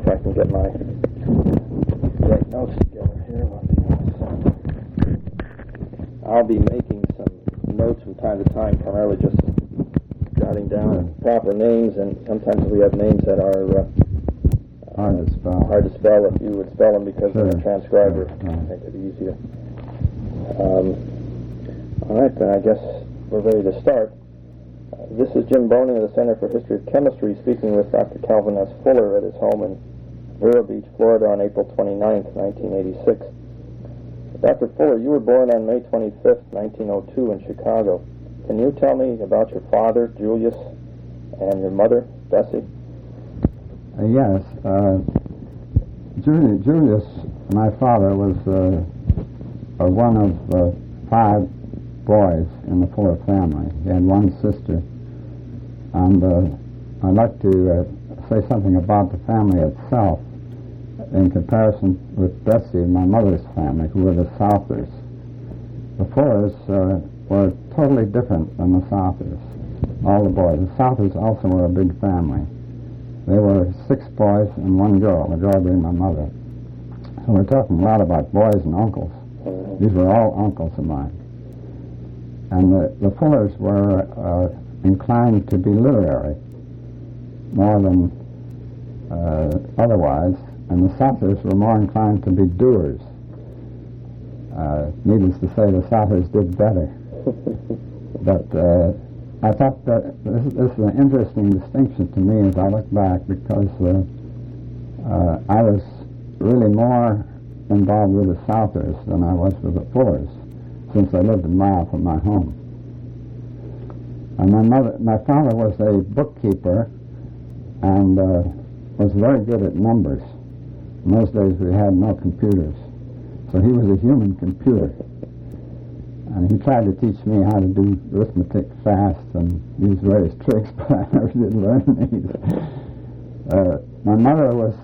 if I can get my right notes together here. I'll be making some notes from time to time, primarily just jotting down proper names, and sometimes we have names that are hard to spell. If you would spell them because they're transcriber, I think it'd be easier. All right, then I guess we're ready to start. This is Jim Boney of the Center for History of Chemistry speaking with Dr. Calvin S. Fuller at his home in Vero Beach, Florida on April 29th, 1986. Dr. Fuller, you were born on May 25th, 1902 in Chicago. Can you tell me about your father, Julius, and your mother, Bessie? Yes. Julius, my father, was one of 5 boys in the Fuller family. He had one sister. And I'd like to say something about the family itself in comparison with Bessie, my mother's family, who were the Southers. The Fullers were totally different than the Southers, all the boys. The Southers also were a big family. They were 6 boys and 1 girl, the girl being my mother. So we're talking a lot about boys and uncles. These were all uncles of mine. And the Fullers were inclined to be literary more than otherwise, and the Southers were more inclined to be doers. Needless to say, the Southers did better. But I thought that this is an interesting distinction to me as I look back, because I was really more involved with the Southers than I was with the Fullers, since I lived a mile from my home. And my father was a bookkeeper and was very good at numbers. In those days we had no computers, so he was a human computer. And he tried to teach me how to do arithmetic fast and use various tricks, but I never did learn these. My mother was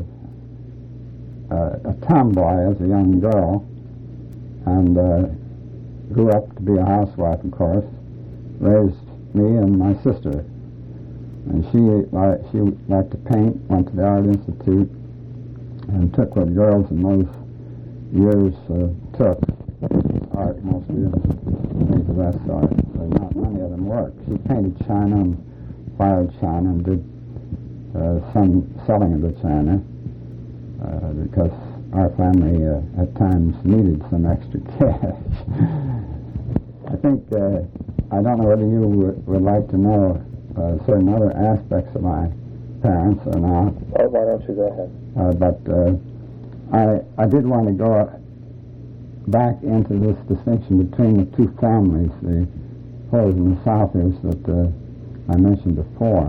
a tomboy as a young girl, and grew up to be a housewife, of course, raised me and my sister. And she liked to paint, went to the Art Institute, and took what girls in those years took. Art, mostly, and things of that sort. But not many of them worked. She painted china and fired china and did some selling of the china because our family at times needed some extra cash. I think, I don't know whether you would like to know certain other aspects of my parents or not. Oh, why don't you go ahead? But I did want to go back into this distinction between the 2 families, the Fullers and the Southers, that I mentioned before.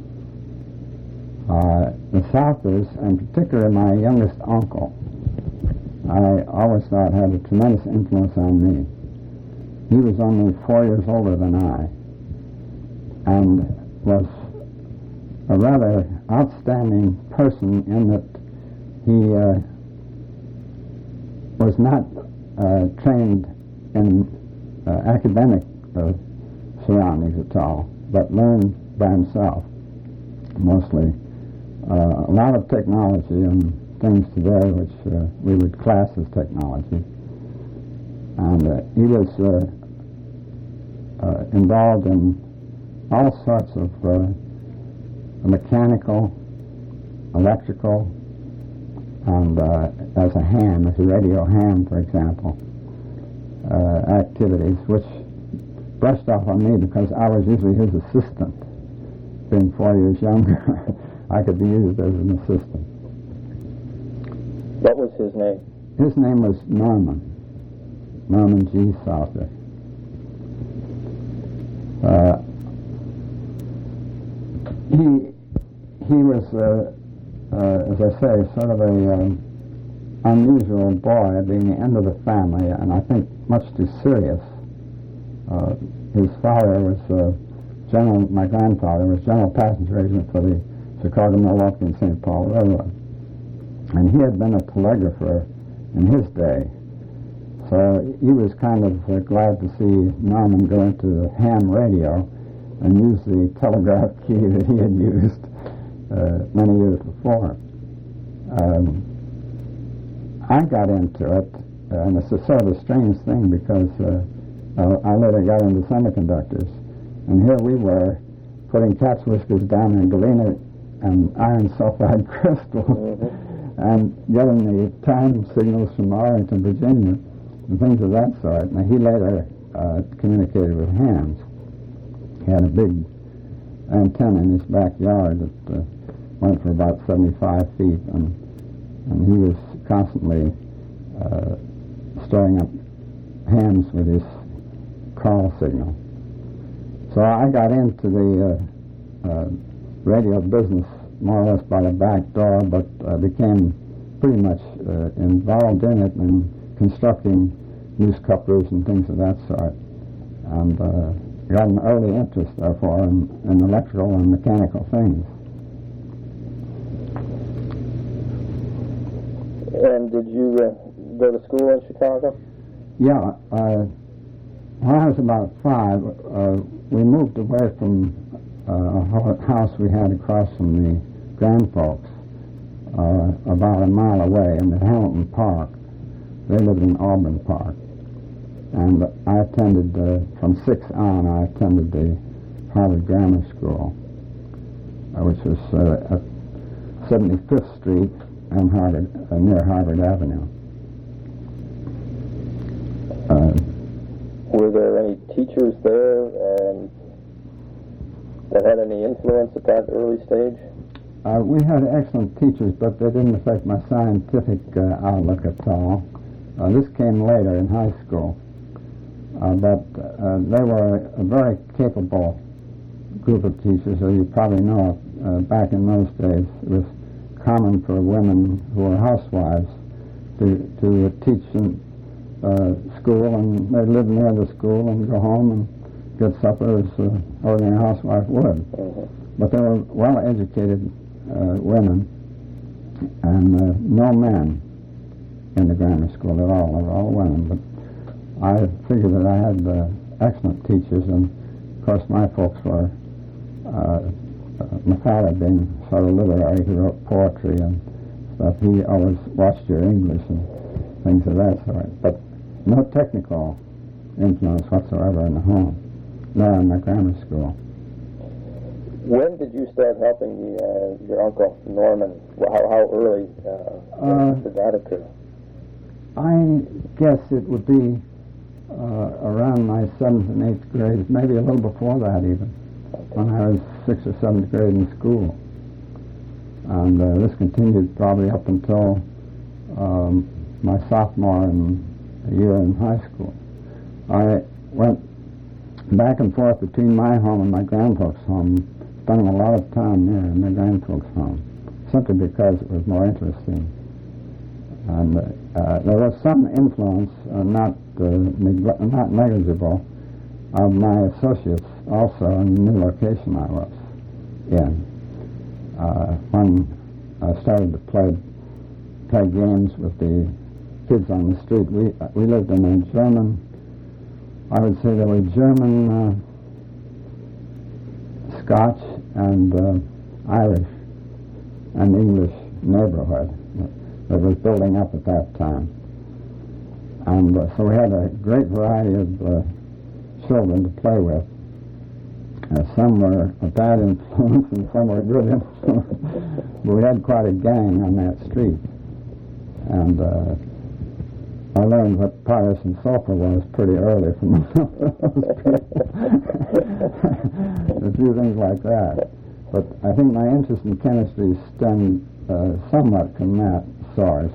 The Southers, and particularly my youngest uncle, I always thought had a tremendous influence on me. He was only 4 years older than I, and was a rather outstanding person in that he was not trained in academic surroundings at all, but learned by himself, mostly. A lot of technology and things today which we would class as technology. And he was involved in all sorts of mechanical, electrical, and as a ham, as a radio ham, for example, activities which brushed off on me because I was usually his assistant. Being 4 years younger, I could be used as an assistant. What was his name? His name was Norman G. Souther. He was, as I say, sort of a unusual boy, being the end of the family, and I think much too serious. His father was my grandfather was general passenger agent for the Chicago, Milwaukee, and St. Paul Railroad, and he had been a telegrapher in his day. So he was kind of glad to see Norman go into the ham radio and use the telegraph key that he had used many years before. I got into it, and it's a sort of a strange thing because I later got into semiconductors. And here we were putting cat's whiskers down in galena and iron sulfide crystals and getting the time signals from Arlington, Virginia, and things of that sort. Now, he later communicated with hands. He had a big antenna in his backyard that went for about 75 feet, and he was constantly stirring up hands with his call signal. So I got into the radio business more or less by the back door, but I became pretty much involved in it and constructing news couplers and things of that sort. And got an early interest, therefore, in electrical and mechanical things. And did you go to school in Chicago? Yeah. When I was about 5, we moved away from a house we had across from the grand folks, about a mile away in the Hamilton Park. They lived in Auburn Park. And I attended, from 6 on, I attended the Harvard Grammar School, which was at 75th Street and near Harvard Avenue. Were there any teachers there that had any influence at that early stage? We had excellent teachers, but they didn't affect my scientific outlook at all. This came later in high school. But they were a very capable group of teachers, as you probably know. Back in those days, it was common for women who were housewives to teach in school, and they'd live near the school and go home and get supper as an ordinary housewife would. But they were well-educated women, and no men in the grammar school at all. They were all women. But I figured that I had excellent teachers, and of course my folks were, my father being sort of literary, he wrote poetry and stuff. He always watched your English and things of that sort. But no technical influence whatsoever in the home, nor in the grammar school. When did you start helping your uncle Norman? How early did that occur? I guess it would be around my 7th and 8th grade, maybe a little before that even, when I was 6th or 7th grade in school. And this continued probably up until my sophomore year in high school. I went back and forth between my home and my grandfolks' home, spending a lot of time there in my grandfolks' home, simply because it was more interesting. And there was some influence, not negligible, of my associates also in the new location I was in. When I started to play games with the kids on the street, we lived in a German, I would say there were German, Scotch, and Irish and English neighborhood that was building up at that time. And so we had a great variety of children to play with. Some were a bad influence and some were a good influence. But we had quite a gang on that street. And I learned what pious and sulfur was pretty early from those people. A few things like that. But I think my interest in chemistry stemmed somewhat from that source.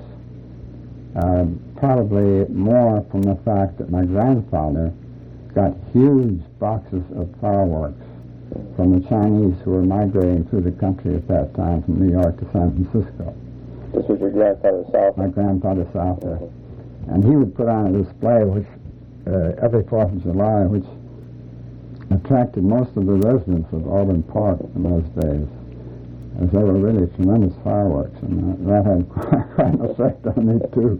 Probably more from the fact that my grandfather got huge boxes of fireworks from the Chinese who were migrating through the country at that time from New York to San Francisco. This was your grandfather South? My grandfather South. And he would put on a display which every 4th of July, which attracted most of the residents of Auburn Park in those days, as they were really tremendous fireworks, and that had quite an effect on me too.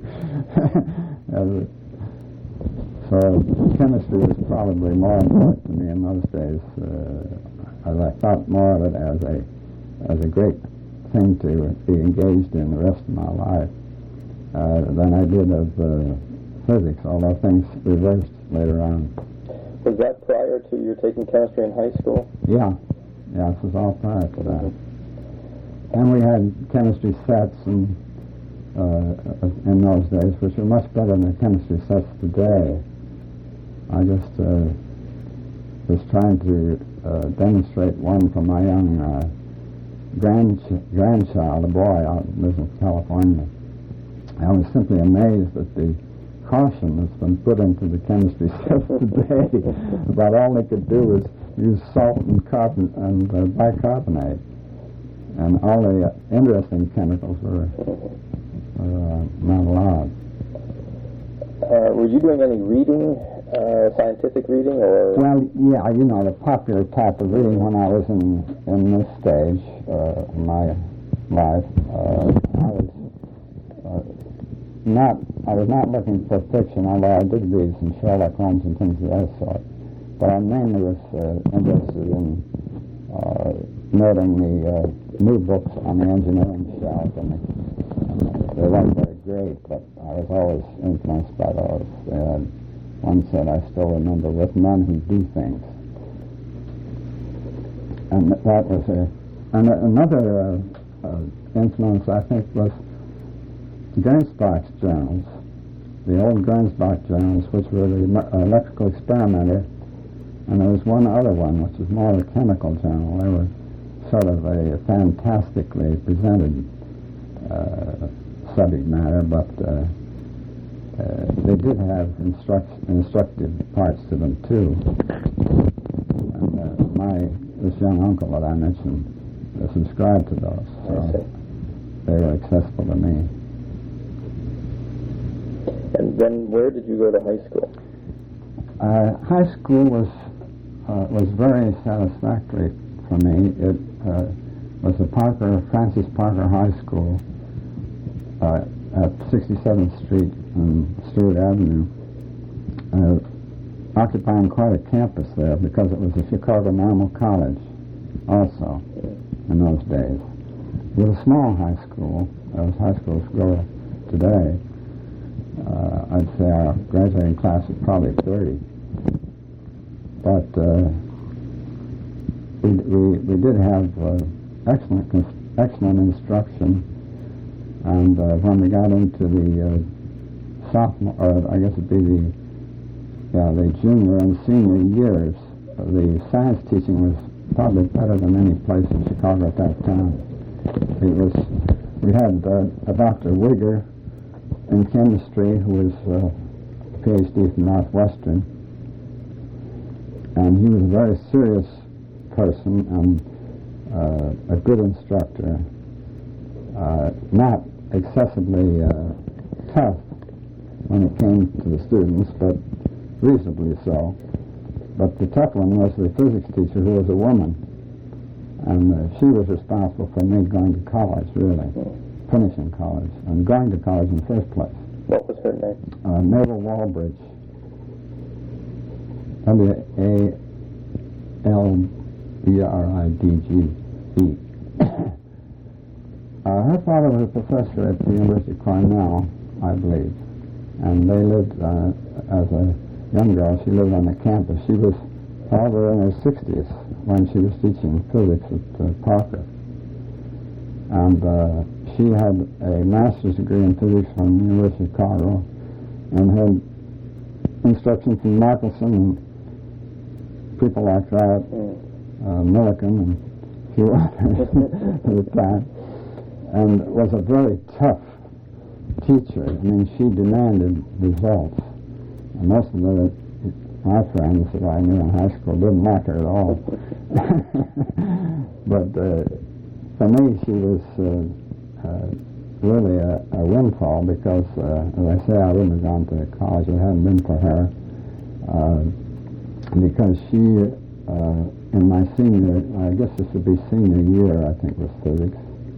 So chemistry was probably more important to me in those days, as I thought more of it as a great thing to be engaged in the rest of my life than I did of physics, although things reversed later on. Was that prior to your taking chemistry in high school? Yeah, this was all prior to that. And we had chemistry sets in those days, which were much better than the chemistry sets today. I just was trying to demonstrate one for my young grandchild, a boy out in California. I was simply amazed at the caution that's been put into the chemistry sets today. About all they could do was use salt and carbon and bicarbonate, and all the interesting chemicals were not allowed. Were you doing any reading, scientific reading, or? Well, yeah, the popular type of reading when I was in this stage of my life. I was not looking for fiction, although I did read some Sherlock Holmes and things of that sort. But I mainly was interested in noting the new books on the engineering shelf, and they weren't very great, but I was always influenced by those. One said, I still remember, with men who do things. And that was another influence, I think, was Gernsback's journals, the old Gernsback journals, which were the Electrical Experimenter, and there was one other one, which was more a chemical journal. They were sort of a fantastically presented subject matter, but they did have instructive parts to them too. And this young uncle that I mentioned subscribed to those, so they were accessible to me. And then, where did you go to high school? High school was very satisfactory for me. It was the Francis Parker High School at 67th Street and Stewart Avenue, occupying quite a campus there because it was a Chicago Normal College also in those days. It was a small high school, as high schools go today. I'd say our graduating class was probably 30. But we did have excellent instruction, and when we got into the sophomore, or I guess it'd be the junior and senior years, the science teaching was probably better than any place in Chicago at that time. We had a Dr. Wigger in chemistry, who was a PhD from Northwestern, and he was a very serious person and a good instructor, not excessively tough when it came to the students, but reasonably so. But the tough one was the physics teacher, who was a woman, and she was responsible for me going to college, really. Finishing college, and going to college in the first place. What was her name? Mabel Walbridge. W-A-L-B-R-I-D-G-E. Her father was a professor at the University of Cornell, I believe, and they lived, as a young girl, she lived on the campus. She was probably in her 60s when she was teaching physics at Parker. And she had a master's degree in physics from the University of Chicago, and had instruction from Michelson and people like that, Millikan and a few others at the time, and was a very tough teacher. I mean, she demanded results, and most of my friends that I knew in high school didn't like her at all. But for me, she was really a windfall, because, as I say, I wouldn't have gone to college if it hadn't been for her, because she, in my senior, I guess this would be senior year, I think, with physics,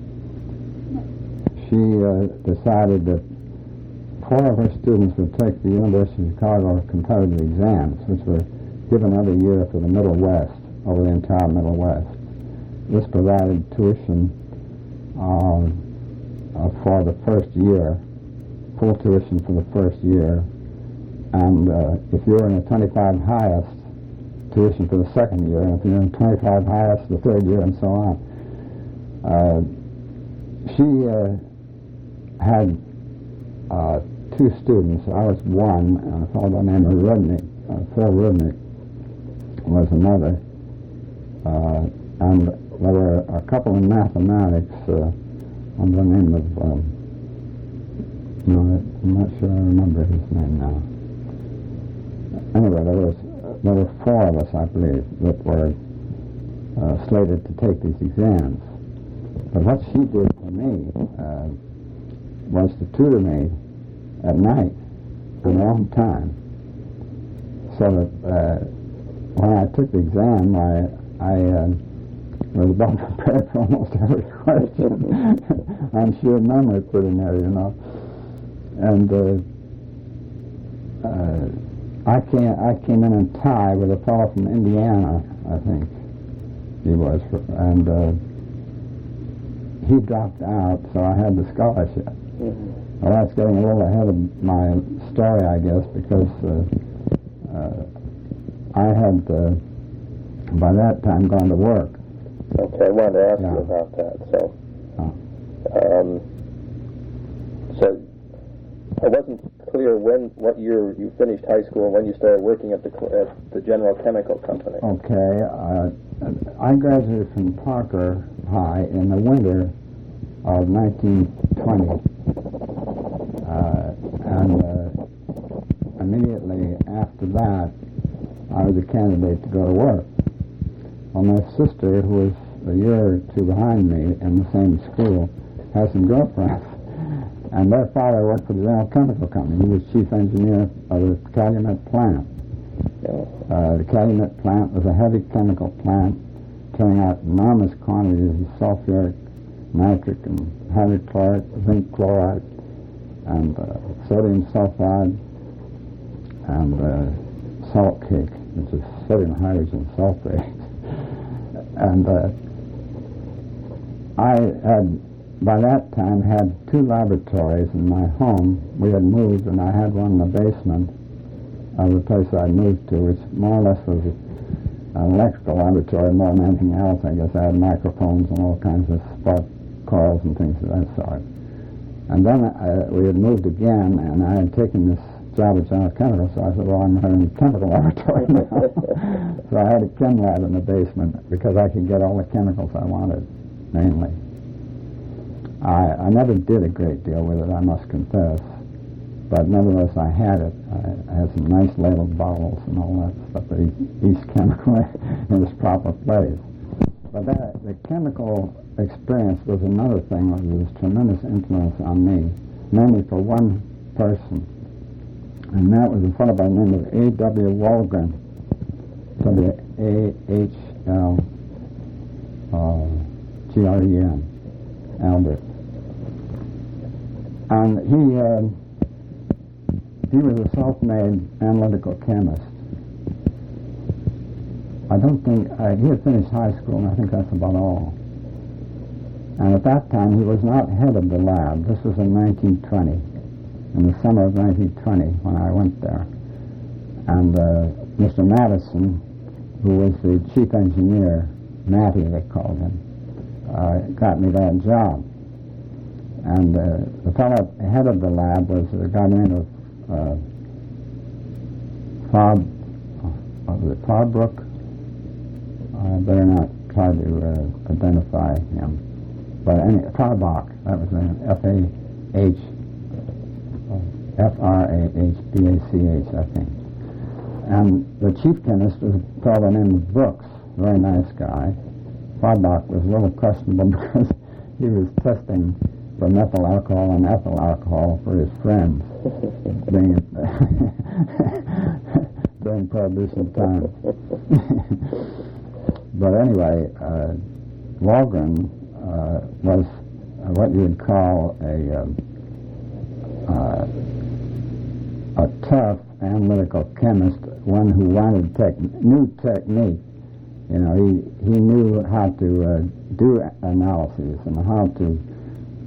she decided that 4 of her students would take the University of Chicago competitive exams, which were given every year for the Middle West, over the entire Middle West. This provided tuition for the first year, full tuition for the first year, and if you were in the 25 highest, tuition for the second year, and if you're in 25 highest, the third year, and so on. She had two students. I was one, and a fellow by the name of Rudnick, Phil Rudnick, was another. And there were a couple in mathematics under the name of, no, I'm not sure I remember his name now. Anyway, there were four of us, I believe, that were slated to take these exams. But what she did for me was to tutor me at night in her own time, so that when I took the exam, I was about prepared for almost every question. I'm sure memory put in there, you know. And I came in and tied with a fellow from Indiana, I think he was, and he dropped out, so I had the scholarship. Mm-hmm. Well, that's getting a little ahead of my story, I guess, because I had by that time gone to work. Okay, I wanted to ask you about that. So I wasn't clear what year you finished high school and when you started working at the General Chemical Company. Okay, I graduated from Parker High in the winter of 1920, and immediately after that, I was a candidate to go to work. Well, my sister, who was a year or two behind me in the same school, had some girlfriends. And their father worked for the General Chemical Company. He was chief engineer of the Calumet plant. The Calumet plant was a heavy chemical plant, turning out enormous quantities of sulfuric, nitric, and hydrochloric, zinc chloride, and sodium sulfide, and salt cake, which is sodium hydrogen sulfate. And I had, by that time, had two laboratories in my home. We had moved, and I had one in the basement of the place I moved to, which more or less was an electrical laboratory more than anything else. I guess I had microphones and all kinds of spark coils and things of that sort. And then we had moved again, and I had taken this job at General Chemical, so I said, well, I'm having a chemical laboratory now. So I had a chem lab in the basement because I could get all the chemicals I wanted, mainly. I never did a great deal with it, I must confess, but nevertheless I had it. I had some nice labeled bottles and all that stuff that each chemical in its proper place. But the chemical experience was another thing that was a tremendous influence on me, mainly for one person. And that was a fellow by the name of A.W. Walgren, W-A-H-L-G-R-E-N, Albert. And he was a self-made analytical chemist. I don't think, he had finished high school, and I think that's about all. And at that time, he was not head of the lab. This was in 1920. In the summer of 1920, when I went there. And Mr. Madison, who was the chief engineer, Matty they called him, got me that job. And the fellow head of the lab was a guy named Farbrook. I better not try to identify him. But anyway, Farbach, that was the F-R-A-H-B-A-C-H, I think. And the chief chemist was a fellow named Brooks, a very nice guy. Farbach was a little questionable because he was testing for methyl alcohol and ethyl alcohol for his friends during Prohibition time. But anyway, Walgren was what you would call a tough analytical chemist, one who wanted new technique. You know, he knew how to do analyses and how to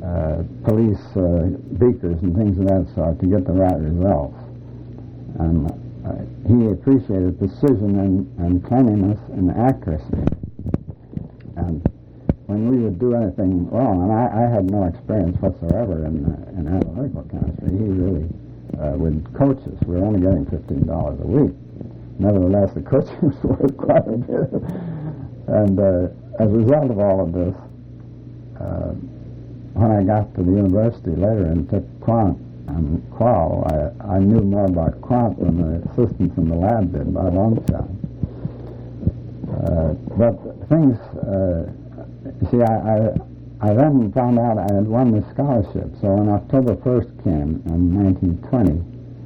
police beakers and things of that sort to get the right results. And he appreciated precision and cleanliness and accuracy. And when we would do anything wrong, and I had no experience whatsoever in analytical chemistry, he really would coach us. We were only getting $15 a week. Nevertheless, the coaching was worth quite a bit. And as a result of all of this, when I got to the university later and took quant and qual, I knew more about quant than the assistants in the lab did by a long shot. But things, see, I then found out I had won this scholarship. So when October 1st came in 1920,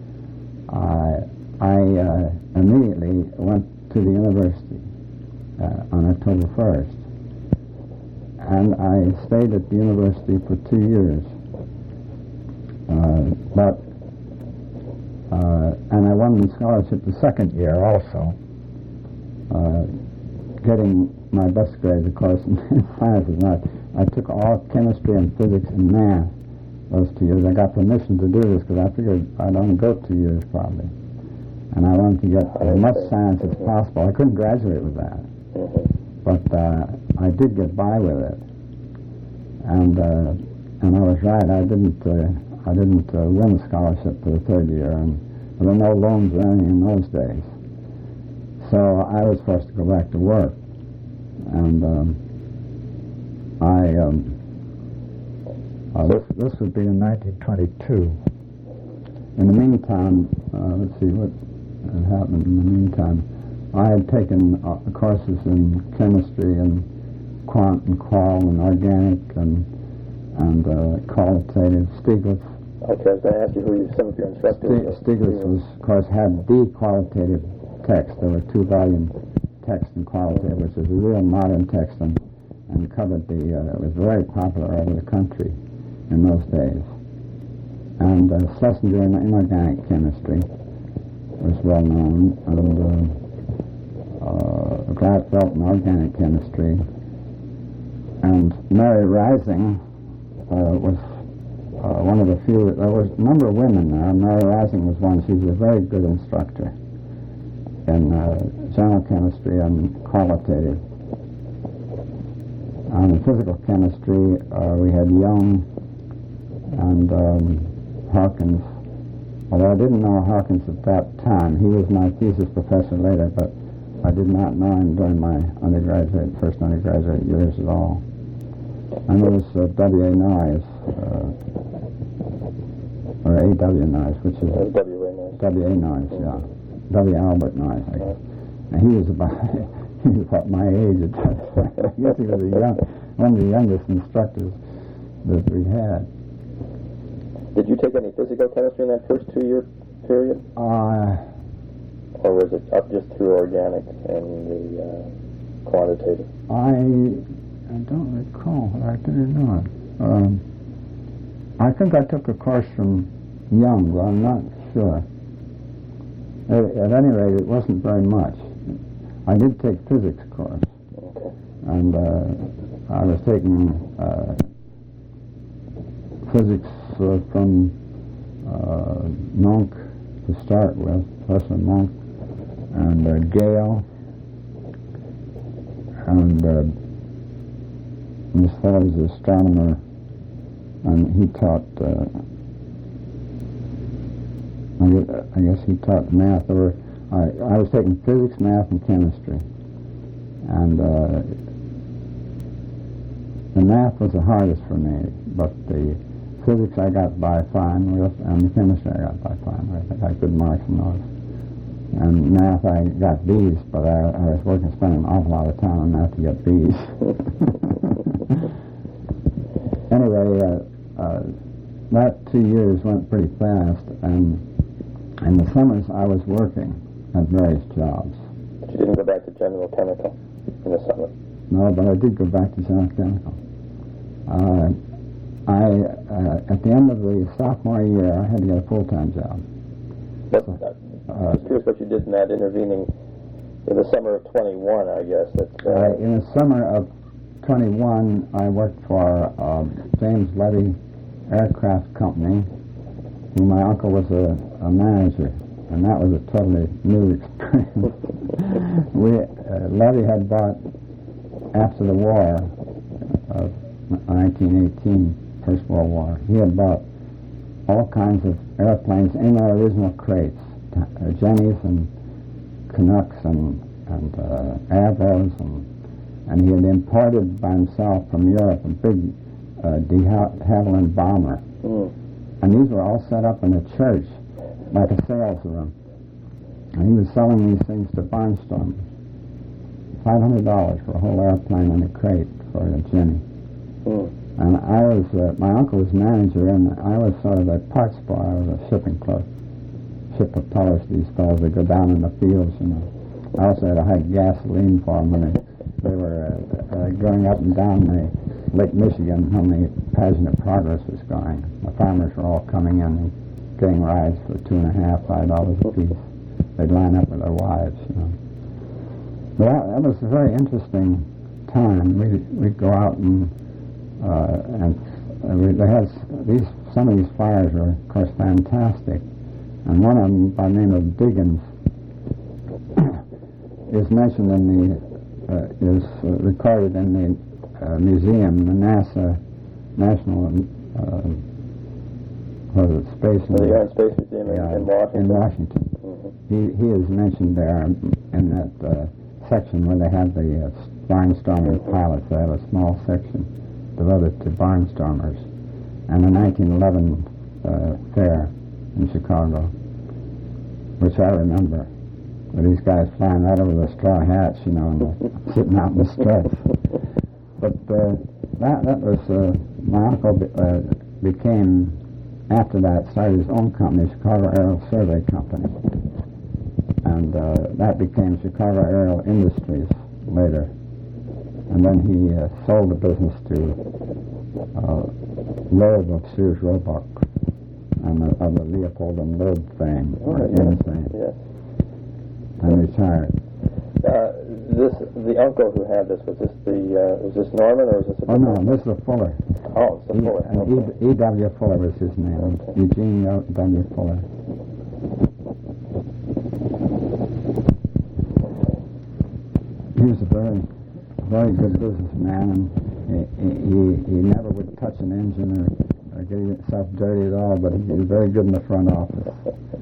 I immediately went to the university on October 1st. And I stayed at the university for 2 years. And I won the scholarship the second year also, getting my best grades, of course, in sciences. I took all chemistry and physics and math those 2 years. I got permission to do this because I figured I'd only go 2 years probably. And I wanted to get as much science as possible. I couldn't graduate with that. But I did get by with it, and I was right. I didn't win a scholarship for the third year, and there were no loans or anything in those days. So I was forced to go back to work, and this would be in 1922. In the meantime, let's see what had happened in the meantime. I had taken courses in chemistry and quant and qual and organic and qualitative. Stieglitz. Okay, I was going to ask you who some of your instructors. Stieglitz was, of course, had the qualitative text. There were 2-volume text and qualitative, which was a real modern text and covered the. It was very popular over the country in those days. And Schlesinger in inorganic chemistry was well known, and Gladfelt in organic chemistry, and Mary Rising was one of the few. There was a number of women there. Mary Rising was one. She was a very good instructor in general chemistry and qualitative. And in physical chemistry, we had Young and Hawkins. Although I didn't know Hawkins at that time. He was my thesis professor later, but I did not know him during my first undergraduate years at all. And there was W.A. Noyes, or A.W. Noyes, which is W.A. Noyes, yeah. W. Albert Noyes, I guess. And he was about my age at that time. I guess he was one of the youngest instructors that we had. Did you take any physical chemistry in that first 2-year period? Or was it up just through organic and the quantitative? I don't recall. I didn't know it. I think I took a course from Young, but I'm not sure. At any rate, it wasn't very much. I did take physics course. Okay. And I was taking physics from Monk to start with, Professor Monk, and Gale, and this fellow was an astronomer, and he taught, I guess he taught math. I was taking physics, math, and chemistry, and the math was the hardest for me, but the physics I got by fine with, and the chemistry I got by fine with. I got good marks in those. And math I got B's, but I was spending an awful lot of time on math to get B's. Anyway, that 2 years went pretty fast, and in the summers I was working at various jobs. But you didn't go back to General Chemical in the summer? No, but I did go back to General Chemical. At the end of the sophomore year, I had to get a full-time job. I was curious what you did in that intervening, in the summer of 21, I guess. In the summer of 21, I worked for James Levy Aircraft Company, who my uncle was a manager, and that was a totally new experience. Levy had bought, after the war of 1918, First World War, he had bought all kinds of airplanes in their original crates, Jennies and Canucks and Avros, and he had imported by himself from Europe a big de Havilland bomber. And these were all set up in a church, like a sales room. And he was selling these things to barnstormers. $500 for a whole airplane in a crate for a Jenny. And I was, my uncle was manager, and I was sort of a parts boy. I was a shipping clerk. Ship propellers, these fellows, they go down in the fields, you know. I also had to hide gasoline for them when they were going up and down the Lake Michigan when the Pageant of Progress was going. The farmers were all coming in and getting rides for $2.50, $5 a piece. They'd line up with their wives, you know. But that was a very interesting time. We'd go out and they had some of these fires were, of course, fantastic. And one of them, by the name of Diggins, is mentioned in the is recorded in the museum, the NASA National Space the Air and Space Museum in Washington. In Washington. He is mentioned there in that section where they have the barnstorming pilots. They have a small section devoted to barnstormers, and the 1911 fair in Chicago, which I remember, with these guys flying right over the straw hats, you know, and sitting out in the struts. But that was my uncle became, after that, started his own company, Chicago Aerial Survey Company, and that became Chicago Aerial Industries later. And then he sold the business to Loeb of Sears Roebuck, and of the Leopold and Loeb fame, or fame, and retired. The uncle who had this, was this Norman, or was this a... Oh, no, this is a Fuller. Oh, it's a Fuller. Okay. E.W. Fuller was his name. Eugene W. Fuller. He was a very, very good businessman, and he never would touch an engine or get himself dirty at all, but he was very good in the front office.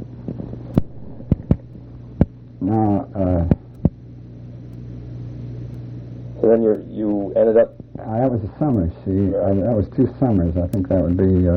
Now, so then you ended up... that was a summer, see. That was 2 summers. I think that would be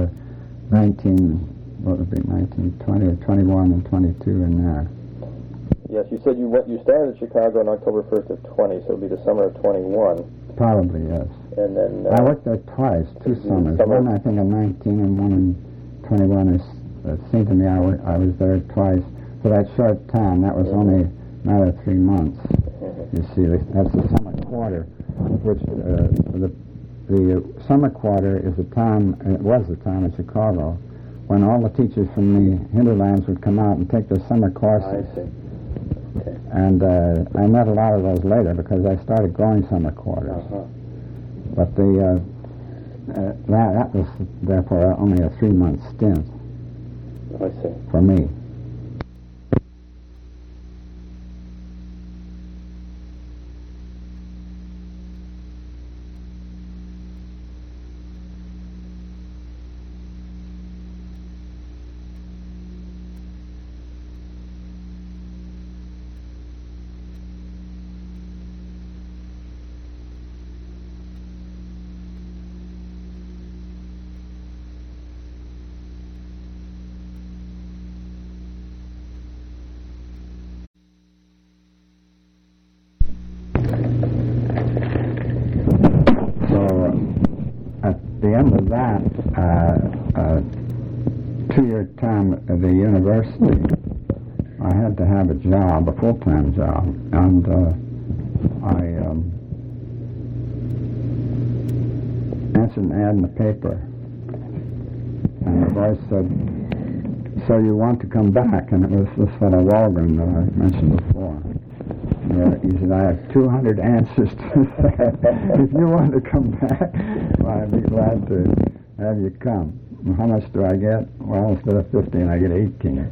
1920 or 21 and 22 in there. Yes, you said you started in Chicago on October 1st of 20, so it would be the summer of 21. Probably, yes. And then... I worked there twice, 2 summers. One, I think, in 19 and one in 21. It seemed to me I was there twice. For that short time, that was only a matter of 3 months. You see, that's the summer quarter, which the summer quarter is the time, it was the time in Chicago, when all the teachers from the hinterlands would come out and take their summer courses. I see. Okay. And I met a lot of those later because I started going summer quarters. But that was therefore only a 3-month stint. I see. For me. the end of that 2-year term at the university, I had to have a job, a full-time job, and I answered an ad in the paper, and the voice said, "So you want to come back?" And it was this fellow Walgren that I mentioned before. He said, I have 200 answers to that. If you want to come back, well, I'd be glad to have you come. How much do I get? Well, instead of 15, I get 18.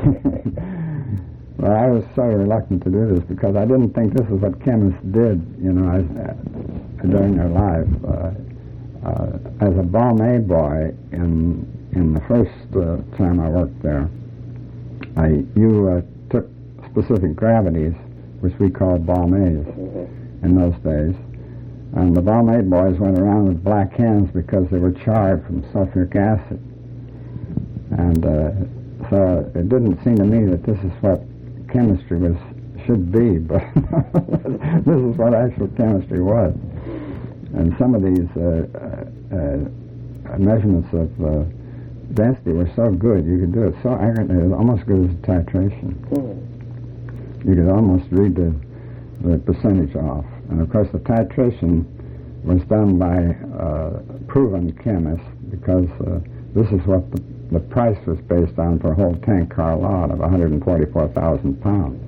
Well, I was so reluctant to do this because I didn't think this is what chemists did, during their life. As a Balmain boy, in the first time I worked there, you took specific gravities, which we called Balmains in those days. And the Balmain boys went around with black hands because they were charred from sulfuric acid. And so it didn't seem to me that this is what chemistry should be, but this is what actual chemistry was. And some of these measurements of density were so good, you could do it so accurately, it was almost good as titration. You could almost read the percentage off. And of course the titration was done by proven chemists, because this is what the price was based on for a whole tank car lot of 144,000 pounds.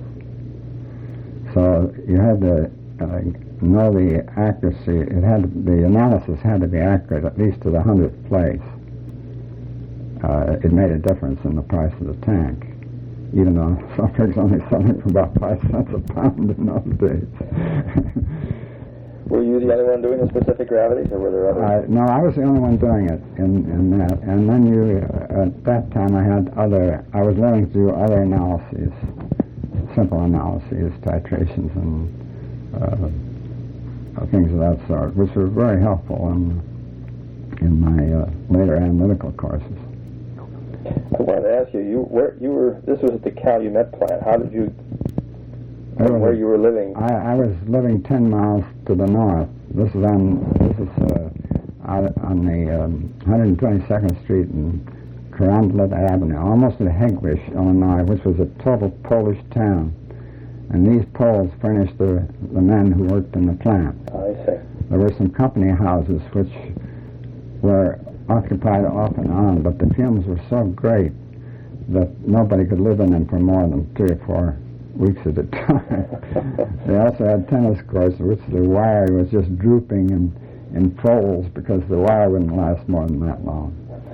So you had to know the accuracy. The analysis had to be accurate at least to the 100th place. It made a difference in the price of the tank, even though sulfuric's only selling for about 5 cents a pound in those days. Were you the only one doing the specific gravities, or were there others? No, I was the only one doing it in that. And then at that time I was learning to do other analyses, simple analyses, titrations and things of that sort, which were very helpful in my later analytical courses. I wanted to ask you, this was at the Calumet plant. How did you, where you were living? I was living 10 miles to the north. This is on the 122nd Street and Carondelet Avenue, almost at Hegewisch, Illinois, which was a total Polish town. And these Poles furnished the men who worked in the plant. I see. There were some company houses which were occupied off and on, but the fumes were so great that nobody could live in them for more than 3 or 4 weeks at a time. They also had tennis courts in which the wire was just drooping in folds because the wire wouldn't last more than that long.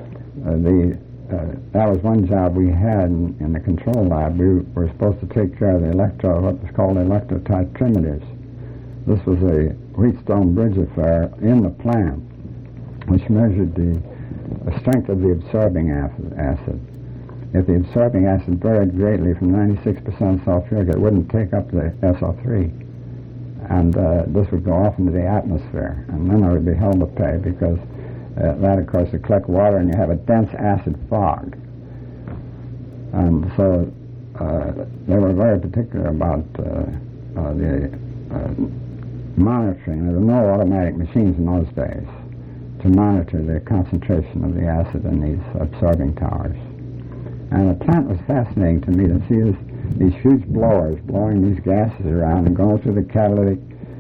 That was one job we had in the control lab. We were supposed to take care of what was called electrotitrimeters. This was a Wheatstone Bridge affair in the plant, which measured the strength of the absorbing acid. If the absorbing acid varied greatly from 96% sulfuric, it wouldn't take up the SO3. And this would go off into the atmosphere. And then I would be held to pay because that, of course, would collect water and you have a dense acid fog. And so they were very particular about the monitoring. There were no automatic machines in those days to monitor the concentration of the acid in these absorbing towers. And the plant was fascinating to me to see these huge blowers blowing these gases around and going through the catalytic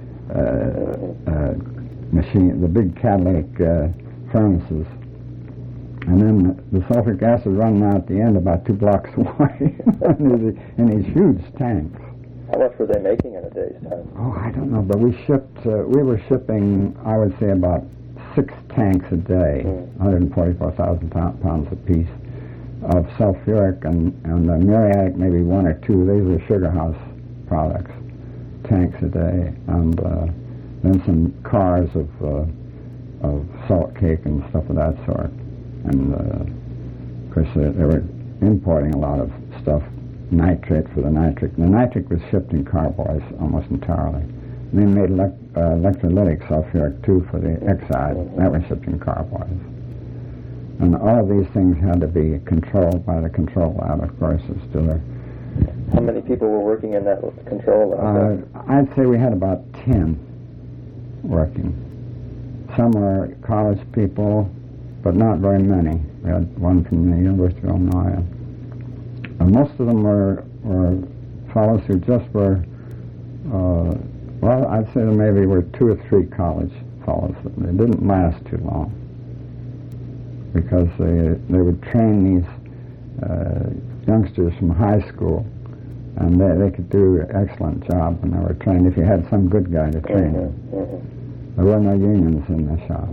machine, the big catalytic furnaces. And then the sulfuric acid running out at the end about 2 blocks away in these huge tanks. How much were they making in a day's time? Oh, I don't know, but we were shipping, I would say, about 6 tanks a day, 144,000 pounds apiece of sulfuric and muriatic, maybe 1 or 2. These were sugar house products, tanks a day, and then some cars of salt cake and stuff of that sort. And of course they were importing a lot of stuff, nitrate for the nitric. The nitric was shipped in carboys almost entirely. And they made electrolytic sulfuric too for the exide. That was shipped in carboys. And all of these things had to be controlled by the control lab, of course, at Stiller. How many people were working in that control lab? I'd say we had about 10 working. Some were college people, but not very many. We had one from the University of Illinois. And most of them were fellows who just were, well, I'd say there maybe were 2 or 3 college fellows. They didn't last too long because they would train these youngsters from high school And they could do an excellent job when they were trained if you had some good guy to train them. There were no unions in the shop.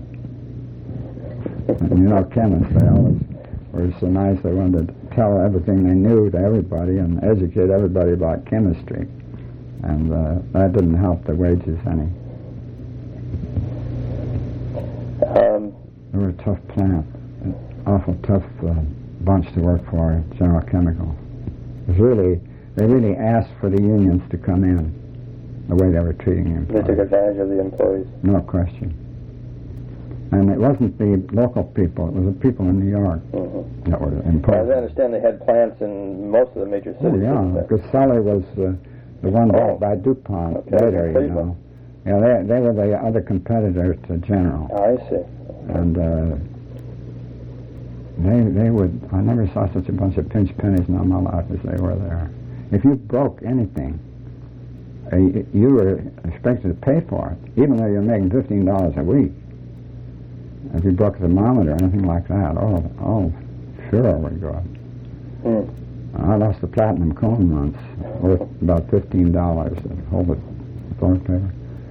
And chemists, they always were so nice. They wanted to tell everything they knew to everybody and educate everybody about chemistry. And that didn't help the wages any. They were a tough plant, an awful tough bunch to work for, General Chemical. It was they really asked for the unions to come in, the way they were treating the employees. They took advantage of the employees. No question. And it wasn't the local people, it was the people in New York that were imposed. As I understand, they had plants in most of the major cities. Oh, yeah, because Sully was the one bought by DuPont later, Yeah, they were the other competitors to General. I see. And they would, I never saw such a bunch of pinch pennies in all my life as they were there. If you broke anything, you were expected to pay for it, even though you're making $15 a week. If you broke a thermometer or anything like that, sure we'd go up. I lost a platinum cone once, worth about $15 to hold it toilet paper.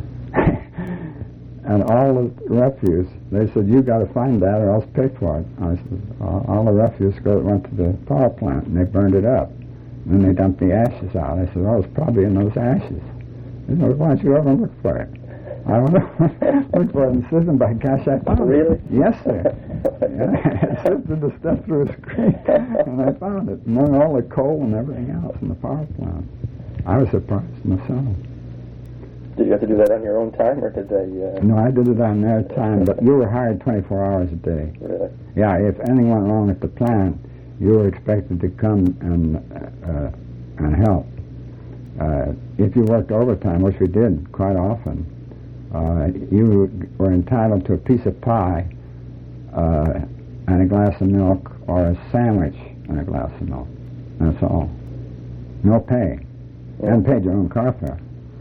And all the refuse, they said, you got to find that or else pay for it. I said, all the refuse went to the power plant and they burned it up. And then they dumped the ashes out. I said, it's probably in those ashes. They said, why don't you go over and look for it? I went over and looked for it and said, by gosh, I found it. Really? Yes, sir. I sifted the stuff through a screen and I found it, among all the coal and everything else in the power plant. I was surprised myself. Did you have to do that on your own time, or did they... No, I did it on their time, but you were hired 24 hours a day. Really? Yeah, if anything went wrong at the plant, you were expected to come and help. If you worked overtime, which we did quite often, you were entitled to a piece of pie and a glass of milk, or a sandwich and a glass of milk. That's all. No pay. You hadn't paid your own car fare.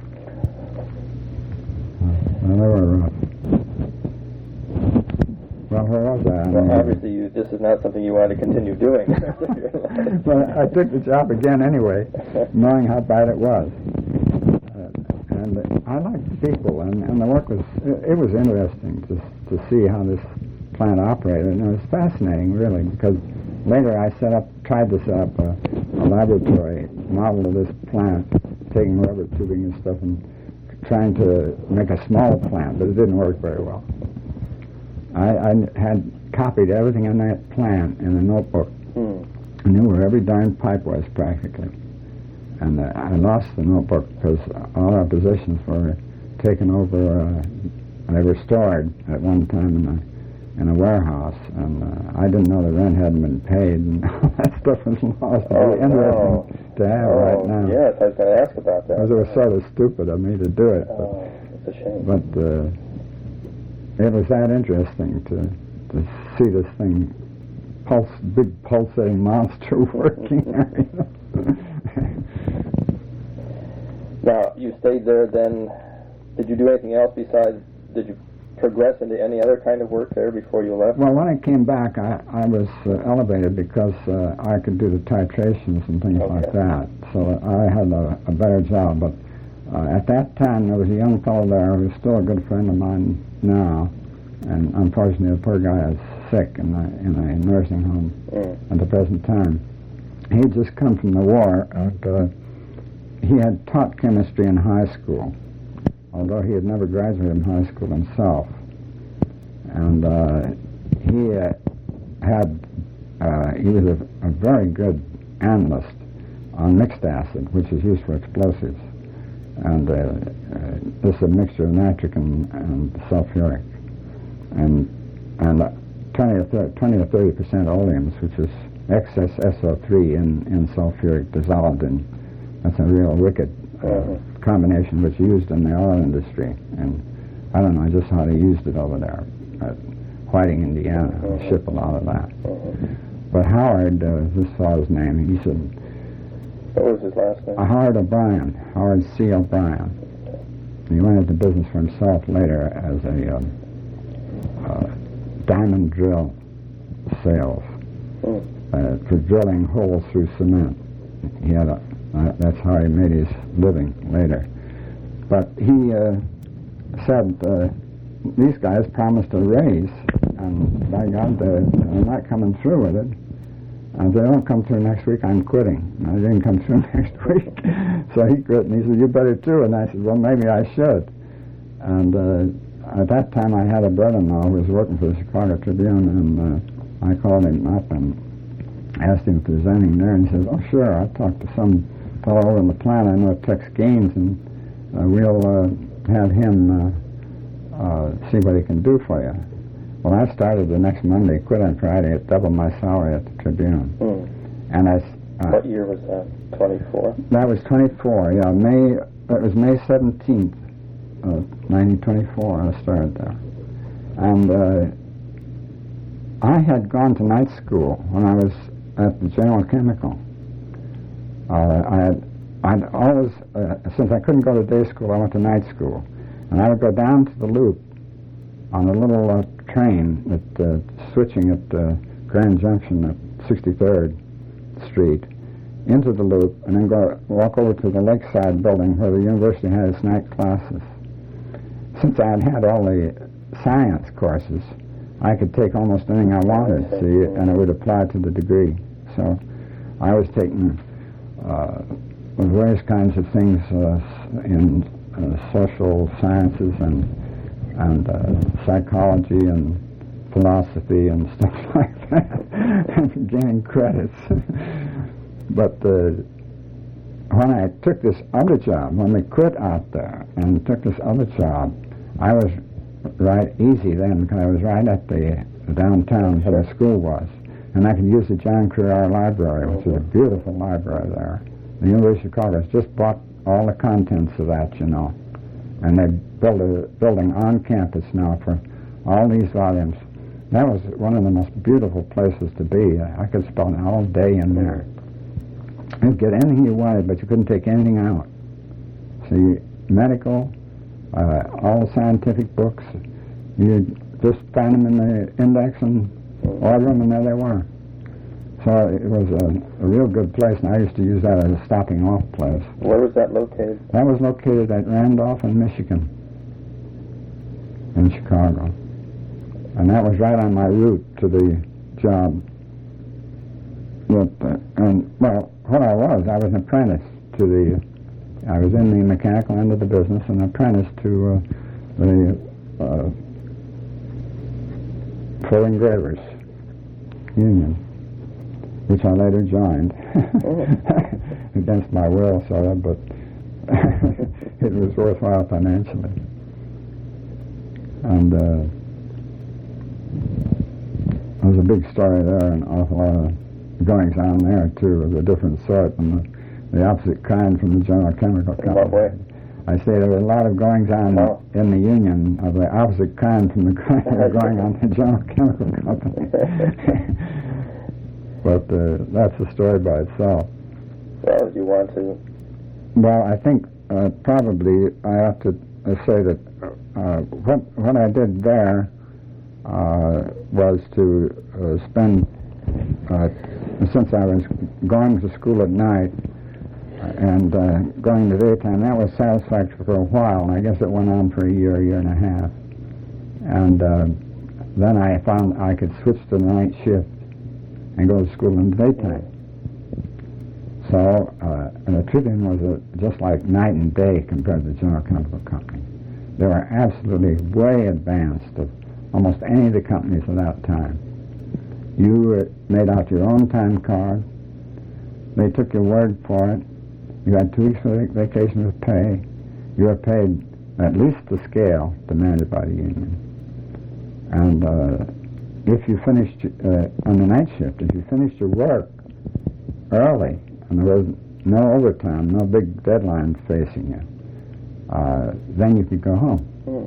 Well, they were rough. Well, where was I? Well, obviously, this is not something you want to continue doing. Well, I took the job again anyway, knowing how bad it was. And I liked the people, and the work was interesting to see how this plant operated. And it was fascinating, really, because later I tried to set up a laboratory model of this plant, taking rubber tubing and stuff and trying to make a small plant, but it didn't work very well. I had copied everything on that plant in a notebook. I knew where every darn pipe was, practically. And I lost the notebook because all our positions were taken over, they were stored at one time in a warehouse, and I didn't know the rent hadn't been paid, and all that stuff was lost. Interesting to have right now. Yes, I was going to ask about that. Because it was sort of stupid of me to do it. It's a shame. But it was that interesting to see this thing, big pulsating monster working there, Now, you stayed there then. Did you do anything else besides, did you progress into any other kind of work there before you left? Well, when I came back, I was elevated because I could do the titrations and things like that. So I had a better job. But at that time, there was a young fellow there who's still a good friend of mine now. And unfortunately, the poor guy is sick in a nursing home at the present time. He had just come from the war, and he had taught chemistry in high school, although he had never graduated in high school himself. And he was a very good analyst on mixed acid, which is used for explosives. And this is a mixture of nitric and sulfuric. And 20 or 30% oleums, which is excess SO3 in sulfuric dissolved in. That's a real wicked combination which is used in the oil industry. And I don't know just how they used it over there at Whiting, Indiana. They ship a lot of that. But Howard, this fellow's name, he said... What was his last name? Howard O'Brien, Howard C. O'Brien. And he went into business for himself later as a diamond drill sales for drilling holes through cement. He had That's how he made his living later. But he said, these guys promised a raise, and by God, they're not coming through with it. And if they don't come through next week, I'm quitting. And I didn't come through next week. So he quit, and he said, you better too. And I said, well, maybe I should. And at that time, I had a brother-in-law who was working for the Chicago Tribune, and I called him up and asked him if there's anything there, and he says, oh, sure, I'll talk to some fellow over in the plant. I know Tex Gaines, and we'll have him see what he can do for you. Well, I started the next Monday, quit on Friday, at double my salary at the Tribune. And what year was that? 24? That was 24, yeah. It was May 17th, 1924, I started there. And I had gone to night school when I was at the General Chemical. I'd always, since I couldn't go to day school, I went to night school. And I would go down to the Loop on a little train switching at Grand Junction at 63rd Street into the Loop, and then walk over to the Lakeside building where the university had its night classes. Since I had all the science courses, I could take almost anything I wanted, see, and it would apply to the degree. So I was taking various kinds of things in social sciences and psychology and philosophy and stuff like that, and getting credits. But when I took this other job, when we quit out there and took this other job, I was right easy then, because I was right at the downtown where the school was, and I could use the John Crerar Library, which is a beautiful library there. The University of Chicago has just bought all the contents of that, you know, and they built a building on campus now for all these volumes. That was one of the most beautiful places to be. I could spend all day in there. You'd get anything you wanted, but you couldn't take anything out. See, medical, all the scientific books, you just find them in the index and order them, and there they were. So it was a real good place, and I used to use that as a stopping off place. Where was that located? That was located at Randolph in Michigan, in Chicago. And that was right on my route to the job. What I was an apprentice to I was in the mechanical end of the business, and an apprentice to the Full Engravers Union, which I later joined against my will, sort of, but it was worthwhile financially. And there was a big story there, and an awful lot of goings on there too, of a different sort, and the opposite kind from the General Chemical Company. In what way? I say there were a lot of goings on in the Union of the opposite kind from the kind that were going on in the General Chemical Company. But that's a story by itself. Well, you want to? Well, I think probably I have to say that what I did there was to spend, since I was going to school at night and going to daytime, that was satisfactory for a while, and I guess it went on for a year and a half. And then I found I could switch to the night shift and go to school in the daytime. So, and the Tribune was just like night and day compared to the General Chemical Company. They were absolutely way advanced of almost any of the companies of that time. You made out your own time card. They took your word for it. You had 2 weeks of vacation with pay. You were paid at least the scale demanded by the union. And if you finished on the night shift, if you finished your work early, and there was no overtime, no big deadline facing you, then you could go home.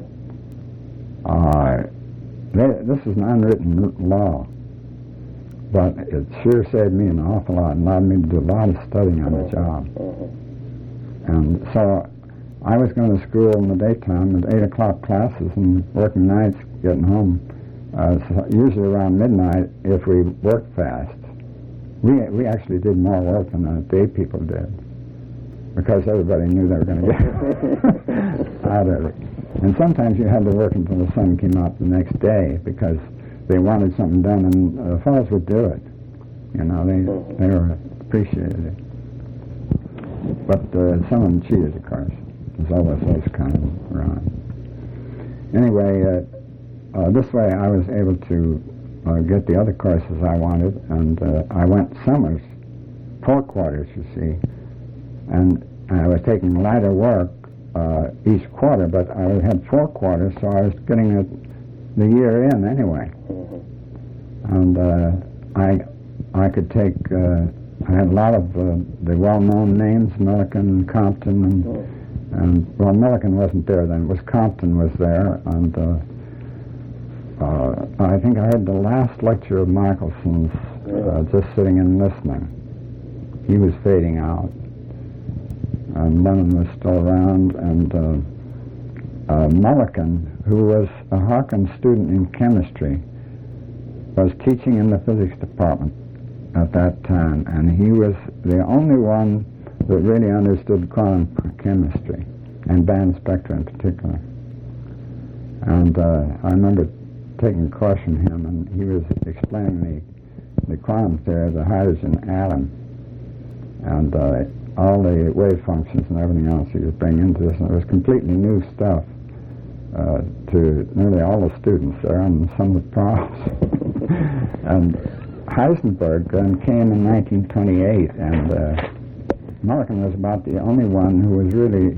This is an unwritten law, but it sure saved me an awful lot and allowed me to do a lot of studying on the job. And so I was going to school in the daytime at 8 o'clock classes and working nights, getting home usually around midnight if we worked fast. We actually did more work than the day people did. because everybody knew they were going to get out of it. And sometimes you had to work until the sun came out the next day because they wanted something done, and the fellows would do it. You know, they were appreciated it. But some of them cheated, of course. There's always those kind around. Anyway, this way I was able to get the other courses I wanted, and I went summers, 4 quarters, you see, and I was taking lighter work each quarter, but I had 4 quarters, so I was getting the year in anyway. And I could take, I had a lot of the well-known names, Millikan, Compton, and well, Millikan wasn't there then, it was Compton was there, and I think I heard the last lecture of Michelson's just sitting and listening. He was fading out, and Lennon was still around, and Millikan, who was a Hawkins student in chemistry, was teaching in the physics department at that time, and he was the only one that really understood quantum chemistry, and band spectra in particular. And I remember taking a course from him, and he was explaining the quantum theory of the hydrogen atom, and all the wave functions and everything else he was bringing into this, and it was completely new stuff to nearly all the students there, and some of the profs. And Heisenberg then came in 1928, and Millikan was about the only one who was really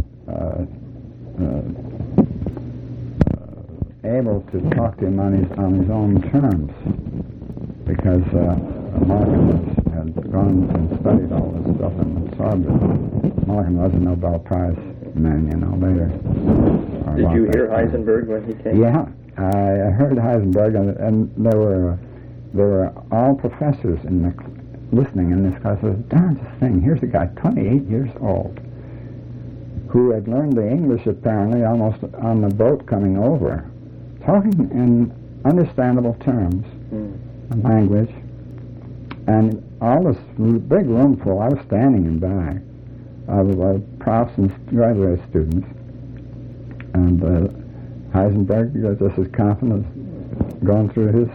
able to talk to him on his own terms, because Millikan had gone and studied all this stuff and absorbed it. Millikan was a Nobel Prize man, you know, later. Did you hear Heisenberg when he came? Yeah, I heard Heisenberg, and there were all professors in the listening in this class. It was the darndest thing. Here's a guy, 28 years old, who had learned the English apparently almost on the boat coming over, talking in understandable terms, language, and all this big room full. I was standing in back of profs and graduate students, and Heisenberg, just as confident as going through his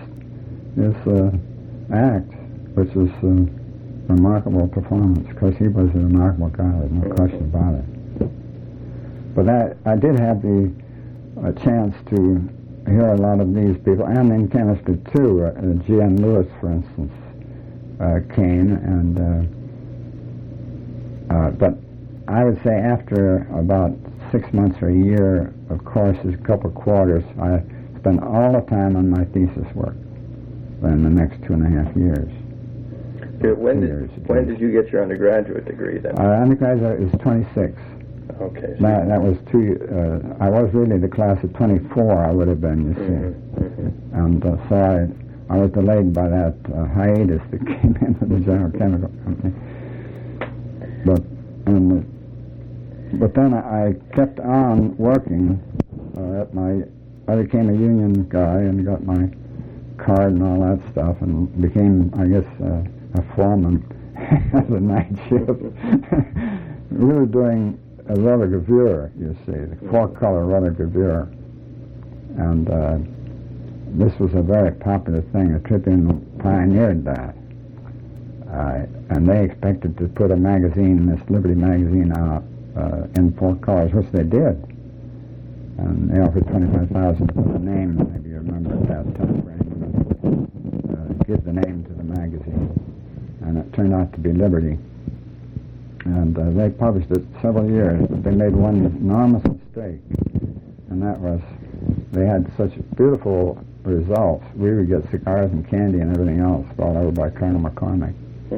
act, which was a remarkable performance, because he was a remarkable guy, there's no question about it. But I did have the chance to hear a lot of these people, and in chemistry too. G.N. Lewis, for instance, came, and but I would say after about 6 months or a year of courses, a couple of quarters, I spent all the time on my thesis work in the next 2.5 years. When did you get your undergraduate degree then? Undergraduate is 26. Okay. So that was I was really the class of 24, I would have been, you see. And so I was delayed by that hiatus that came in with the General Chemical Company. But then I kept on working I became a union guy and got my card and all that stuff, and became, I guess, a foreman of the night shift. Really doing a rotogravure, you see, the 4-color rotogravure. And this was a very popular thing. The Tribune pioneered that. And they expected to put a magazine, this Liberty magazine, out in 4 colors, which they did. And they offered $25,000 for the name, maybe you remember at that time frame, give the name to the magazine. And it turned out to be Liberty. And they published it several years, but they made one enormous mistake, and that was they had such beautiful results. We would get cigars and candy and everything else brought over by Colonel McCormick,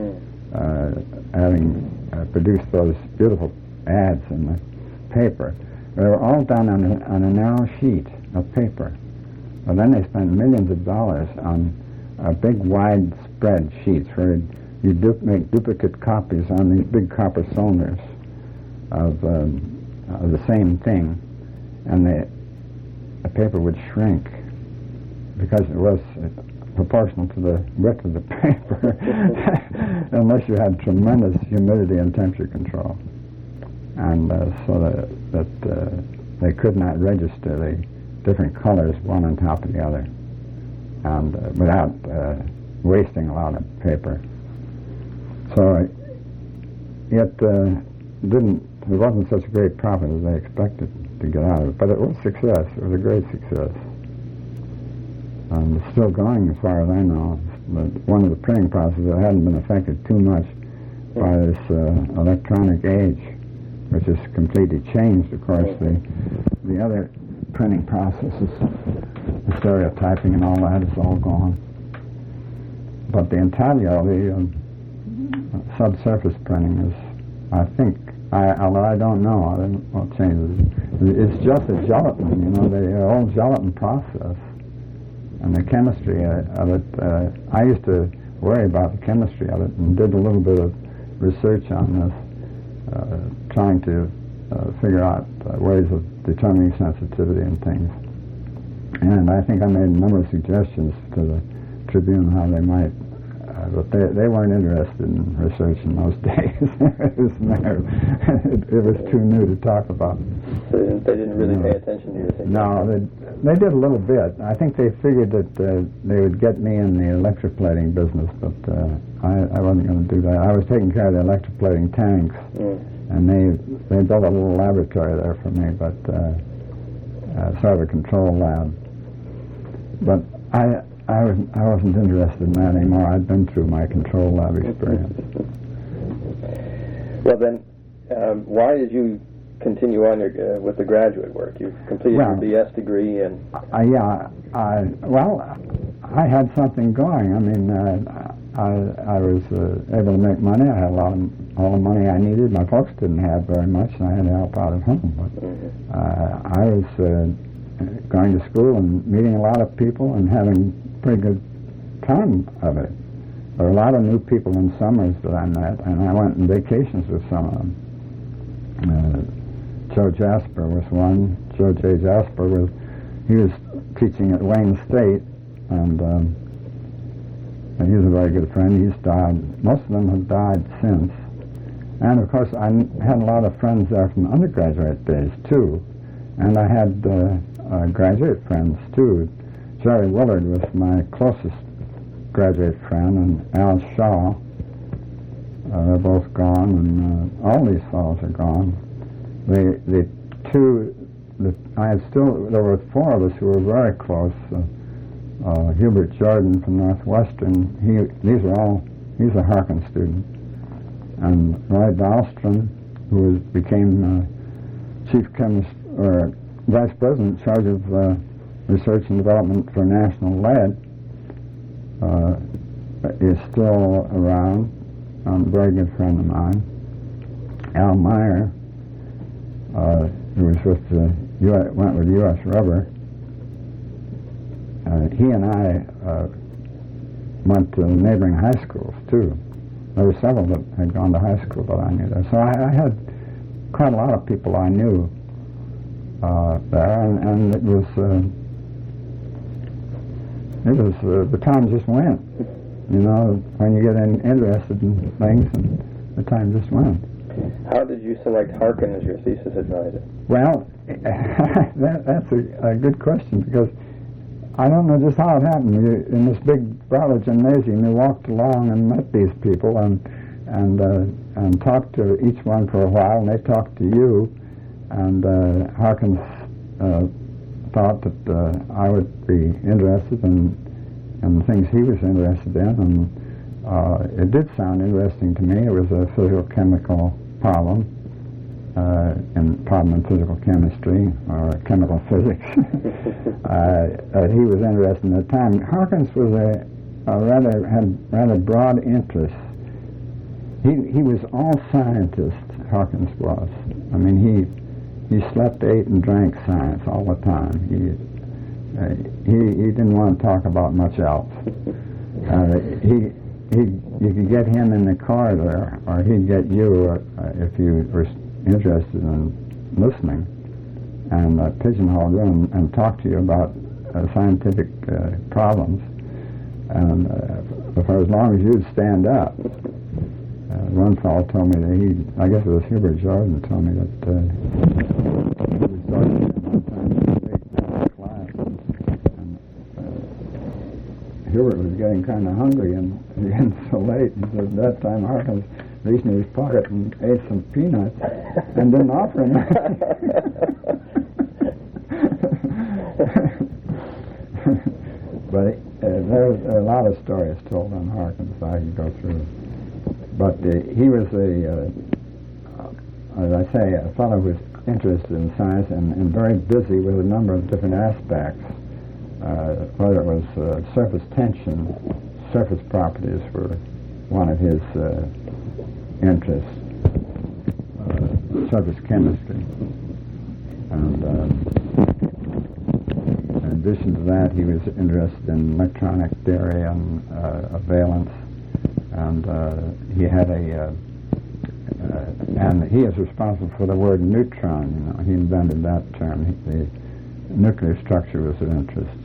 having produced those beautiful ads in the paper. They were all done on a narrow sheet of paper. Well, then they spent millions of dollars on big widespread sheets where you make duplicate copies on these big copper cylinders of the same thing, and the paper would shrink because it was proportional to the width of the paper, unless you had tremendous humidity and temperature control. and so that they could not register the different colors one on top of the other, and without wasting a lot of paper. So it wasn't such a great profit as they expected to get out of it, but it was success. It was a great success. And it's still going as far as I know. But one of the printing processes that hadn't been affected too much by this electronic age, which has completely changed, of course, the other printing processes, the stereotyping and all that is all gone. But the intaglio, the subsurface printing is, I think, although I don't know, I don't know what changes. It's just a gelatin, the old gelatin process. And the chemistry of it, I used to worry about the chemistry of it and did a little bit of research on this, trying to figure out ways of determining sensitivity and things. And I think I made a number of suggestions to the Tribune how they might, but they weren't interested in research in those days. It was too new to talk about. So they didn't really pay attention to your thing? No, they did a little bit. I think they figured that they would get me in the electroplating business, but I wasn't going to do that. I was taking care of the electroplating tanks, and they built a little laboratory there for me, but sort of a control lab. But I wasn't interested in that anymore. I'd been through my control lab experience. Well then, why did you continue on with the graduate work? You completed your BS degree and... I had something going. I mean, I was able to make money. I had all the money I needed. My folks didn't have very much, and I had to help out at home. But I was going to school and meeting a lot of people and having pretty good time of it. There were a lot of new people in summers that I met, and I went on vacations with some of them. Joe Jasper was one. Joe J. Jasper he was teaching at Wayne State, and he was a very good friend. He's died. Most of them have died since. And of course, I had a lot of friends there from undergraduate days too, and I had graduate friends too. Jerry Willard was my closest graduate friend, and Al Shaw. They're both gone, and all these fellows are gone. There were four of us who were very close. Hubert Jordan from Northwestern, he's a Harkin student. And Roy Dahlstrom, who became chief chemist, or vice president in charge of research and development for National Lead, is still around, a very good friend of mine. Al Meyer, who was went with U.S. Rubber, he and I went to neighboring high schools too. There were several that had gone to high school that I knew there. So I had quite a lot of people I knew there, and it was the time just went. When you get interested in things, and the time just went. How did you select Harkin as your thesis advisor? Well, that's a good question, because I don't know just how it happened. In this big Broward gymnasium, you walked along and met these people and talked to each one for a while, and they talked to you. And Harkins thought that I would be interested in the things he was interested in, and it did sound interesting to me. It was a physical-chemical problem, problem in physical chemistry or chemical physics. He was interested in at the time. Harkins was had rather broad interests. He was all scientist. Harkins was. I mean, he slept, ate, and drank science all the time. He didn't want to talk about much else. You could get him in the corridor, or he'd get you if you were interested in listening, and pigeonhole you and talk to you about scientific problems, and for as long as you'd stand up. one fellow told me that I guess it was Hubert Jordan, told me that he was talking one time late in class, and Hubert was getting kind of hungry and getting so late, and so at that time Harkins reached in his pocket and ate some peanuts and didn't offer him. But there's a lot of stories told on Harkins I could go through. But he was as I say, a fellow who was interested in science and very busy with a number of different aspects. Whether it was surface tension, surface properties were one of his interests, surface chemistry. And in addition to that, he was interested in electronic theory and valence. And he had and he is responsible for the word neutron. You know, he invented that term. The nuclear structure was of interest.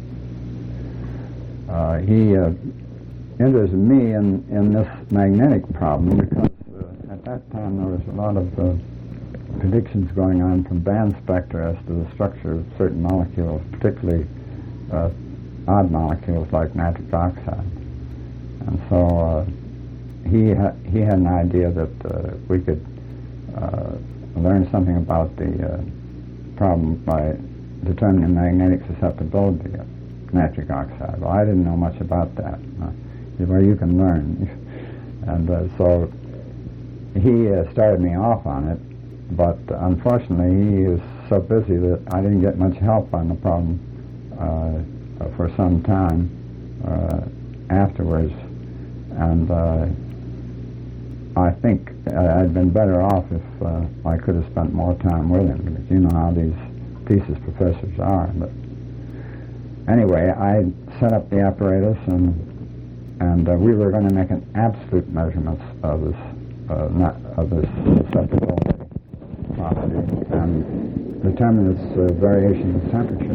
He interested me in this magnetic problem because at that time there was a lot of predictions going on from band spectra as to the structure of certain molecules, particularly odd molecules like nitric oxide. And so he had an idea that we could learn something about the problem by determining magnetic susceptibility of nitric oxide. Well, I didn't know much about that. Well, you can learn. And so he started me off on it, but unfortunately he was so busy that I didn't get much help on the problem for some time afterwards. And I think I'd been better off if I could have spent more time with him, because you know how these thesis professors are. But anyway, I set up the apparatus, and we were going to make an absolute measurement of this susceptibility property and determine its variation in temperature.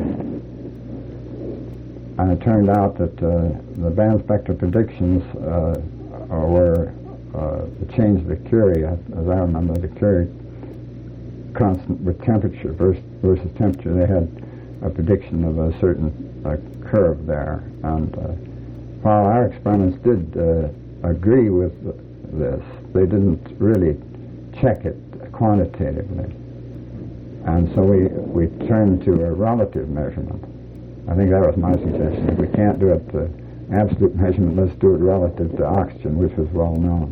And it turned out that the band spectra predictions were the change of the Curie, as I remember, the Curie constant with temperature versus temperature. They had a prediction of a certain curve there. And while our experiments did agree with this, they didn't really check it quantitatively. And so we turned to a relative measurement. I think that was my suggestion. If we can't do it absolute measurement, let's do it relative to oxygen, which was well known.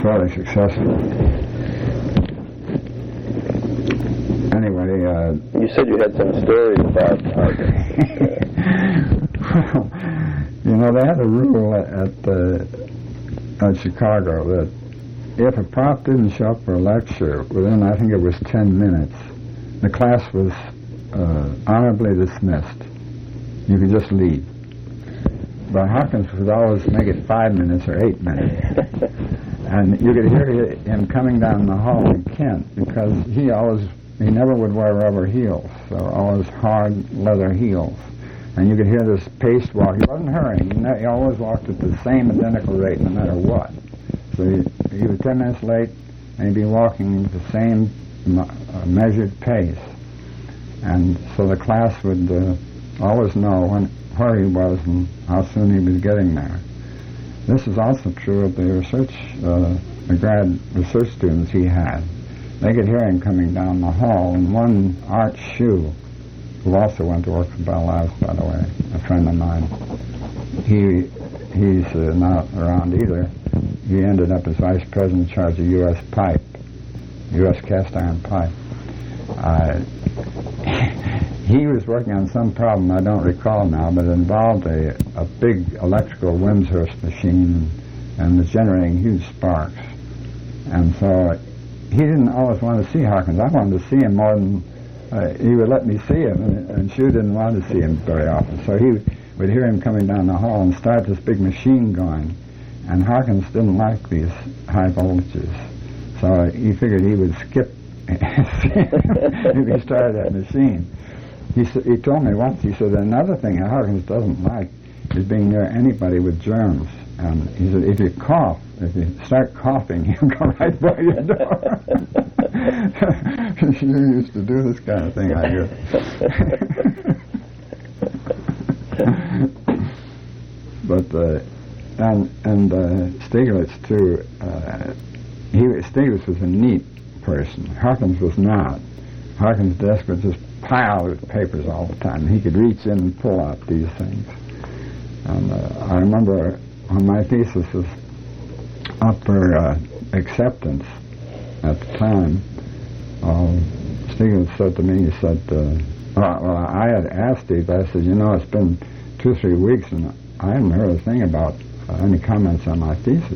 fairly successful. Anyway, you said you had some stories about well, you know, they had a rule at Chicago that if a prof didn't show up for a lecture within, I think it was 10 minutes, the class was honorably dismissed. You could just leave. But Hawkins would always make it 5 minutes or 8 minutes. And you could hear him coming down the hall in Kent, because he never would wear rubber heels. They were always hard leather heels. And you could hear this paced walk. He wasn't hurrying. He always walked at the same identical rate no matter what. So he was 10 minutes late, and he'd be walking at the same measured pace. And so the class would always know where he was and how soon he was getting there. This is also true of the grad research students he had. They could hear him coming down the hall, and one Art Shue, who also went to work for Bell Labs, by the way, a friend of mine, he's not around either. He ended up as vice president in charge of U.S. pipe, U.S. cast iron pipe. He was working on some problem I don't recall now, but it involved a big electrical Wimshurst machine and was generating huge sparks. And so he didn't always want to see Hawkins. I wanted to see him more than he would let me see him, and Shue didn't want to see him very often. So he would hear him coming down the hall and start this big machine going. And Hawkins didn't like these high voltages. So he figured he would skip if he started that machine. He told me once, he said, another thing Hawkins doesn't like is being near anybody with germs. And he said, if you start coughing, he'll go right by your door. You used to do this kind of thing, I guess. But, and Stieglitz, too, Stieglitz was a neat person. Hawkins was not. Hawkins' desk was just piled with papers all the time. He could reach in and pull out these things. And I remember when my thesis was up for acceptance at the time, Stieglitz said to me, he said, well, I had asked Steve, I said, you know, it's been 2 or 3 weeks and I haven't heard a thing about any comments on my thesis.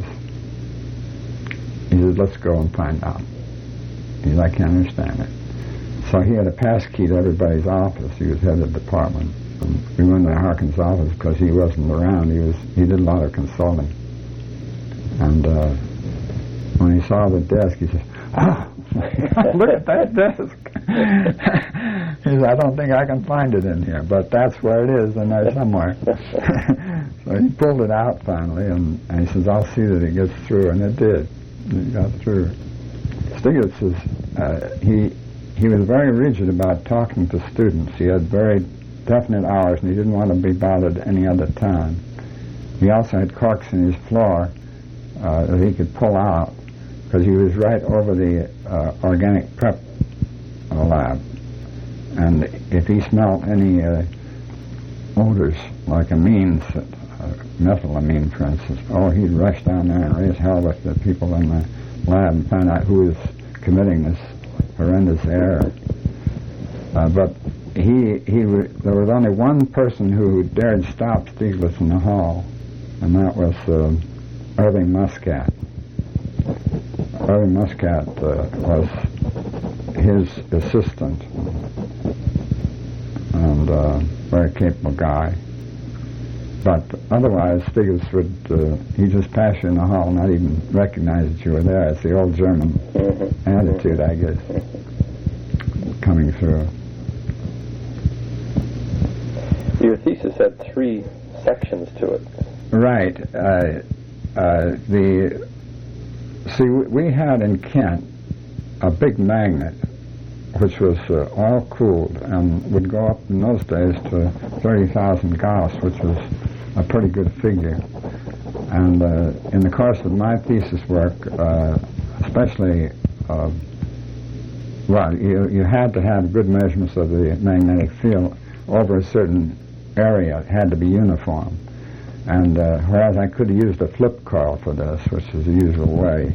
He said, let's go and find out. He said, I can't understand it. So he had a pass key to everybody's office. He was head of the department. And we went to Hawkins' office because he wasn't around. He did a lot of consulting. And when he saw the desk, he said, oh, look at that desk. He said, I don't think I can find it in here, but that's where it is, in there somewhere. So he pulled it out finally, and he says, I'll see that it gets through, and it did. It got through. Stieglitz he was very rigid about talking to students. He had very definite hours, and he didn't want to be bothered any other time. He also had corks in his floor that he could pull out, because he was right over the organic prep lab. And if he smelled any odors, like amines, methylamine, for instance, he'd rush down there and raise hell with the people in the lab and find out who was committing this horrendous error. But there was only one person who dared stop Stieglitz in the hall, and that was Irving Muscat. Irving Muscat was his assistant, and very capable guy. But otherwise, Stieglitz he'd just pass you in the hall, not even recognize that you were there. It's the old German attitude, I guess, coming through. Your thesis had 3 sections to it. Right. We had in Kent a big magnet, which was oil-cooled and would go up in those days to 30,000 Gauss, which was a pretty good figure. And in the course of my thesis work, especially, you had to have good measurements of the magnetic field over a certain area. It had to be uniform. And whereas I could have used a flip coil for this, which is the usual way,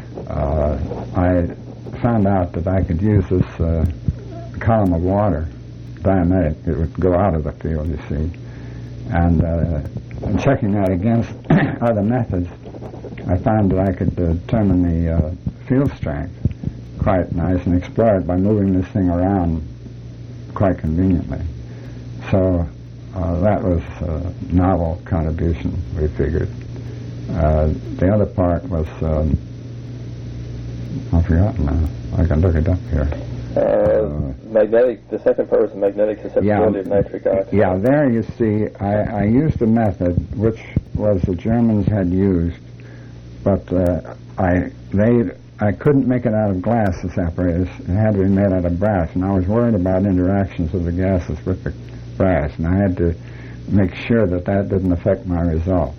I found out that I could use this column of water, diametric. It would go out of the field, you see. And checking that against other methods, I found that I could determine the field strength quite nice and explore it by moving this thing around quite conveniently. So that was a novel contribution, we figured. The other part was, I've forgotten now. I can look it up here. Magnetic. The second part was the magnetic susceptibility of nitric oxide. Yeah, there you see, I used a method which was the Germans had used, but I couldn't make it out of glass, this apparatus. It had to be made out of brass, and I was worried about interactions of the gases with the brass, and I had to make sure that didn't affect my results.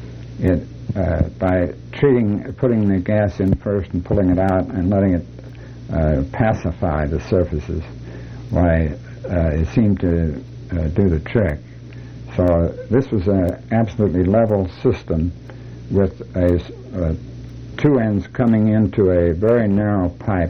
By putting the gas in first and pulling it out and letting it pacify the surfaces, it seemed to do the trick. So this was an absolutely level system with two ends coming into a very narrow pipe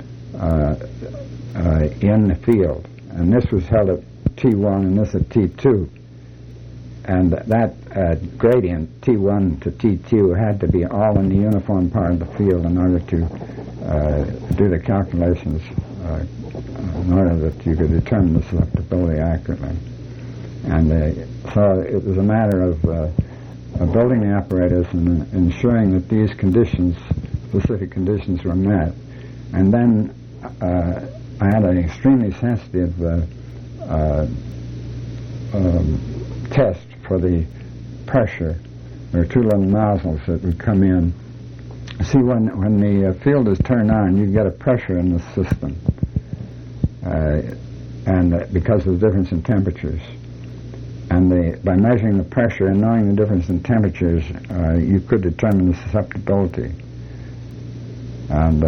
in the field. And this was held at T1 and this at T2. And that gradient, T1 to T2, had to be all in the uniform part of the field in order to do the calculations in order that you could determine the susceptibility accurately. And so it was a matter of building the apparatus and ensuring that these conditions, specific conditions, were met. And then I had an extremely sensitive test for the pressure. There are two little nozzles that would come in. See, when the field is turned on, you get a pressure in the system, and because of the difference in temperatures. And by measuring the pressure and knowing the difference in temperatures, you could determine the susceptibility. And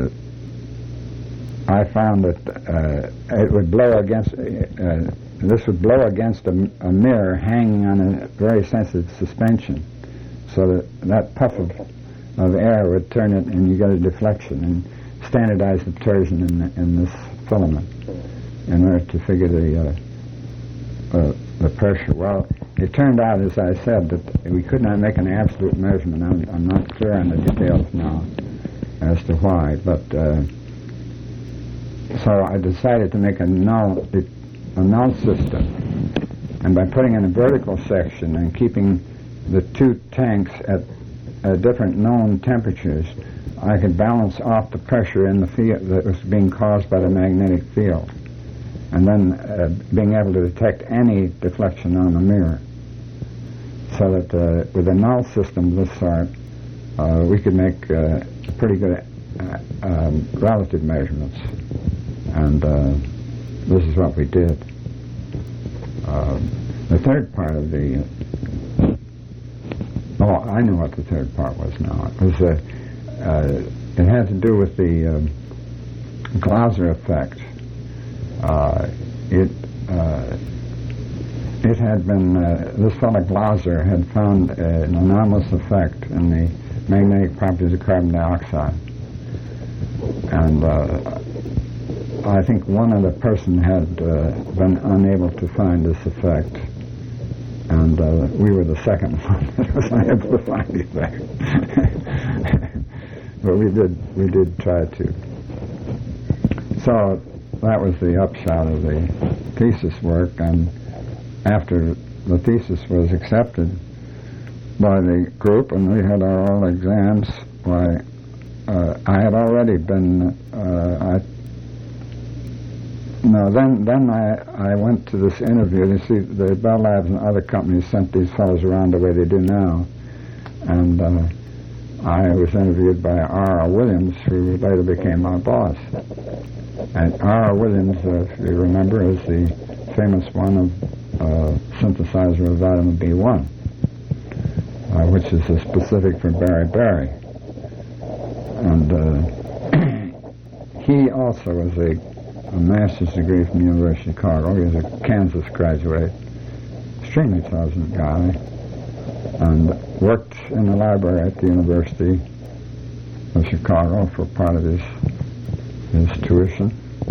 I found that it would blow against. This would blow against a mirror hanging on a very sensitive suspension, so that puff of air would turn it, and you get a deflection, and standardize the torsion in this filament in order to figure the pressure. Well, it turned out, as I said, that we could not make an absolute measurement. I'm not clear on the details now as to why, but so I decided to make a null system, and by putting in a vertical section and keeping the two tanks at different known temperatures, I could balance off the pressure in the field that was being caused by the magnetic field, and then being able to detect any deflection on the mirror, so that with a null system of this sort, we could make pretty good relative measurements, and this is what we did. The third part of the... I know what the third part was now. It was it had to do with the Glauser effect. It had been... this fellow Glauser had found an anomalous effect in the magnetic properties of carbon dioxide. And I think one other person had been unable to find this effect, and we were the second one that was unable to find the effect. But we did try to. So that was the upshot of the thesis work, and after the thesis was accepted by the group and we had our oral exams, I had already been Then I went to this interview. You see, the Bell Labs and other companies sent these fellows around the way they do now, and I was interviewed by R.R. Williams, who later became my boss. And R.R. Williams, if you remember, is the famous one of synthesizer of vitamin B1, which is a specific for beriberi. And he also was a master's degree from the University of Chicago. He was a Kansas graduate, extremely intelligent guy, and worked in the library at the University of Chicago for part of his tuition.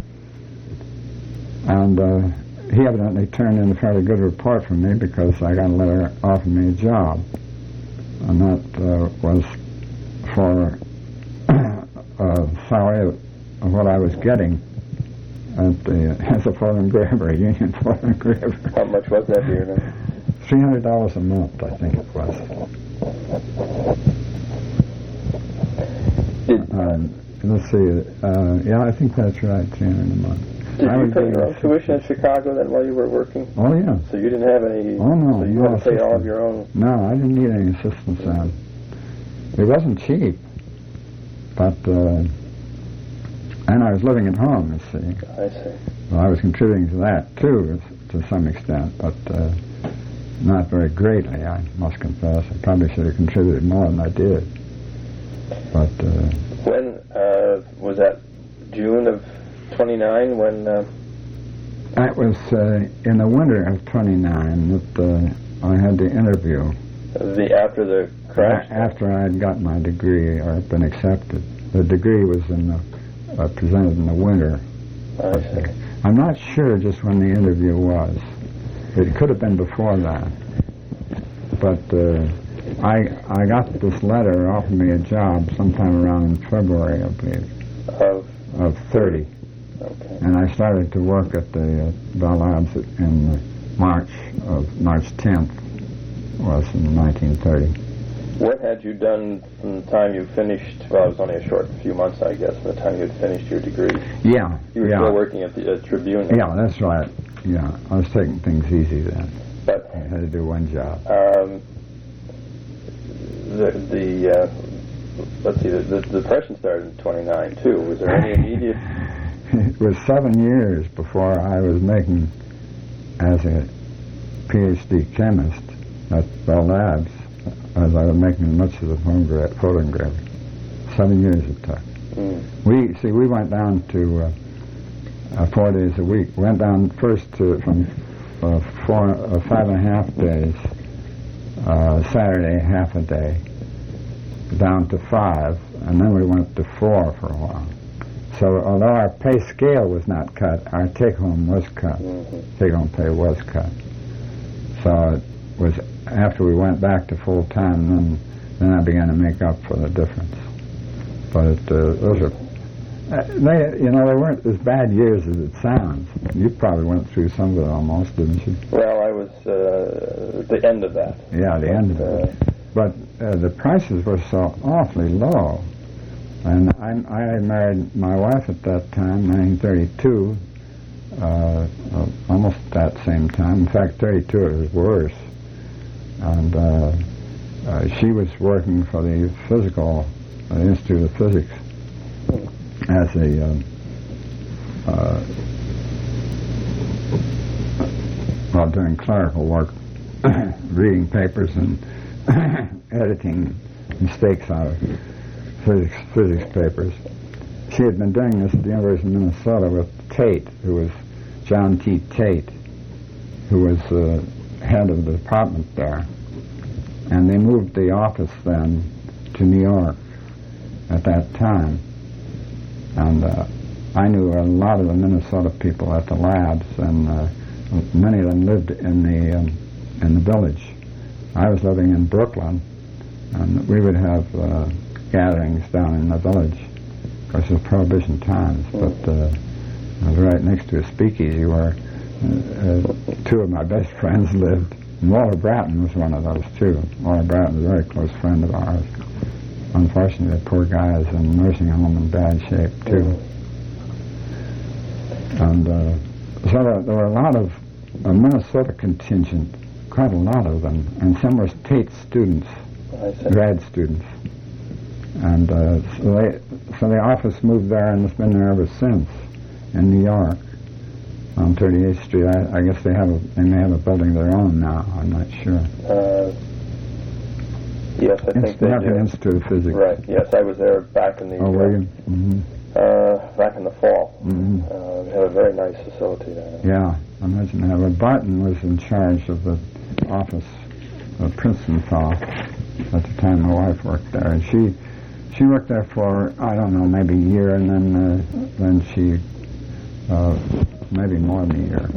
And he evidently turned in a fairly good report for me because I got a letter offering me a job. And that was for a salary of what I was getting as a photo engraver, a union photo engraver. How much was that, do you know? $300 a month, I think it was. Let's see. Yeah, I think that's right, $300 a month. Did you pay your own tuition in Chicago then while you were working? Oh, yeah. So you didn't have any... Oh, no. So you had to pay all of your own... No, I didn't need any assistance then. It wasn't cheap, but... and I was living at home, you see. I see. Well, I was contributing to that, too, to some extent, but not very greatly, I must confess. I probably should have contributed more than I did. But... when was that? June of 29 when... That was in the winter of 29 that I had the interview. After the crash? After I had got my degree or been accepted. The degree was presented in the winter. I see. I'm not sure just when the interview was. It could have been before that. But I got this letter offering me a job sometime around February, I believe, of 30. Okay. And I started to work at the Bell Labs in March 10th, was in 1930. What had you done from the time you finished? Well, it was only a short few months, I guess, from the time you had finished your degree. Yeah. You were still working at the Tribune. Yeah, that's right. Yeah, I was taking things easy then. But I had to do one job. Let's see, the Depression started in 29 too. Was there any immediate? It was 7 years before I was making, as a PhD chemist at Bell Labs, as I was making much of the photo engraving. 7 years it took. We went down to 4 days a week. We went down first from 5.5 days, Saturday half a day, down to 5, and then we went to 4 for a while. So although our pay scale was not cut, our take-home was cut. Take-home pay was cut. So it was after we went back to full-time, then I began to make up for the difference. But those are... they weren't as bad years as it sounds. You probably went through some of it almost, didn't you? Well, I was at the end of that. Yeah, the end of it. But the prices were so awfully low. And I married my wife at that time, 1932, almost at that same time. In fact, 32 it was worse. And she was working for the Institute of Physics as doing clerical work, reading papers and editing mistakes out of physics papers. She had been doing this at the University of Minnesota with Tate, who was John T. Tate, who was head of the department there. And they moved the office then to New York at that time. And I knew a lot of the Minnesota people at the labs, and many of them lived in the village. I was living in Brooklyn, and we would have gatherings down in the village. Of course, it was Prohibition times, but I was right next to a speakeasy where two of my best friends lived. And Walter Bratton was one of those, too. Walter Bratton was a very close friend of ours. Unfortunately, the poor guy is in a nursing home in bad shape, too. And so there were a lot of Minnesota contingent, quite a lot of them, and some were Tate students, grad students. And so the office moved there, and it's been there ever since, in New York, on 38th Street. I guess they may have a building of their own now. I'm not sure. Yes, I think they do. Institute of Physics. Right. Yes, I was there back in the. Oh, were you? Mm-hmm. Back in the fall. Mm-hmm. We had a very nice facility there. Yeah, I imagine that. But Barton was in charge of the office Princeton fellow at the time my wife worked there, and she worked there for, I don't know, maybe a year, and then she maybe more than a year.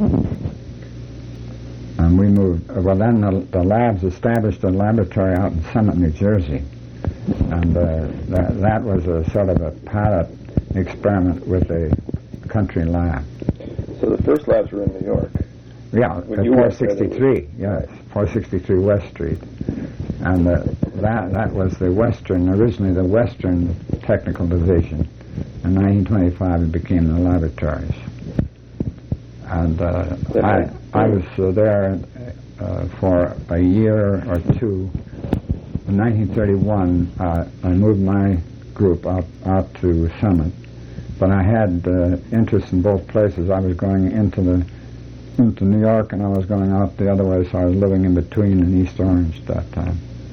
And we moved. Well, then the labs established a laboratory out in Summit, New Jersey, and that was a sort of a pilot experiment with a country lab. So the first labs were in New York. Yeah, at 463. Yes, 463 West Street, and that was originally the Western Technical Division. In 1925, it became the laboratories. And I was there for a year or two. In 1931, I moved my group out to Summit, but I had interest in both places. I was going into New York, and I was going out the other way, so I was living in between in East Orange at that time.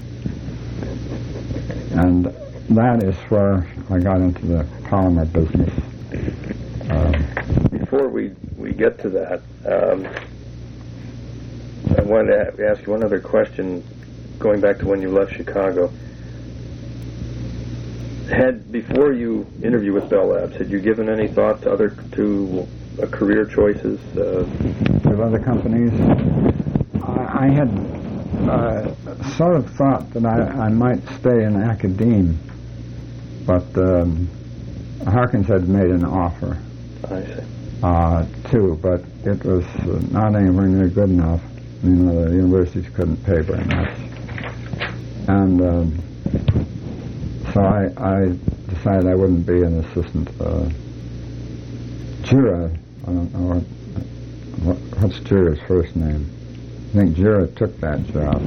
And that is where I got into the polymer business. Before we get to that, I wanted to ask you one other question, going back to when you left Chicago. Before you interviewed with Bell Labs, had you given any thought to career choices? With other companies? I had sort of thought that I might stay in academia, but Harkins had made an offer. I see. Too, but it was not anywhere near good enough. You know, the universities couldn't pay very much. And so I decided I wouldn't be an assistant. Jura, I don't know what's Jura's first name. I think Jura took that job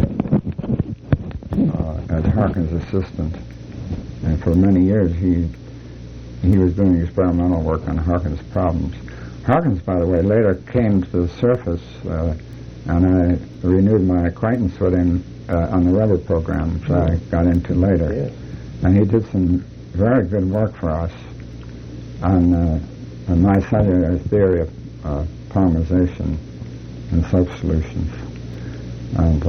as Harkins' assistant, and for many years he was doing experimental work on Harkins' problems. Harkins, by the way, later came to the surface, and I renewed my acquaintance with him on the rubber program, which I got into later. Yes. And he did some very good work for us on my cellular theory of polymerization in soap solutions. And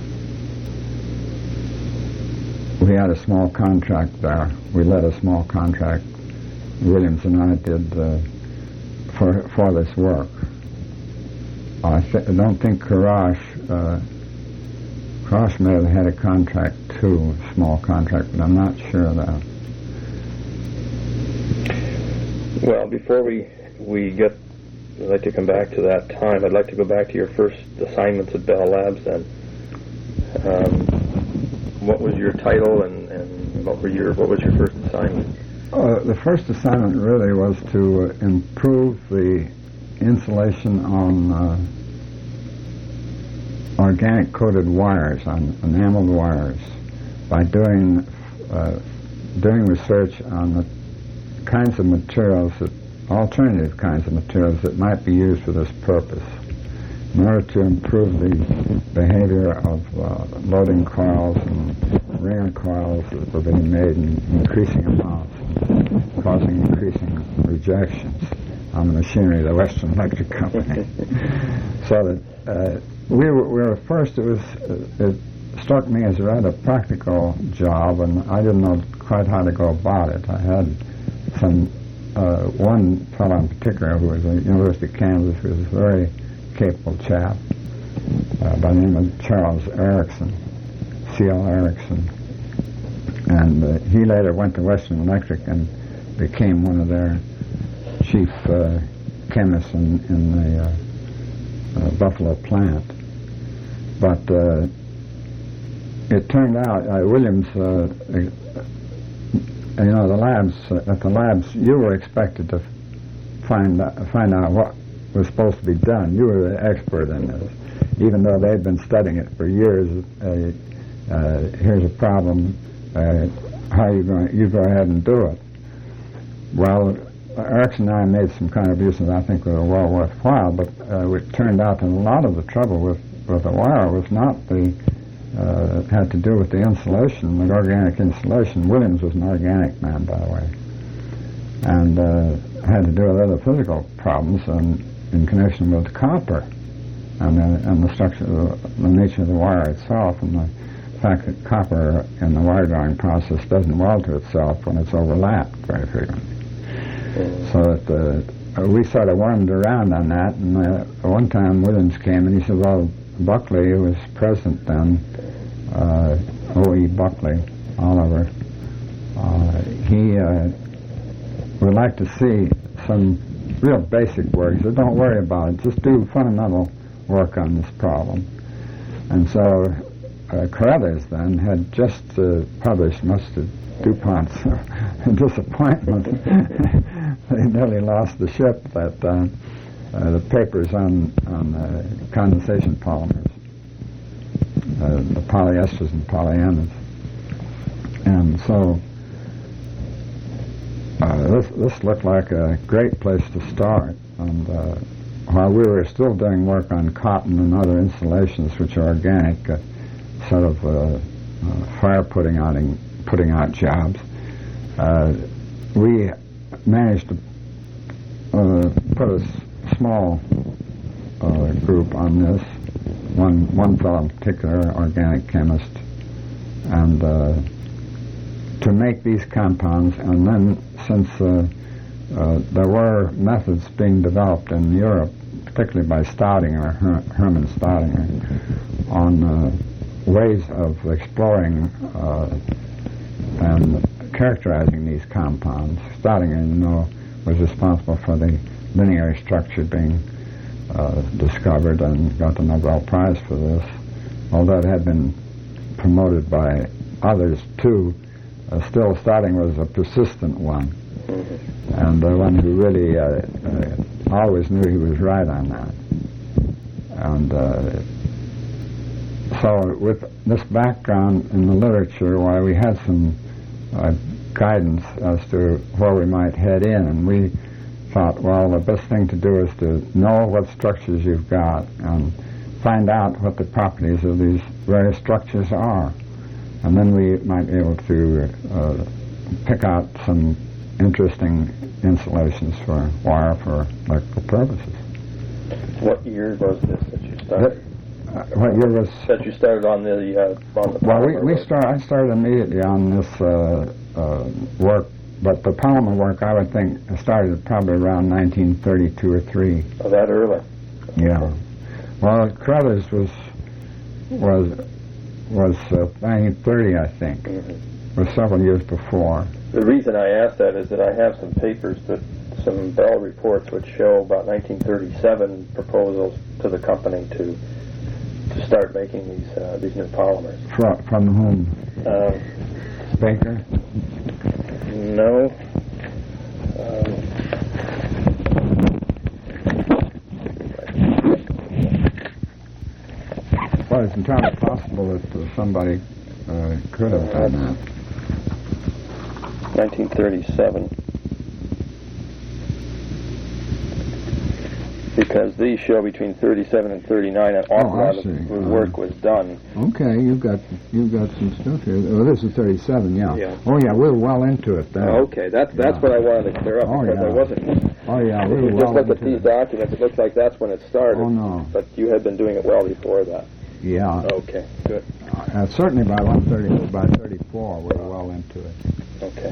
we had a small contract there. We led a small contract, Williams and I did, for this work. I don't think Karash may have had a contract too, a small contract, but I'm not sure of that. Well, before we get, I'd like to come back to that time. I'd like to go back to your first assignments at Bell Labs then. What was your title and what was your first assignment? The first assignment really was to improve the insulation on organic coated wires, on enameled wires, by doing research on the kinds of materials, alternative kinds of materials that might be used for this purpose, in order to improve the behavior of loading coils and ringer coils that were being made in increasing amounts, causing increasing rejections on the machinery of the Western Electric Company. So that we were first, it struck me as a rather practical job, and I didn't know quite how to go about it. I had one fellow in particular who was at the University of Kansas, who was a very capable chap by the name of Charles Erickson, C.L. Erickson. And he later went to Western Electric and became one of their chief chemists in the Buffalo plant. But it turned out, Williams, at the labs, you were expected to find out what was supposed to be done. You were the expert in this, even though they'd been studying it for years. Here's a problem. How are you going? You go ahead and do it. Well, Erickson and I made some contributions I think were well worthwhile, but it turned out that a lot of the trouble with the wire was not had to do with the insulation, the organic insulation. Williams was an organic man, by the way, and had to do with other physical problems in connection with copper. and the structure, the nature of the wire itself, and the fact that copper in the wire drawing process doesn't weld to itself when it's overlapped very frequently. So that we sort of wormed around on that, and one time Williams came and he said, well, Buckley, who was president then, O.E. Buckley, Oliver, he would like to see some real basic work. He said, don't worry about it, just do fundamental work on this problem. And so Carruthers then had just published most of DuPont's disappointment. They nearly lost the ship, that the papers on condensation polymers, the polyesters and polyamides. And so this looked like a great place to start. And while we were still doing work on cotton and other installations which are organic, sort of fire putting out jobs, we managed to put a small group on this. One fellow in particular, organic chemist, and to make these compounds. And then, since there were methods being developed in Europe, particularly by Staudinger, Hermann Staudinger, on ways of exploring and characterizing these compounds. Staudinger, you know, was responsible for the linear structure being discovered and got the Nobel Prize for this, although it had been promoted by others too. Still, Staudinger was a persistent one, and the one who really always knew he was right on that. And so with this background in the literature, why we had some guidance as to where we might head in, and we thought, well, the best thing to do is to know what structures you've got and find out what the properties of these various structures are. And then we might be able to pick out some interesting insulations for wire for electrical purposes. What year was this that you started? What year was that you started on the well, I started immediately on this work, but the polymer work I would think started probably around 1932 or 3. Oh, that early? Yeah. Well, Carruthers was 1930, I think. It was several years before. The reason I asked that is that I have some papers, some Bell reports which show about 1937 proposals to the company to start making these new polymers. From whom? Baker? No. Well, it's entirely possible that somebody could have done that. 1937. Because these show between 37 and 39, an awful lot of work was done. Okay, you've got some stuff here. Oh, this is 37, yeah. Oh, yeah, we're well into it then. Okay, that's what I wanted to clear up, because I wasn't... Oh, yeah, we were well into it. If you just look at these documents, it looks like that's when it started. Oh, no. But you had been doing it well before that. Yeah. Okay, good. Certainly by 34, we're well into it. Okay.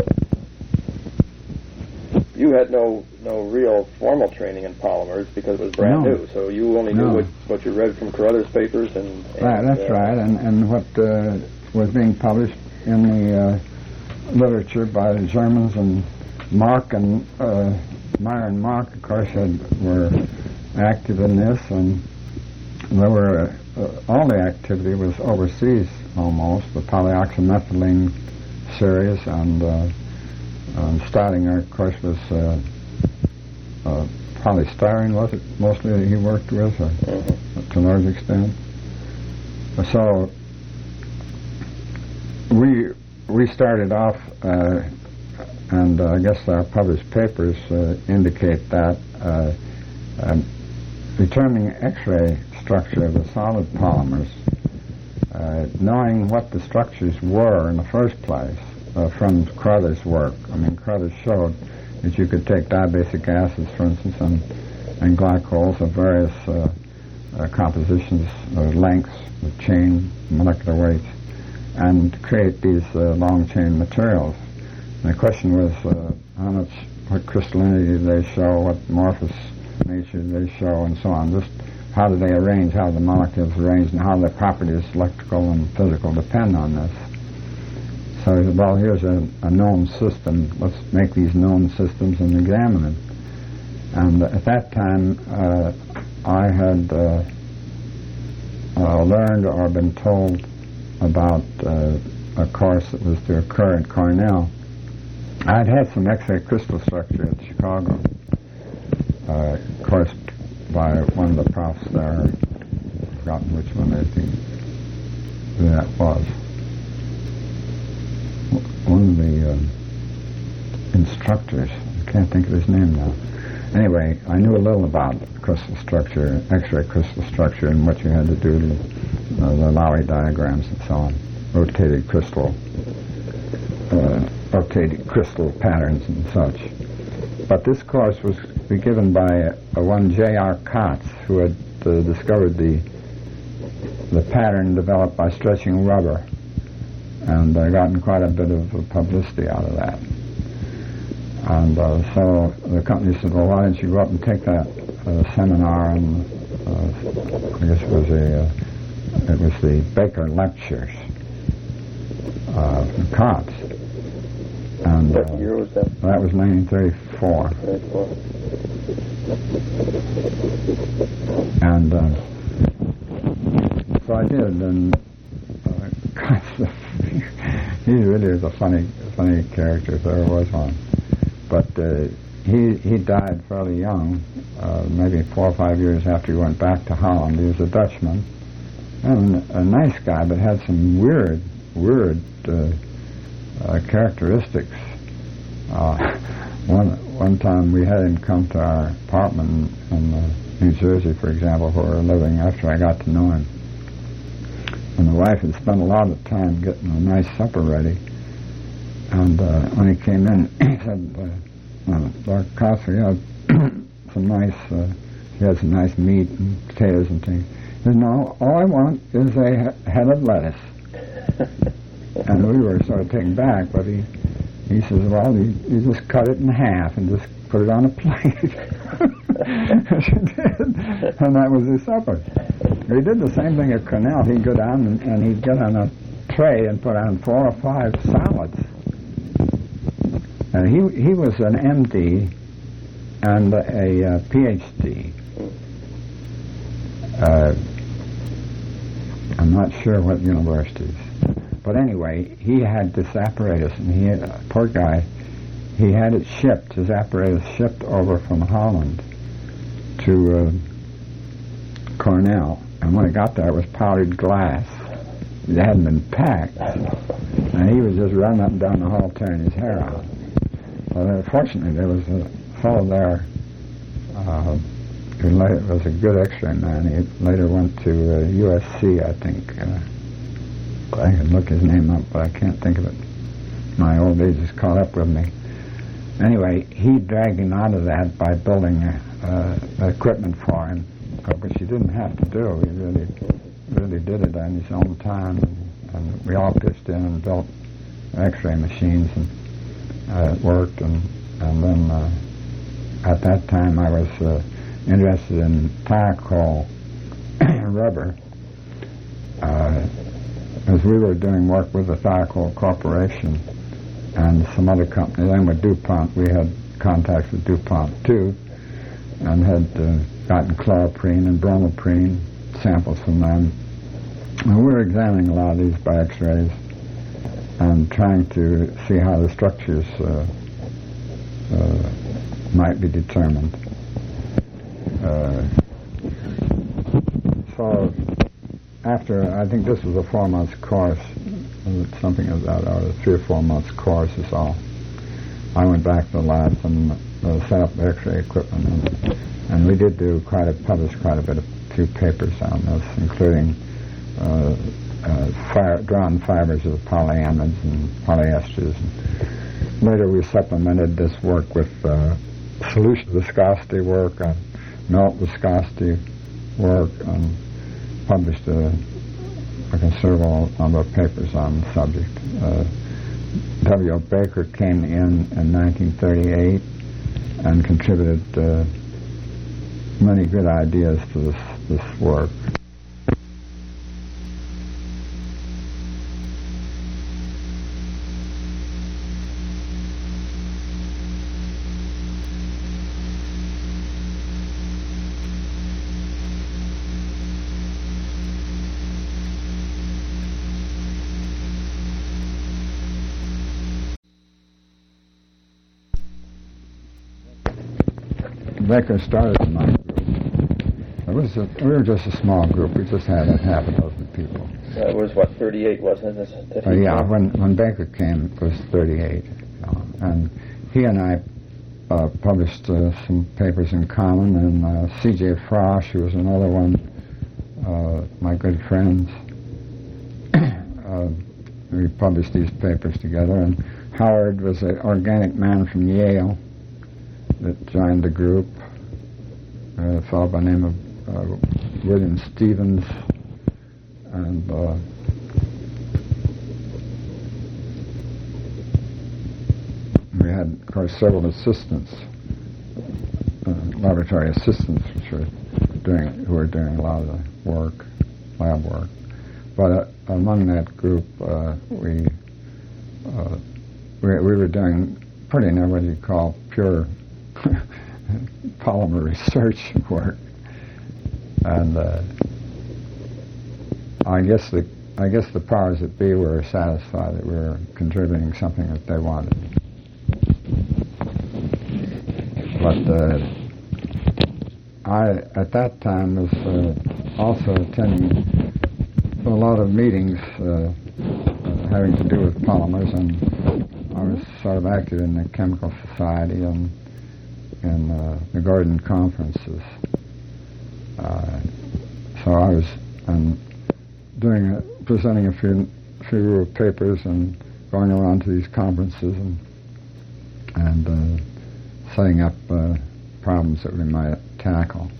You had no real formal training in polymers because it was brand new, so you only knew what you read from Carruthers' papers and that's right, and what was being published in the literature by the Germans, and Mark and Meyer and Mark, of course, were active in this, and there were all the activity was overseas almost. The polyoxymethylene series and Staudinger, of course, was polystyrene, was it mostly that he worked with, to a large extent? So we started off, and I guess our published papers indicate that determining X-ray structure of the solid polymers, knowing what the structures were in the first place, from Carruthers' work. I mean, Carruthers showed that you could take dibasic acids, for instance, and glycols of various compositions, lengths, the chain, molecular weights, and create these long chain materials. And the question was what crystallinity do they show, what amorphous nature do they show, and so on. Just how do they arrange, how the molecules arrange, and how the properties, electrical and physical, depend on this. So he said, well, here's a known system. Let's make these known systems and examine them. And at that time, I had learned or been told about a course that was to occur at Cornell. I'd had some X-ray crystal structure at Chicago, course by one of the profs there. I've forgotten which one I think that was. One of the instructors, I can't think of his name now. Anyway, I knew a little about crystal structure, X-ray crystal structure, and what you had to do to the Lowry diagrams and so on, rotated crystal patterns and such. But this course was given by one J.R. Kotz, who had discovered the pattern developed by stretching rubber, and gotten quite a bit of publicity out of that. And so the company said, well, why don't you go up and take that seminar, and I guess it was the Baker Lectures from Kotz. And what year was that? That was 1934. And so I did, and he really is a funny character if there ever was one. But he died fairly young, maybe 4 or 5 years after he went back to Holland. He was a Dutchman, and a nice guy, but had some weird characteristics. One time we had him come to our apartment in New Jersey, for example, where we were living after I got to know him. And the wife had spent a lot of time getting a nice supper ready. And when he came in, he said, Dr. Costa, you have some nice, he had some nice meat and potatoes and things. He said, no, all I want is a head of lettuce. And we were sort of taken back, but he says, well, you just cut it in half and just put it on a plate. She did, and that was his supper. He did the same thing at Cornell. He'd go down and he'd get on a tray and put on 4 or 5 salads. And he was an MD and a PhD. I'm not sure what universities. But anyway, he had this apparatus, and poor guy, he had it shipped, his apparatus shipped over from Holland to Cornell. And when it got there, it was powdered glass. It hadn't been packed. And he was just running up and down the hall tearing his hair out. Well, fortunately, there was a fellow there who was a good X-ray man. He later went to USC, I think. I can look his name up, but I can't think of it. My old age has caught up with me. Anyway, he dragged him out of that by building equipment for him, which he didn't have to do. He really did it on his own time, and we all pitched in and built X-ray machines, and it worked. And then at that time I was interested in Thiokol rubber. As we were doing work with the Thiokol Corporation and some other companies, and with DuPont, we had contacts with DuPont too, and had gotten chloroprene and bromoprene samples from them. And we were examining a lot of these by X-rays and trying to see how the structures might be determined. So after, I think this was a 4-month course, something of that, or a 3 or 4 months course is all. I went back to the lab and set up X-ray equipment, and we did publish quite a bit, a few papers on this, including drawn fibers of polyamides and polyesters. And later we supplemented this work with solution viscosity work, melt viscosity work and published a considerable number of papers on the subject. W. O. Baker came in 1938 and contributed many good ideas to this work. Baker started in my group. We were just a small group. We just had half a dozen people. It was, 38, wasn't it? Yeah, when Baker came, it was 38. And he and I published some papers in common, and C.J. Frosch, who was another one, my good friends. We published these papers together, and Howard was an organic man from Yale that joined the group, a fellow by the name of William Stevens, and we had, of course, several assistants, laboratory assistants, who were doing a lot of the work, lab work. But among that group, we were doing pretty near what you'd call pure polymer research work, and I guess the powers that be were satisfied that we were contributing something that they wanted. But I, at that time, was also attending a lot of meetings having to do with polymers, and I was sort of active in the Chemical Society and in the Gordon conferences. So I was presenting a few papers and going around to these conferences and setting up problems that we might tackle.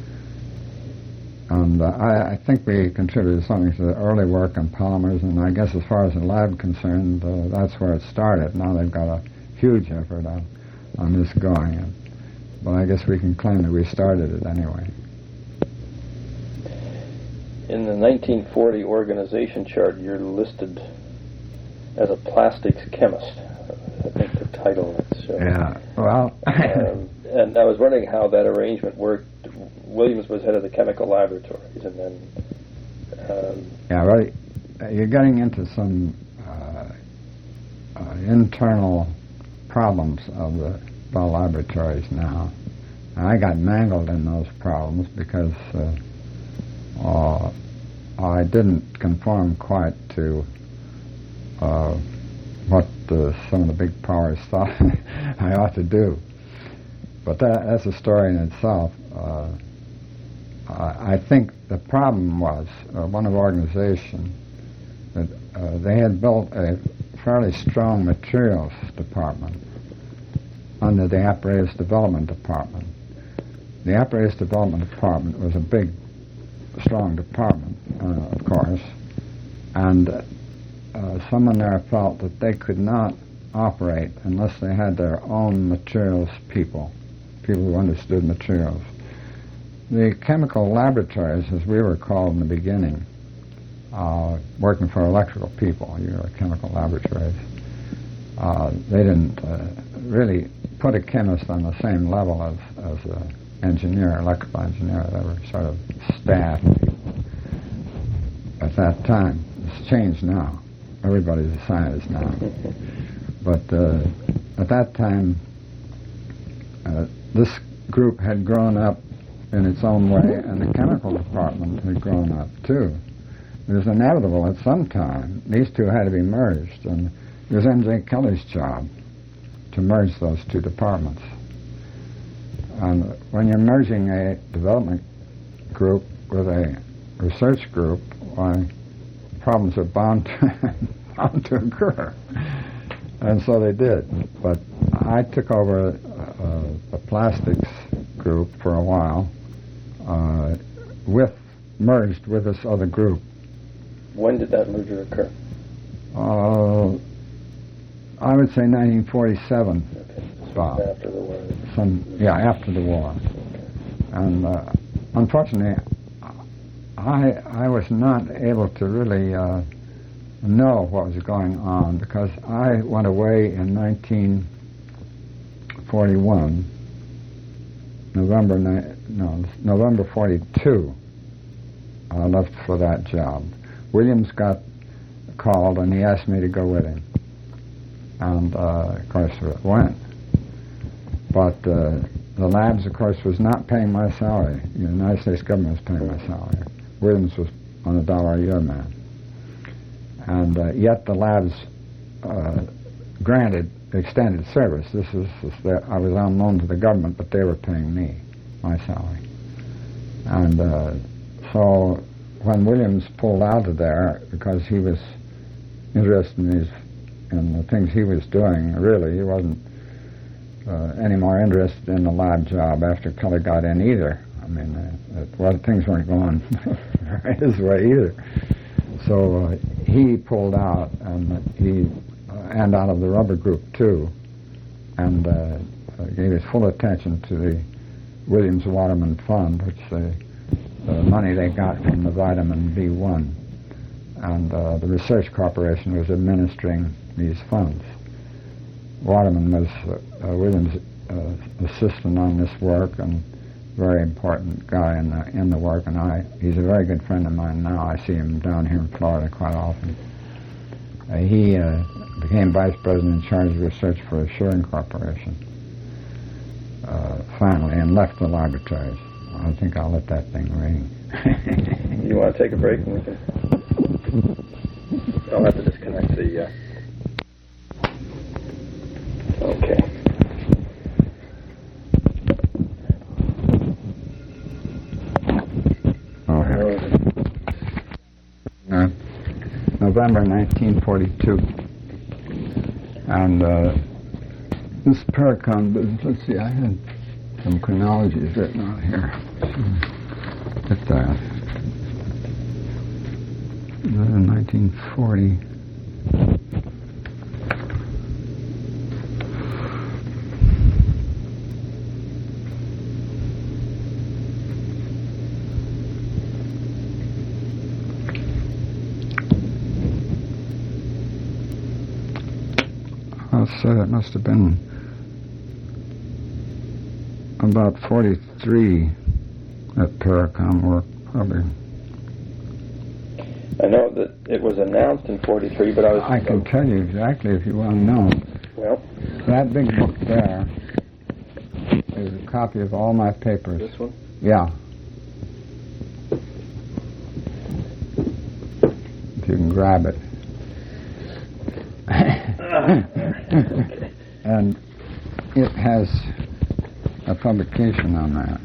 And I think we contributed something to the early work on polymers, and I guess as far as the lab concerned, that's where it started. Now they've got a huge effort on this going. But I guess we can claim that we started it anyway. In the 1940 organization chart, you're listed as a plastics chemist. I think the title is. Yeah, well... and I was wondering how that arrangement worked. Williams was head of the chemical laboratories, and then... yeah, well, you're getting into some internal problems of the Bell laboratories now. I got mangled in those problems because I didn't conform quite to what some of the big powers thought I ought to do. But that's a story in itself. I think the problem was one of organization that they had built a fairly strong materials department under the apparatus development department. The apparatus development department was a big, strong department, of course, and someone there felt that they could not operate unless they had their own materials people who understood materials. The chemical laboratories, as we were called in the beginning, working for electrical people, chemical laboratories, they didn't really put a chemist on the same level as an engineer, electrical engineer. They were sort of staff people at that time. It's changed now. Everybody's a scientist now. But at that time, this group had grown up in its own way, and the chemical department had grown up too. It was inevitable at some time. These two had to be merged, and it was M.J. Kelly's job to merge those two departments. And when you're merging a development group with a research group, why, problems are bound to occur. And so they did. But I took over the plastics group for a while. merged with this other group. When did that merger occur? I would say 1947. Okay. About. After the war. After the war. And unfortunately, I was not able to really know what was going on because I went away in 1941, November 42. I left for that job. Williams got called and he asked me to go with him. And, of course, it went. But the labs, of course, was not paying my salary. The United States government was paying my salary. Williams was on $1 a year man. And yet the labs granted extended service. I was on loan to the government, but they were paying me my salary. And so when Williams pulled out of there, because he was interested in the things he was doing, really, he wasn't any more interested in the lab job after Kelly got in either. I mean, things weren't going his way either. So he pulled out, and out of the rubber group too, and gave his full attention to the Williams Waterman Fund, which the money they got from the vitamin B1, and the Research Corporation was administering these funds. Waterman was Williams' assistant on this work and very important guy in the work, and he's a very good friend of mine now. I see him down here in Florida quite often. He became vice president in charge of research for Assuring Corporation finally, and left the laboratories. I think I'll let that thing ring. You want to take a break and we can... I'll have to disconnect the... Okay. November 1942. And this Paracon business, let's see, I had some chronologies written out here. Get that. 1940. I'll say it must have been about 43 at Paracon work, probably. I know that it was announced in 43, but I can tell you exactly if you want to know. Well, that big book there is a copy of all my papers. This one? Yeah. If you can grab it. Okay. And it has a publication on that.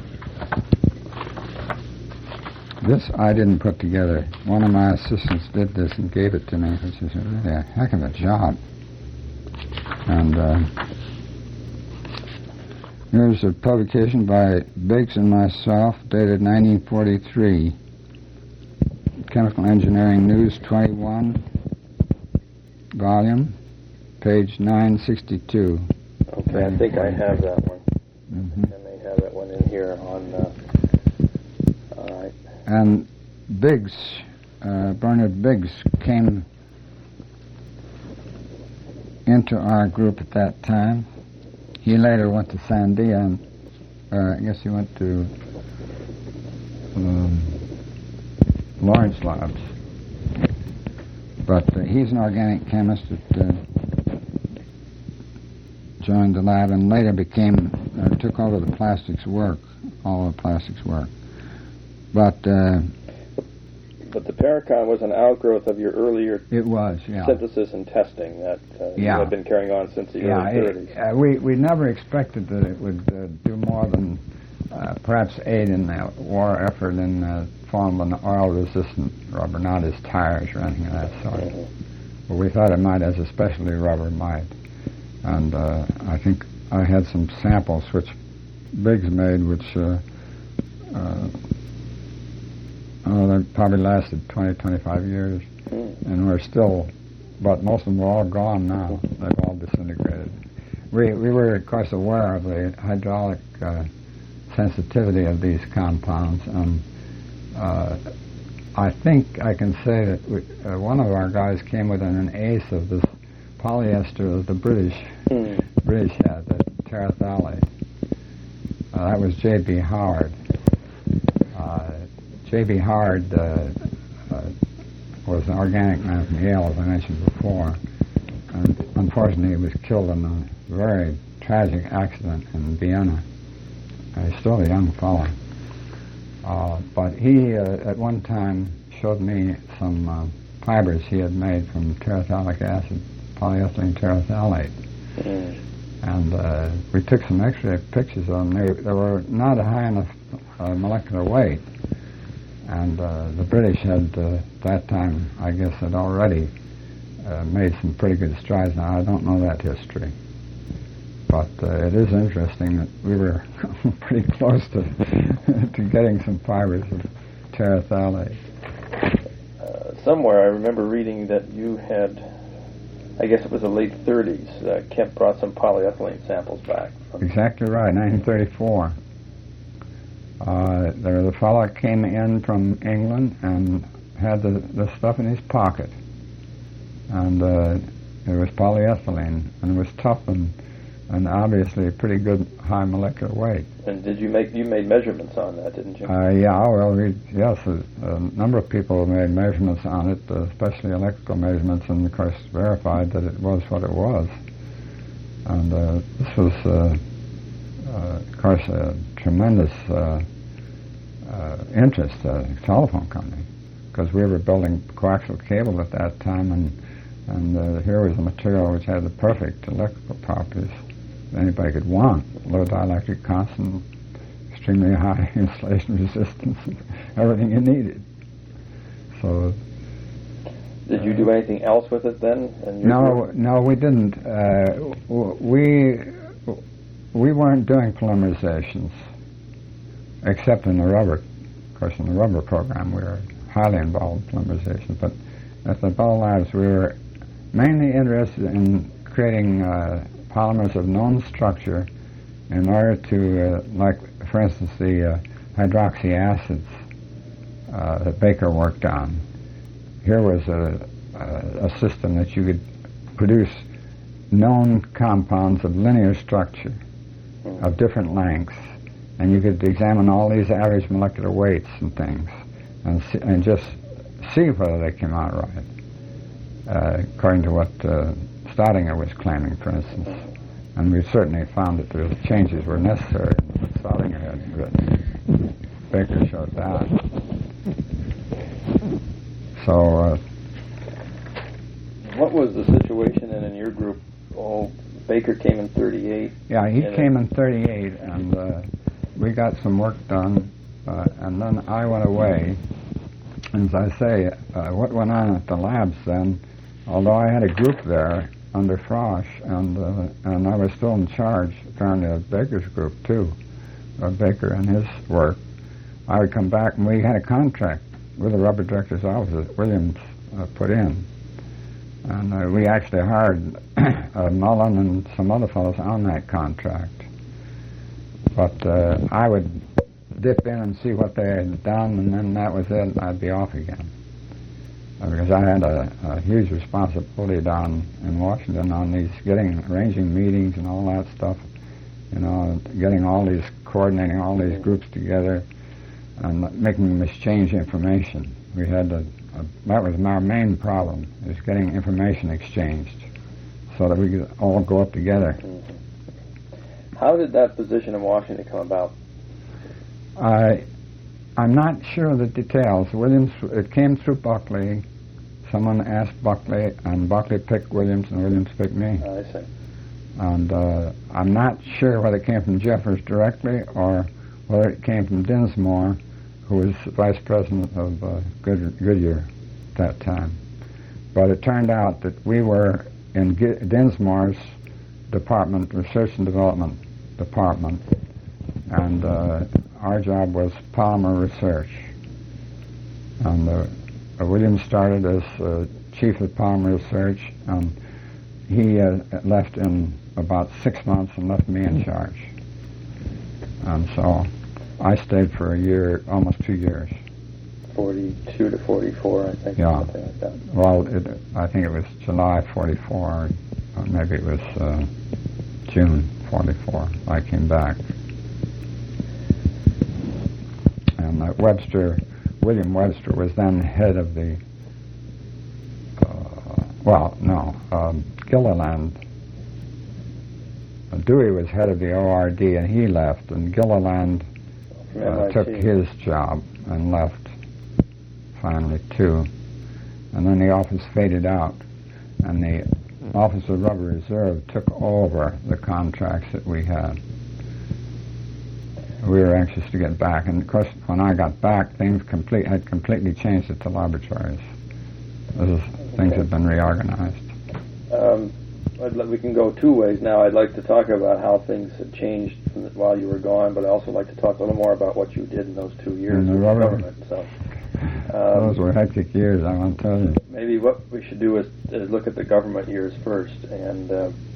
This I didn't put together. One of my assistants did this and gave it to me, which is really a heck of a job. And here's a publication by Biggs and myself, dated 1943. Chemical Engineering News 21, volume, page 962. Okay, I think I have that one. Mm-hmm. I may have that one in here on... all right. And Biggs, Bernard Biggs, came into our group at that time. He later went to Sandia, and I guess he went to Lawrence Labs. But he's an organic chemist that joined the lab and later took over the plastics work, all the plastics work. But the Paracon was an outgrowth of your earlier synthesis and testing that you had been carrying on since the early 30s. We never expected that it would do more than perhaps aid in the war effort in the form of an oil-resistant rubber, not as tires or anything of that sort. Mm-hmm. But we thought it might, as a specialty rubber might. And I think I had some samples which Biggs made, which Oh, they probably lasted 20, 25 years. And we're still, but most of them are all gone now. They've all disintegrated. We were, of course, aware of the hydraulic sensitivity of these compounds, and I think I can say that one of our guys came within an ace of this polyester that the British had, the terephthalate. That was J.B. Howard. J.B. Howard was an organic man from Yale, as I mentioned before, and unfortunately he was killed in a very tragic accident in Vienna. He's still a young fellow. But he, at one time, showed me some fibers he had made from terephthalic acid, polyethylene terephthalate. And we took some X-ray pictures of them. They were not a high enough molecular weight. And the British had, that time, I guess, had already made some pretty good strides. Now, I don't know that history. But it is interesting that we were pretty close to getting some fibers of terephthalate. Somewhere I remember reading that you had, I guess it was the late 30s, Kemp brought some polyethylene samples back. Exactly right, 1934. There was a fellow came in from England and had the stuff in his pocket. And it was polyethylene, and it was tough and obviously a pretty good high molecular weight. And you made measurements on that, didn't you? Yeah, well, yes, a number of people made measurements on it, especially electrical measurements, and of course verified that it was what it was. And this was, of course, a tremendous interest to the telephone company, because we were building coaxial cable at that time, and here was a material which had the perfect electrical properties anybody could want: low dielectric constant, extremely high insulation resistance, everything you needed. So, did you do anything else with it then? No, we didn't. We weren't doing polymerizations, except in the rubber. Of course, in the rubber program, we were highly involved in polymerization. But at the Bell Labs, we were mainly interested in creating polymers of known structure in order to, like, for instance, the hydroxy acids that Baker worked on. Here was a system that you could produce known compounds of linear structure of different lengths, and you could examine all these average molecular weights and things and just see whether they came out right, according to what Staudinger was claiming, for instance. And we certainly found that the changes were necessary in what Staudinger had written. Baker showed that. So, what was the situation in your group? Oh, Baker came in 38. Yeah, he came in 38, and we got some work done, and then I went away. And as I say, what went on at the labs then, although I had a group there under Frosch, and I was still in charge, apparently, of Baker's group, too, of Baker and his work, I would come back, and we had a contract with the rubber director's office that Williams put in. And we actually hired Mullen and some other fellows on that contract. But I would dip in and see what they had done, and then that was it, and I'd be off again. Because I had a huge responsibility down in Washington on these, arranging meetings and all that stuff, coordinating all these groups together and making them exchange information. We had that was our main problem, is getting information exchanged so that we could all go up together. Mm-hmm. How did that position in Washington come about? I'm not sure of the details. It came through Buckley. Someone asked Buckley, and Buckley picked Williams, and Williams picked me. I see. And I'm not sure whether it came from Jeffers directly or whether it came from Dinsmore, who was vice president of Goodyear at that time. But it turned out that we were in Dinsmore's department, research and development department, and our job was polymer research. And William started as chief of polymer research, and he left in about 6 months and left me in charge. And so I stayed for a year, almost 2 years. 42 to 44, I think. Yeah. Something like that. Well, I think it was July 44, or maybe it was June 44. I came back. And William Webster was then head of the, Gilliland. Dewey was head of the ORD, and he left, and Gilliland took his job and left finally too. And then the office faded out, and the Office of Rubber Reserve took over the contracts that we had. We were anxious to get back, and of course when I got back, things had completely changed at the laboratories. Things had been reorganized. We can go two ways now. I'd like to talk about how things had changed while you were gone, but I'd also like to talk a little more about what you did in those 2 years in the government. So, those were hectic years, I want to tell you. Maybe what we should do is look at the government years first. And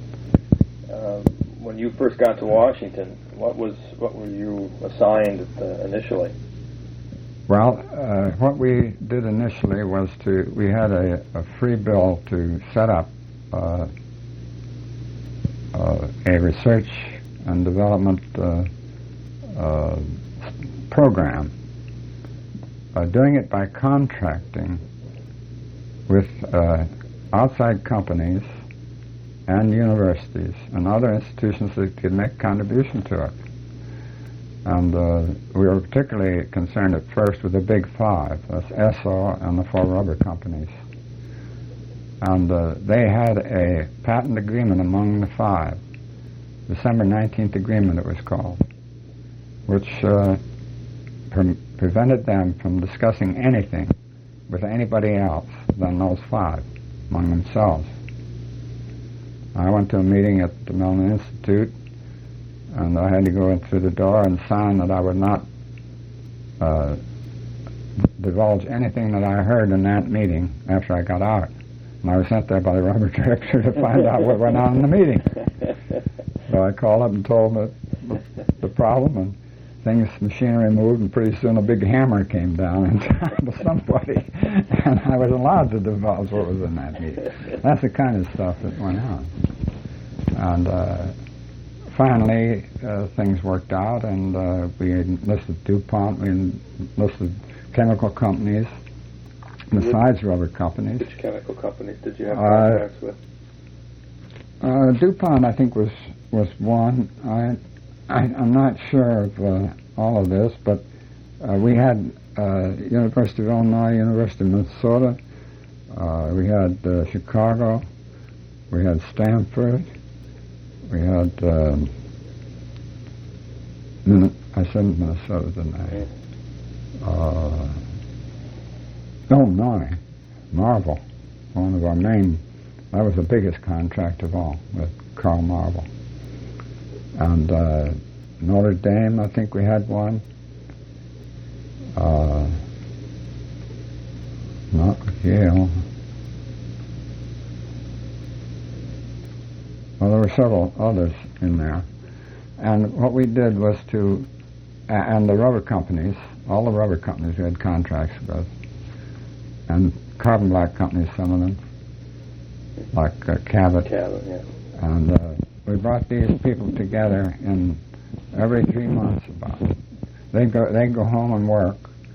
when you first got to Washington, what were you assigned initially? Well, what we did initially was we had a free bill to set up a research and development program, doing it by contracting with outside companies and universities and other institutions that could make contribution to it. And we were particularly concerned at first with the Big Five, that's Esso and the four rubber companies. And they had a patent agreement among the five, December 19th agreement it was called, which prevented them from discussing anything with anybody else than those five among themselves. I went to a meeting at the Milne Institute, and I had to go in through the door and sign that I would not divulge anything that I heard in that meeting after I got out. And I was sent there by the rubber director to find out what went on in the meeting. So I called up and told him the problem, and machinery moved, and pretty soon a big hammer came down into somebody, and I was allowed to divulge what was in that meeting. That's the kind of stuff that went on. And finally, things worked out, and we enlisted DuPont, we enlisted chemical companies, besides rubber companies. Which chemical companies did you have contracts with? DuPont, I think, was one. I'm not sure of all of this, but we had University of Illinois, University of Minnesota, we had Chicago, we had Stanford, we had, I said Minnesota, didn't I? Illinois, Marvel, one of our main, that was the biggest contract of all, with Carl Marvel. And Notre Dame, I think we had one. Not with Yale. Well, there were several others in there. And what we did was and the rubber companies, all the rubber companies we had contracts with, and carbon black companies, some of them, like Cabot. Cabot, yeah. And we brought these people together in every 3 months about. They'd go home and work,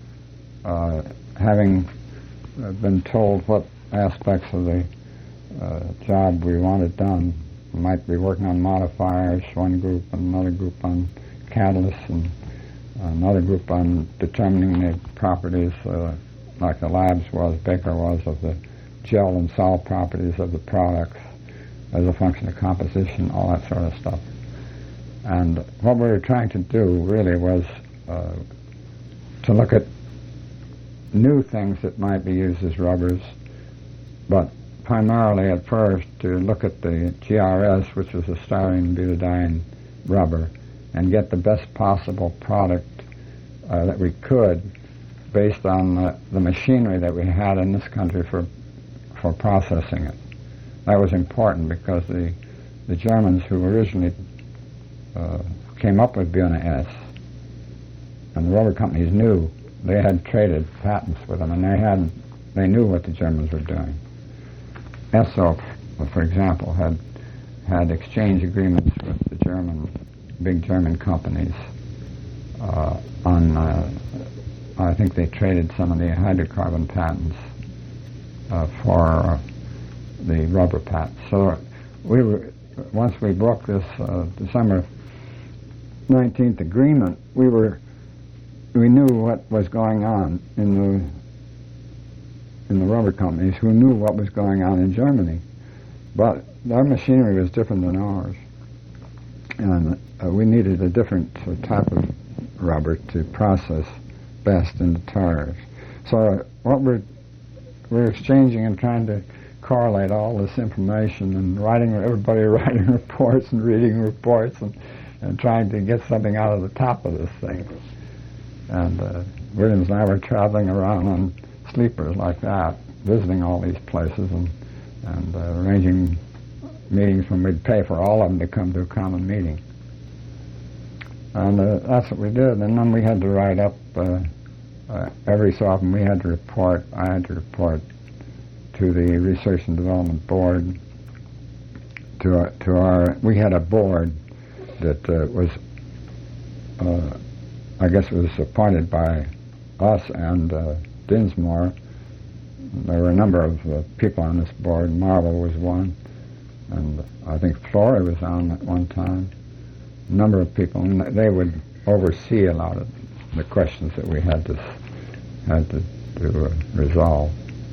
having been told what aspects of the job we wanted done. We might be working on modifiers, one group, and another group on catalysts, and another group on determining the properties, like the labs Baker was, of the gel and salt properties of the products as a function of composition, all that sort of stuff. And what we were trying to do really was to look at new things that might be used as rubbers, but primarily at first to look at the GRS, which was a styrene butadiene rubber, and get the best possible product that we could based on the machinery that we had in this country for processing it. That was important because the Germans who originally came up with Buna S and the rubber companies knew they had traded patents with them, and they knew what the Germans were doing. Esso, for example, had exchange agreements with the big German companies on. I think they traded some of the hydrocarbon patents for the rubber patents. So once we broke this December 19th agreement, we knew what was going on in the rubber companies, who knew what was going on in Germany. But our machinery was different than ours, and we needed a different type of rubber to process best into tires. So what we're exchanging and trying to correlate all this information and everybody writing reports and reading reports and trying to get something out of the top of this thing. And Williams and I were traveling around on sleepers like that, visiting all these places and arranging meetings when we'd pay for all of them to come to a common meeting. And that's what we did. And then we had to write up, every so often I had to report to the Research and Development Board, we had a board that was, I guess it was appointed by us and Dinsmore. There were a number of people on this board. Marvel was one, and I think Flora was on at one time. A number of people, and they would oversee a lot of the questions that we had to resolve.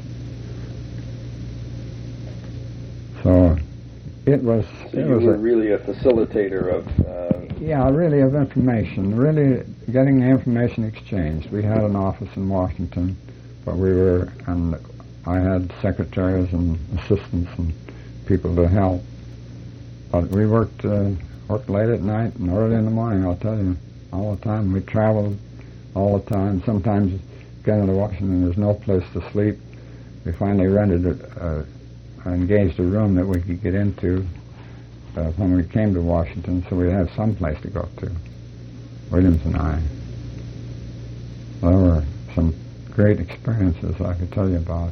So it was. So you were really a facilitator of. Really of information. Really getting the information exchanged. We had an office in Washington, but and I had secretaries and assistants and people to help. But we worked late at night and early in the morning. I'll tell you, all the time. We traveled all the time. Sometimes getting to Washington, there's no place to sleep. We finally engaged a room that we could get into when we came to Washington, so we'd have some place to go to, Williams and I. There were some great experiences I could tell you about.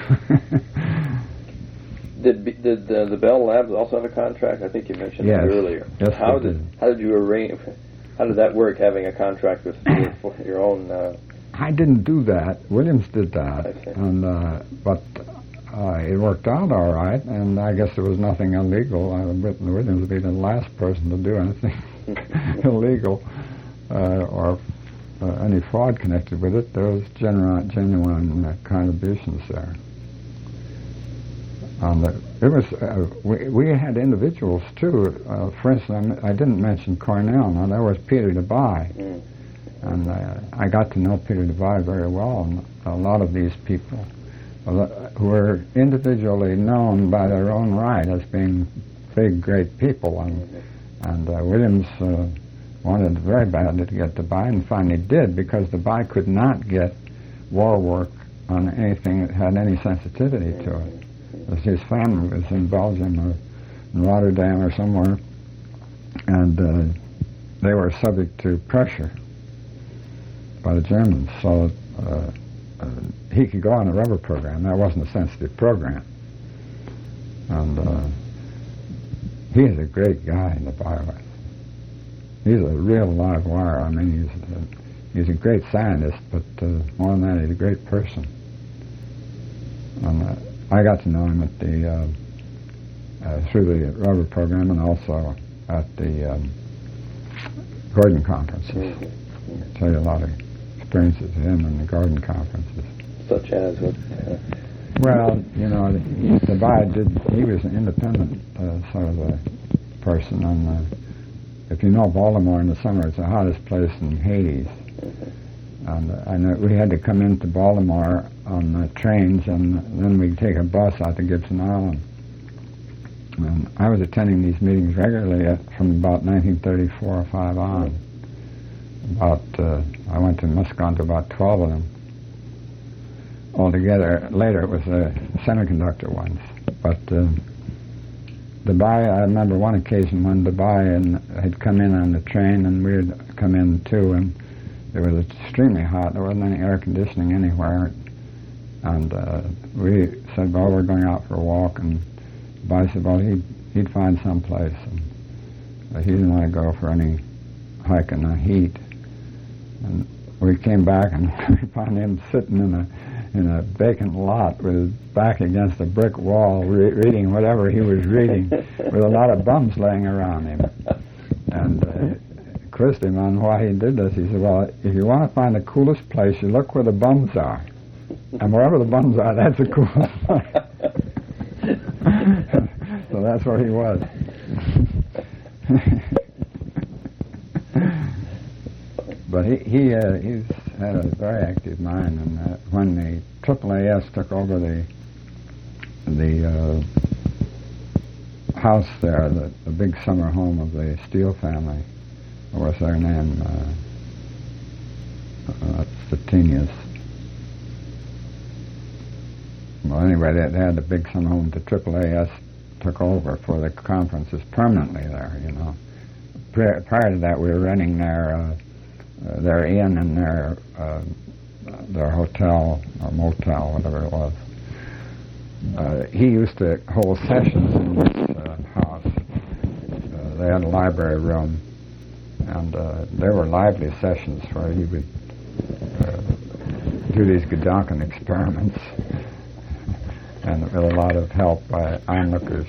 Did the Bell Labs also have a contract? I think you mentioned that earlier. Yes, how did you arrange? How did that work? Having a contract with your own? I didn't do that. Williams did that, and but it worked out all right. And I guess there was nothing illegal. Williams would be the last person to do anything illegal or any fraud connected with it. There was genuine contributions there. It was we had individuals too. For instance, I didn't mention Cornell. Now there was Peter Debye, and I got to know Peter Debye very well. And a lot of these people who were individually known by their own right as being big, great people, and Williams wanted very badly to get Debye, and finally did, because Debye could not get war work on anything that had any sensitivity to it. His family was in Belgium or in Rotterdam or somewhere, and they were subject to pressure by the Germans. So he could go on a rubber program. That wasn't a sensitive program. And he's a great guy in the bio. He's a real live wire. I mean, he's a great scientist, but more than that, he's a great person. And I got to know him at through the rubber program, and also at the Gordon conferences. I tell you a lot of experiences with him in the Gordon conferences. Such as what? Well, you know, he was an independent sort of a person. And if you know Baltimore in the summer, it's the hottest place in Hades. And we had to come into Baltimore on trains, and then we'd take a bus out to Gibson Island. And I was attending these meetings regularly from about 1934 or 5 on. I went to must have gone to about 12 of them. altogether. Later it was a semiconductor ones. But Dubai, I remember one occasion when Dubai had come in on the train and we had come in too, and it was extremely hot. There wasn't any air conditioning anywhere. And we said, well, we're going out for a walk, and Dubai said, well, he'd find some place. And he didn't want to go for any hike in the heat. And we came back and we found him sitting in a vacant lot with his back against a brick wall reading whatever he was reading with a lot of bums laying around him. And quizzed him on why he did this. He said, well, if you want to find the coolest place, you look where the bums are. And wherever the bums are, that's the coolest place. So that's where he was. But he's had a very active mind, and when the AAAS took over the house there, the big summer home of the Steele family, what was their name? Stettinius. Well, anyway, they had the big summer home. The AAAS took over for the conferences permanently there, you know. Prior to that, we were renting their inn and their hotel or motel, whatever it was. He used to hold sessions in this house. They had a library room, and there were lively sessions where he would do these Gedanken experiments, and with a lot of help by onlookers.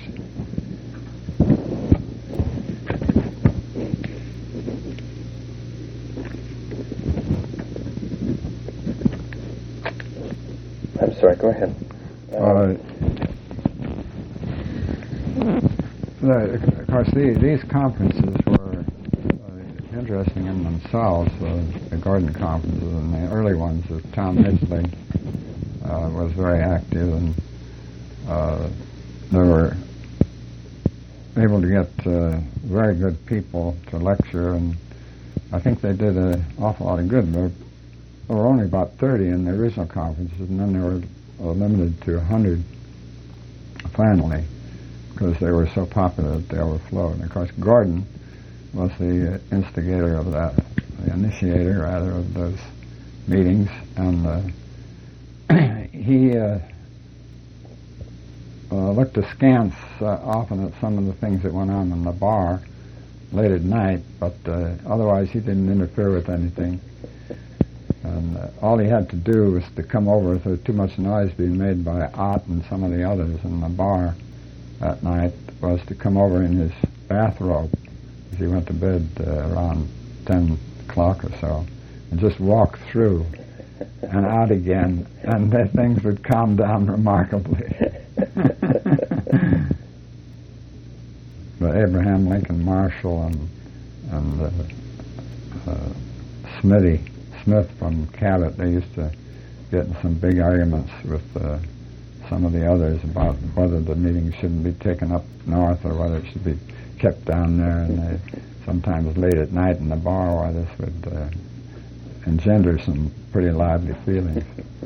I'm sorry, go ahead. Of course, these conferences were interesting in themselves, the Gordon conferences and the early ones. Tom Midgley was very active, and they were able to get very good people to lecture, and I think they did an awful lot of good. There were only about 30 in the original conferences, and then they were limited to 100 finally, because they were so popular that they overflowed. And of course, Gordon was the instigator of that, the initiator, rather, of those meetings, and he looked askance often at some of the things that went on in the bar late at night, but otherwise he didn't interfere with anything. And all he had to do was to come over if there was too much noise being made by Ott and some of the others in the bar that night, was to come over in his bathrobe as he went to bed around 10 o'clock or so, and just walk through and out again, and then things would calm down remarkably. But Abraham Lincoln Marshall and Smith from Cabot, they used to get in some big arguments with some of the others about whether the meeting shouldn't be taken up north or whether it should be kept down there, and they sometimes late at night in the bar where this would engender some pretty lively feelings.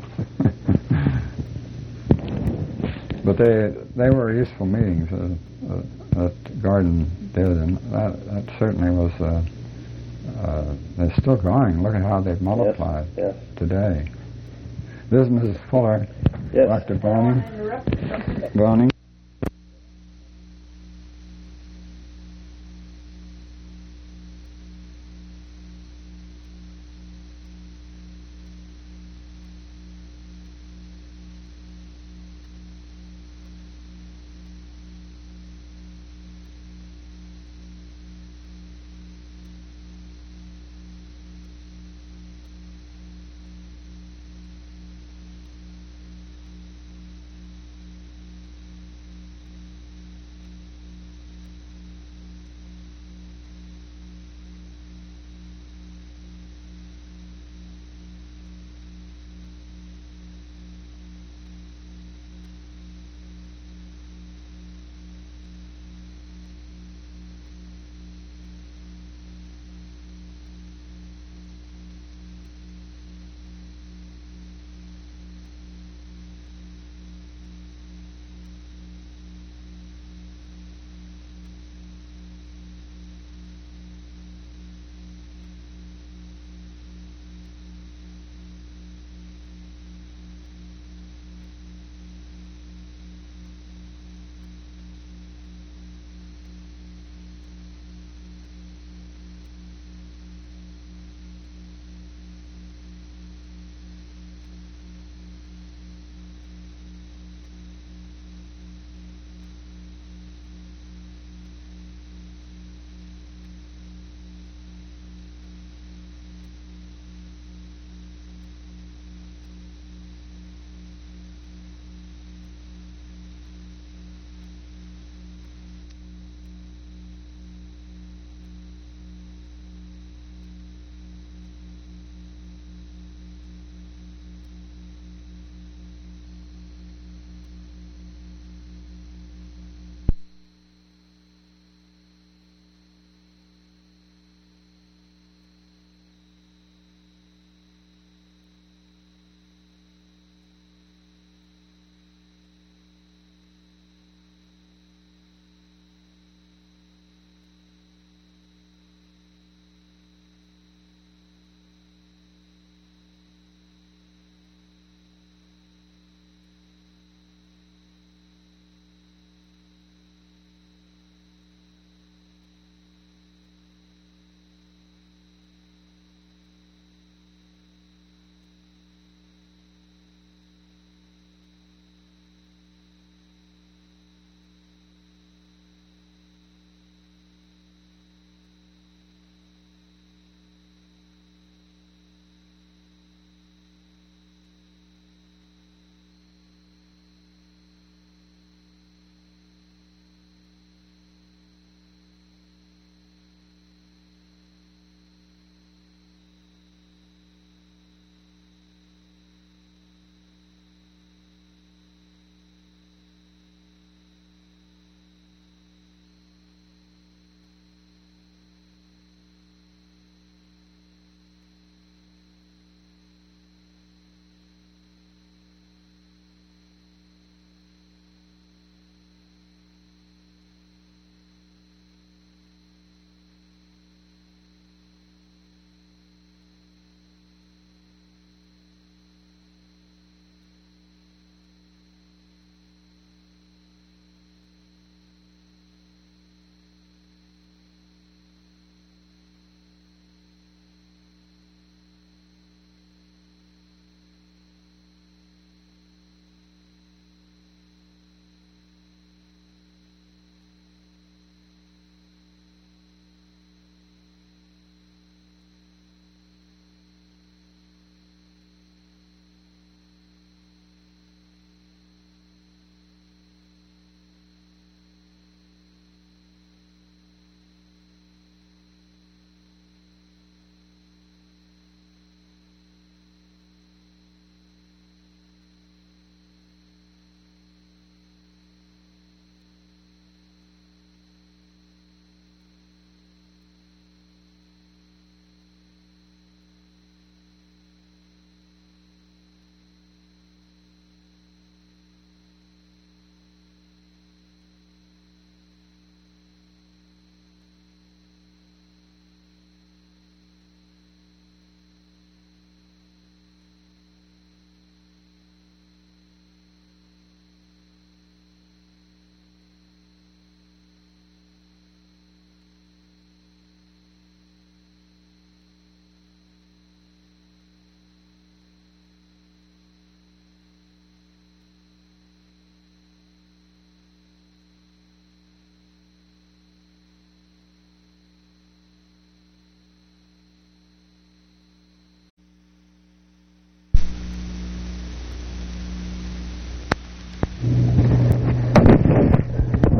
But they were useful meetings that Gordon did, and that certainly was. They're still going. Look at how they've multiplied today. This is Mrs. Fuller, yes. Dr. Boning.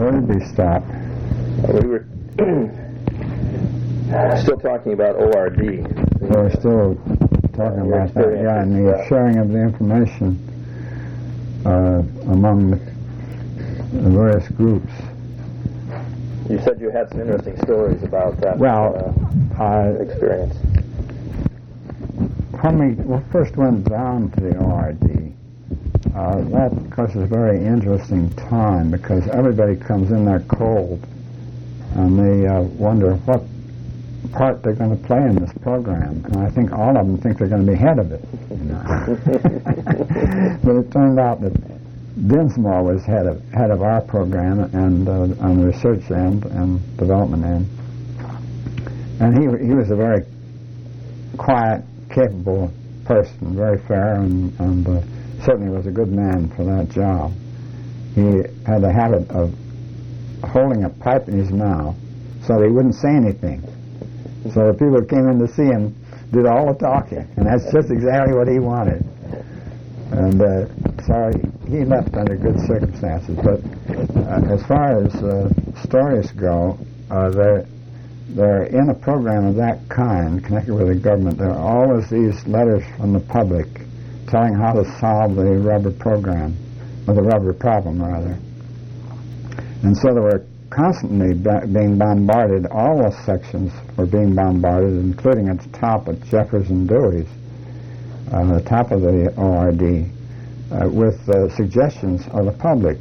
Where did we stop? We were still talking about ORD. We're still talking about that, yeah, and the sharing of the information among the various groups. You said you had some interesting stories about that experience. When we first went down to the ORD, that, of course, is a very interesting time because everybody comes in there cold and they wonder what part they're going to play in this program. And I think all of them think they're going to be head of it. You know? But it turned out that Dinsmore was head of our program and on the research end and development end. And he was a very quiet, capable person, very fair, and certainly was a good man for that job. He had a habit of holding a pipe in his mouth so that he wouldn't say anything. So the people who came in to see him did all the talking, and that's just exactly what he wanted. And so he left under good circumstances. But as far as stories go, they're in a program of that kind, connected with the government. There are always these letters from the public telling how to solve the rubber program, or the rubber problem, rather. And so they were constantly being bombarded. All those sections were being bombarded, including at the top at Jeffers and Dewey's, the top of the ORD, with suggestions of the public.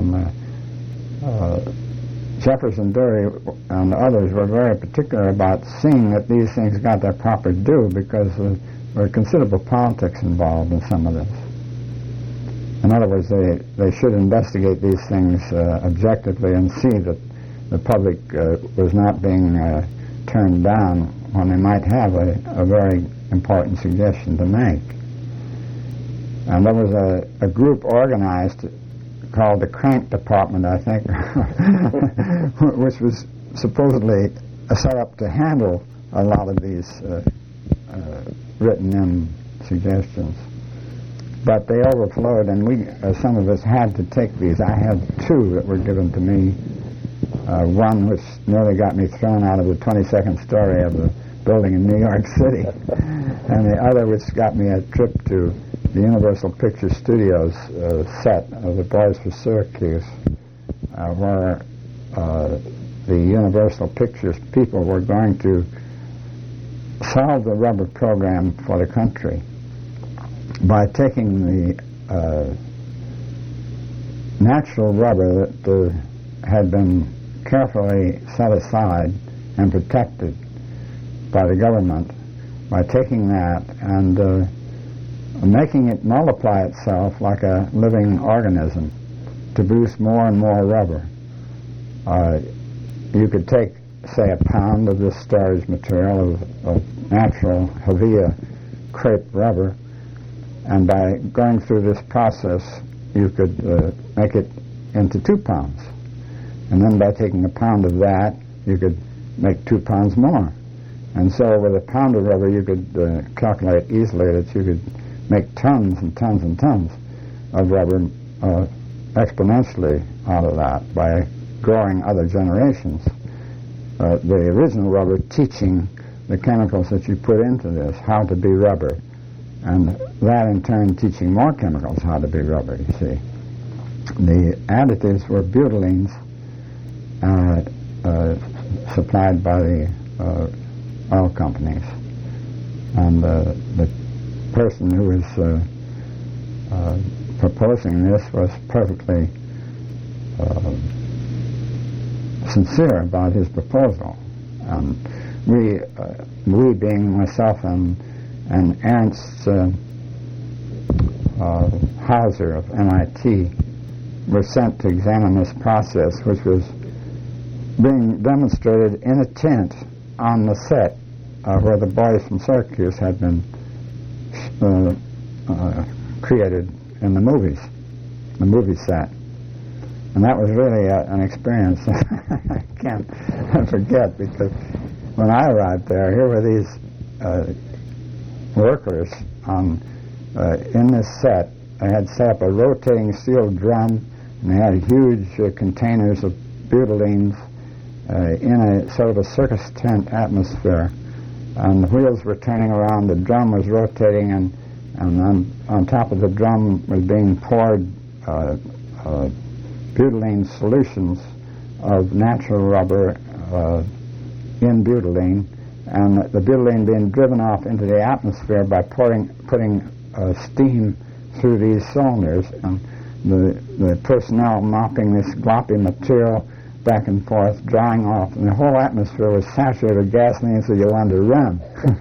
Jeffers and Dewey and others were very particular about seeing that these things got their proper due because there were considerable politics involved in some of this. In other words, they should investigate these things objectively and see that the public was not being turned down when they might have a very important suggestion to make. And there was a group organized called the Crank Department, I think, which was supposedly set up to handle a lot of these written-in suggestions. But they overflowed, and some of us had to take these. I had two that were given to me. One which nearly got me thrown out of the 22nd story of the building in New York City, and the other which got me a trip to the Universal Picture Studios set of The Boys for Syracuse, where the Universal Pictures people were going to solve the rubber program for the country by taking the natural rubber that had been carefully set aside and protected by the government, by taking that and making it multiply itself like a living organism to produce more and more rubber. You could take, say, a pound of this storage material of natural Havia crepe rubber, and by going through this process you could make it into 2 pounds. And then by taking a pound of that you could make 2 pounds more. And so with a pound of rubber you could calculate easily that you could make tons and tons and tons of rubber exponentially out of that by growing other generations. The original rubber teaching the chemicals that you put into this how to be rubber, and that in turn teaching more chemicals how to be rubber, you see. The additives were butylines supplied by the oil companies, and the person who was proposing this was perfectly sincere about his proposal. And we being myself and Ernst Hauser of MIT, were sent to examine this process, which was being demonstrated in a tent on the set where the Boys from Syracuse had been created in the movie set. And that was really an experience I can't forget, because when I arrived there, here were these workers in this set. They had set up a rotating steel drum, and they had huge containers of butylenes in a sort of a circus tent atmosphere. And the wheels were turning around, the drum was rotating, and on top of the drum was being poured butylene solutions of natural rubber in butylene, and the butylene being driven off into the atmosphere by putting steam through these cylinders, and the personnel mopping this gloppy material back and forth, drying off, and the whole atmosphere was saturated with gasoline, so you wanted to run.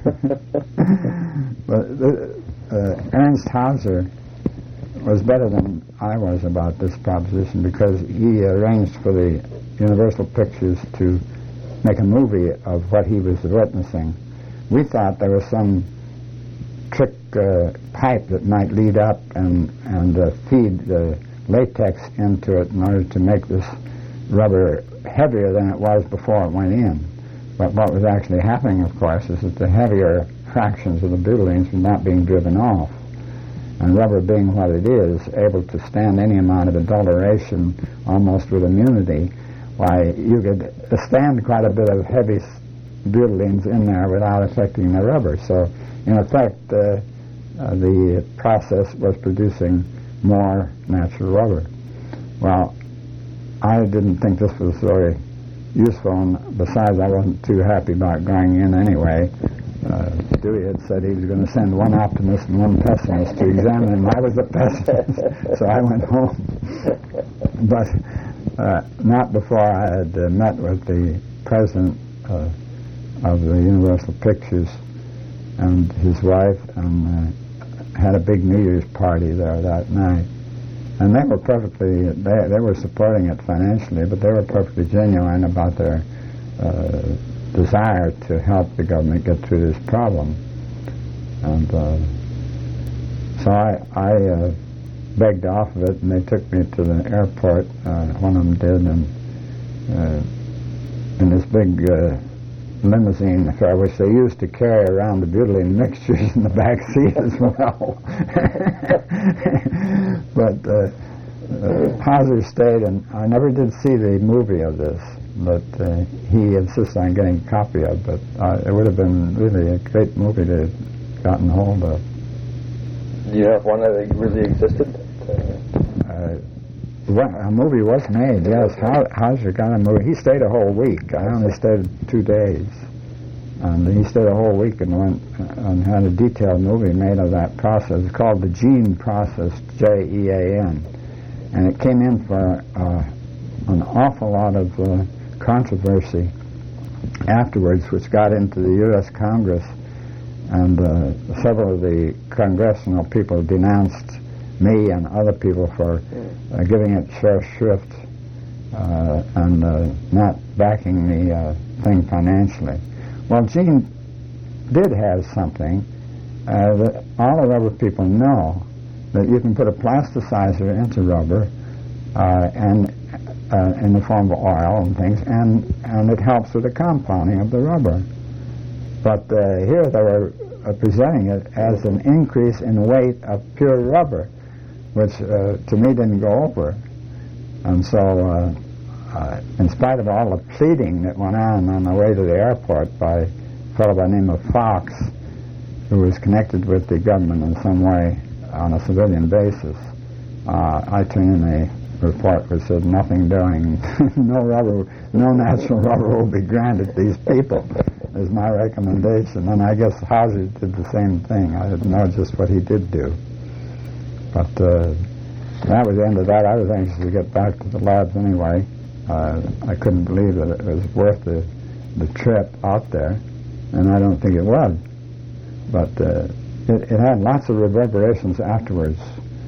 But Ernst Hauser was better than I was about this proposition, because he arranged for the Universal Pictures to make a movie of what he was witnessing. We thought there was some trick pipe that might lead up and feed the latex into it in order to make this rubber heavier than it was before it went in. But what was actually happening, of course, is that the heavier fractions of the butylenes were not being driven off. And rubber being what it is, able to stand any amount of adulteration almost with immunity, why, you could stand quite a bit of heavy butylenes in there without affecting the rubber. So, in effect, the process was producing more natural rubber. Well, I didn't think this was very useful, and besides, I wasn't too happy about going in anyway. Dewey had said he was going to send one optimist and one pessimist to examine him. I was the pessimist, so I went home. But not before I had met with the president of the Universal Pictures and his wife, and had a big New Year's party there that night. And they were perfectly, they were supporting it financially, but they were perfectly genuine about their desire to help the government get through this problem. And so I begged off of it, and they took me to the airport, one of them did, and in this big limousine affair, which they used to carry around the butylene mixtures in the back seat as well. But Hauser stayed, and I never did see the movie of this, but he insisted on getting a copy of it. But it would have been really a great movie to have gotten hold of. Do you have one that really existed? A movie was made, yes. Hauser got a movie. He stayed a whole week. I only stayed 2 days. And he stayed a whole week and went and had a detailed movie made of that process. It's called the Jean Process, Jean. And it came in for an awful lot of controversy afterwards, which got into the U.S. Congress. And several of the congressional people denounced me and other people for giving it fair shrift and not backing the thing financially. Well, Jean did have something that all the rubber people know, that you can put a plasticizer into rubber and in the form of oil and things, and it helps with the compounding of the rubber. But here they were presenting it as an increase in weight of pure rubber, which to me didn't go over. And so, in spite of all the pleading that went on the way to the airport by a fellow by the name of Fox, who was connected with the government in some way on a civilian basis, I turned in a report which said nothing doing, no natural rubber will be granted these people, is my recommendation. And I guess Hauser did the same thing. I didn't know just what he did do. But that was the end of that. I was anxious to get back to the labs anyway. I couldn't believe that it was worth the trip out there, and I don't think it was. But it had lots of reverberations afterwards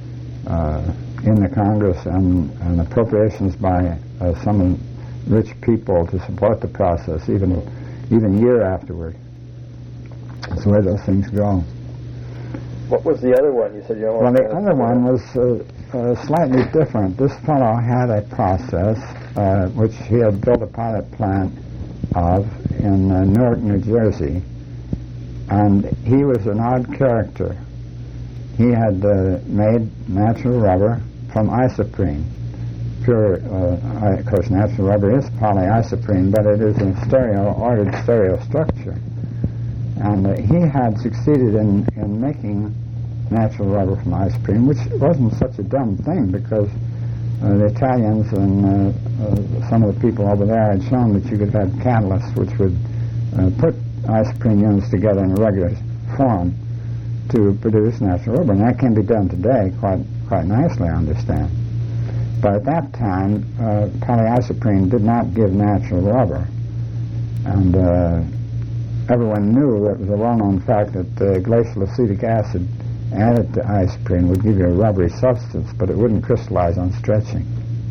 in the Congress, and appropriations by some rich people to support the process, even year afterward. That's the way those things go. What was the other one? You said you don't want to... Well, the other one was slightly different. This fellow had a process which he had built a pilot plant of in Newark, New Jersey, and he was an odd character. He had made natural rubber from isoprene, pure, of course, natural rubber is polyisoprene, but it is a ordered stereo structure. And he had succeeded in making natural rubber from isoprene, which wasn't such a dumb thing, because the Italians and some of the people over there had shown that you could have catalysts which would put isoprene units together in a regular form to produce natural rubber, and that can be done today quite nicely, I understand. But at that time, polyisoprene did not give natural rubber, and everyone knew it was a well-known fact that glacial acetic acid added to isoprene would give you a rubbery substance, but it wouldn't crystallize on stretching.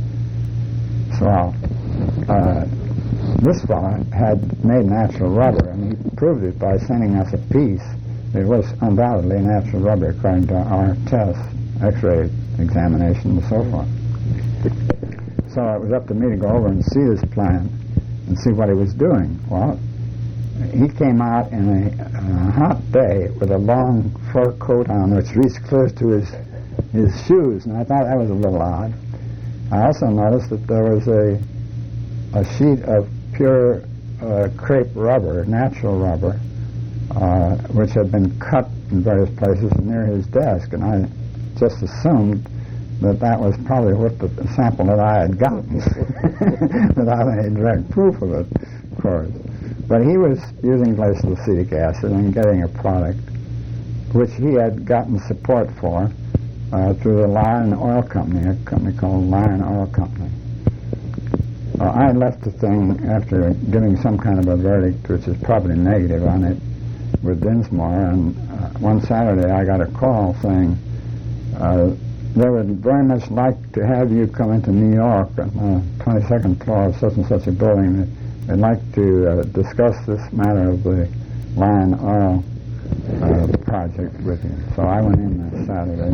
So this fellow had made natural rubber, and he proved it by sending us a piece. It was undoubtedly natural rubber according to our tests, X-ray examination and so forth. So it was up to me to go over and see this plant and see what he was doing. Well, he came out in a hot day with a long fur coat on which reached clear to his shoes, and I thought that was a little odd. I also noticed that there was a sheet of pure crepe rubber, natural rubber, which had been cut in various places near his desk, and I just assumed that was probably what the sample that I had gotten, without any direct proof of it, of course. But he was using glacial acetic acid and getting a product which he had gotten support for through the Lion Oil Company, a company called Lion Oil Company. I left the thing after giving some kind of a verdict, which is probably negative on it, with Dinsmore, and one Saturday I got a call saying they would very much like to have you come into New York on the 22nd floor of such and such a building. They'd like to discuss this matter of the Lion Oil project with you. So I went in that Saturday.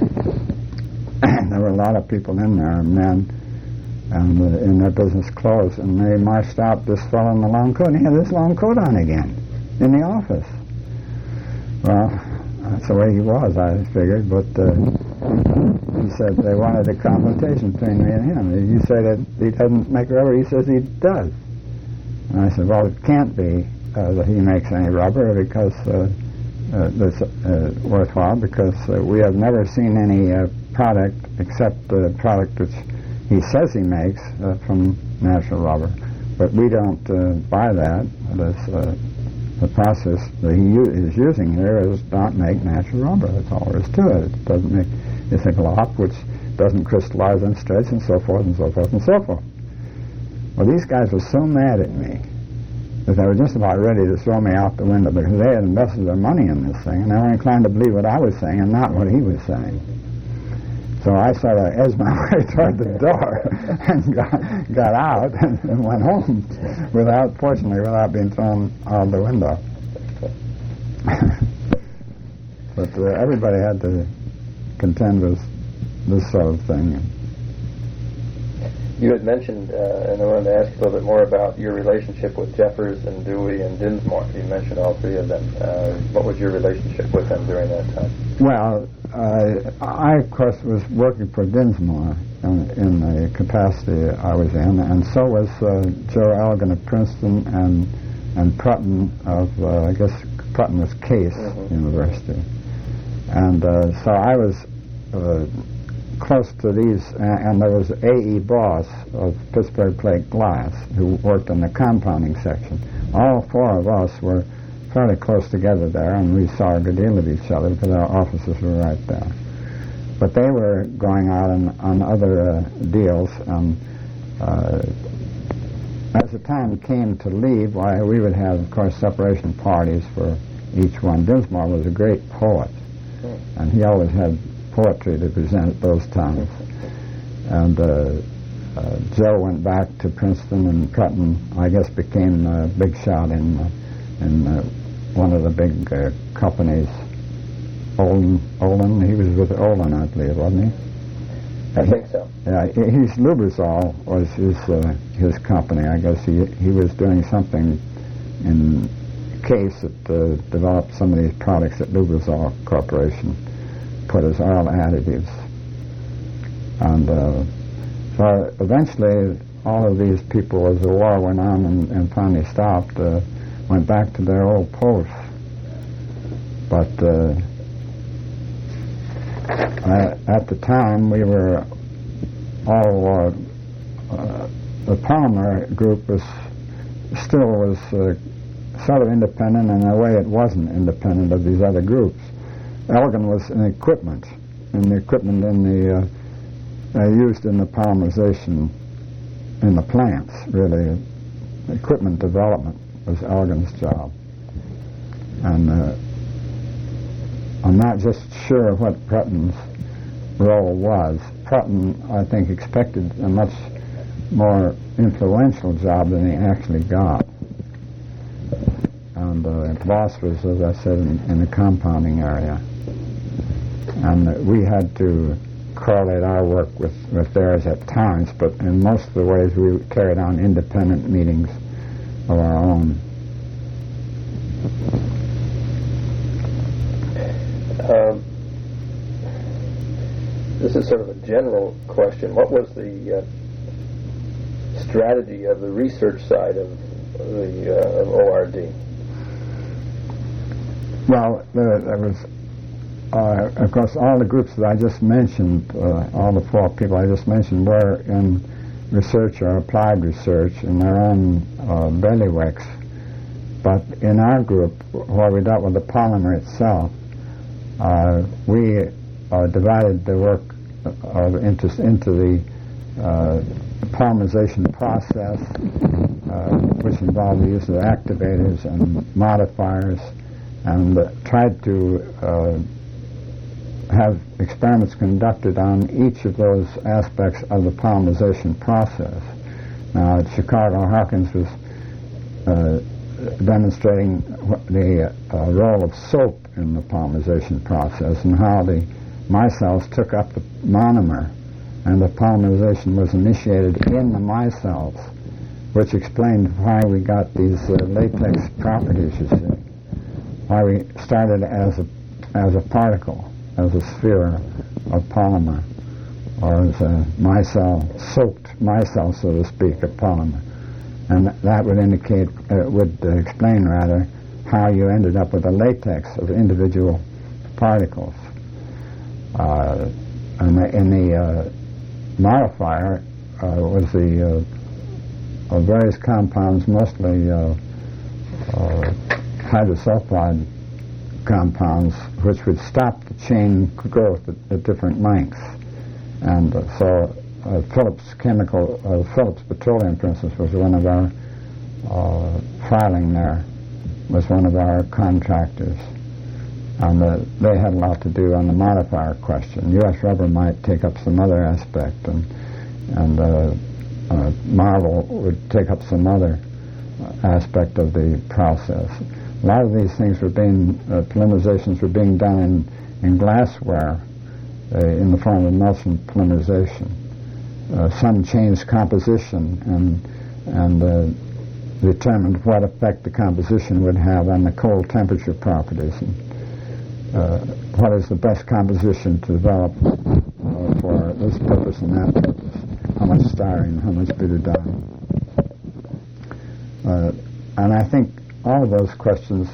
There were a lot of people in there, men, and in their business clothes, and they marched out this fellow in the long coat, and he had this long coat on again in the office. Well, that's the way he was, I figured, but he said they wanted a confrontation between me and him. You say that he doesn't make rubber, he says he does. And I said, well, it can't be that he makes any rubber because that's worthwhile, because we have never seen any product except the product which he says he makes from natural rubber. But we don't buy that. The process that he is using here is not make natural rubber. That's all there is to it. It doesn't make ithical which doesn't crystallize and stretch and so forth and so forth and so forth. Well, these guys were so mad at me that they were just about ready to throw me out the window, because they had invested their money in this thing, and they were inclined to believe what I was saying and not what he was saying. So I sort of edged my way toward the door and got out and went home fortunately without being thrown out the window. But everybody had to contend with this sort of thing. You had mentioned, and I wanted to ask you a little bit more about your relationship with Jeffers and Dewey and Dinsmore. You mentioned all three of them. What was your relationship with them during that time? Well, I, of course, was working for Dinsmore in the capacity I was in, and so was Joe Elgin of Princeton and Prutton of, I guess Prutton was Case University. And so I was close to these, and there was A.E. Boss of Pittsburgh Plate Glass who worked in the compounding section. All four of us were fairly close together there, and we saw a good deal of each other because our offices were right there. But they were going out on other deals, and as the time came to leave, why, we would have, of course, separation parties for each one. Dinsmore was a great poet, and he always had poetry to present at those times. And Joe went back to Princeton, and Prutton, I guess, became a big shot in one of the big companies. Olin, he was with Olin, I believe, wasn't he? I think so. Yeah, Lubrizol was his company. I guess he was doing something in Case that developed some of these products that Lubrizol Corporation put as oil additives. And So eventually, all of these people, as the war went on and finally stopped, went back to their old posts. But at the time, we were all, the Palmer group was sort of independent, and in a way it wasn't independent of these other groups. Elgin was an equipment, and the equipment used in the polymerization in the plants, really. Equipment development was Elgin's job. And I'm not just sure what Prutton's role was. Prutton, I think, expected a much more influential job than he actually got. And Voss was, as I said, in the compounding area. And we had to correlate our work with theirs at times, but in most of the ways we carried on independent meetings of our own. This is sort of a general question. What was the strategy of the research side of ORD? Well, there was, of course, all the groups that I just mentioned, all the 4 people I just mentioned, were in research or applied research in their own bailiwicks. But in our group, where we dealt with the polymer itself, we divided the work of interest into the polymerization process, which involved the use of activators and modifiers, and tried to have experiments conducted on each of those aspects of the polymerization process. Now, at Chicago, Hawkins was demonstrating the role of soap in the polymerization process and how the micelles took up the monomer, and the polymerization was initiated in the micelles, which explained why we got these latex properties, you see. Why we started as a particle, as a sphere of polymer, or as a soaked micelle, so to speak, of polymer. And that would explain how you ended up with a latex of individual particles. And in the modifier was the various compounds, mostly hydrosulfide compounds, which would stop the chain growth at different lengths. And so Phillips Petroleum, for instance, was one of our filing there, was one of our contractors. And they had a lot to do on the modifier question. U.S. Rubber might take up some other aspect, and Marvel would take up some other aspect of the process. A lot of these things were being, polymerizations were being done in glassware in the form of emulsion polymerization. Some changed composition and determined what effect the composition would have on the cold temperature properties. And what is the best composition to develop for this purpose and that purpose? How much styrene, how much butadiene? And I think all of those questions,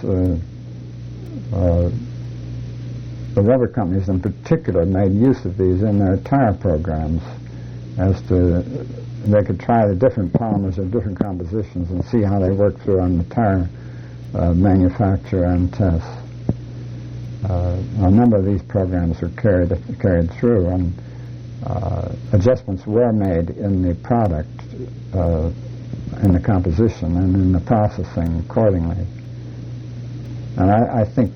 the rubber companies in particular made use of these in their tire programs, as to they could try the different polymers of different compositions and see how they work through on the tire manufacture and test. A number of these programs were carried through, and adjustments were made in the product, in the composition, and in the processing accordingly. And I think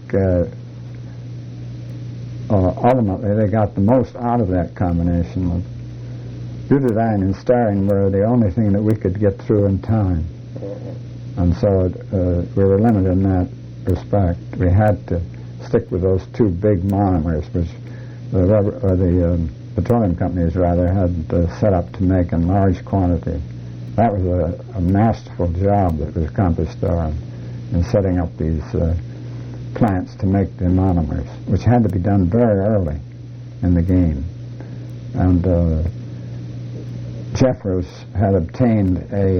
ultimately they got the most out of that combination. Of butadiene and styrene were the only thing that we could get through in time. And so we were limited in that respect. We had to stick with those 2 big monomers, which the petroleum companies rather had set up to make in large quantity. That was a masterful job that was accomplished there in setting up these plants to make the monomers, which had to be done very early in the game. And Jeffers had obtained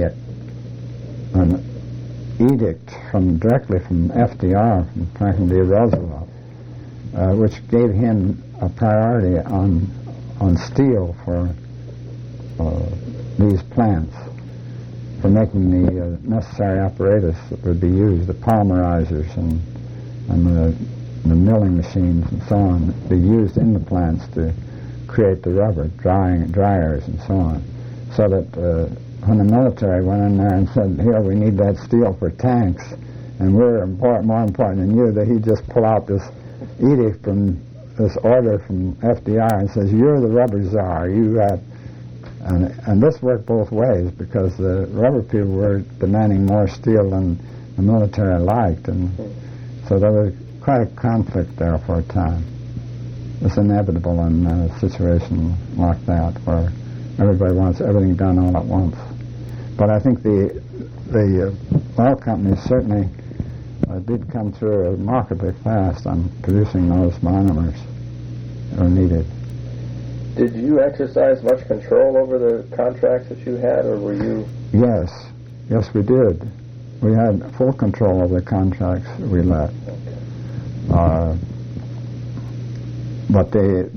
an edict directly from FDR, from Franklin D. Roosevelt, which gave him a priority on steel for these plants, for making the necessary apparatus that would be used, the polymerizers and the milling machines and so on, be used in the plants to create the rubber, dryers and so on. So that when the military went in there and said, here, we need that steel for tanks, and we're more important than you, that he'd just pull out this edict from this order from FDR and says, you're the rubber czar, you have. And this worked both ways, because the rubber people were demanding more steel than the military liked, and so there was quite a conflict there for a time. It's inevitable in a situation like that, where everybody wants everything done all at once. But I think the oil companies certainly did come through remarkably fast on producing those monomers that were needed. Did you exercise much control over the contracts that you had, or were you? Yes, we did. We had full control of the contracts we let. But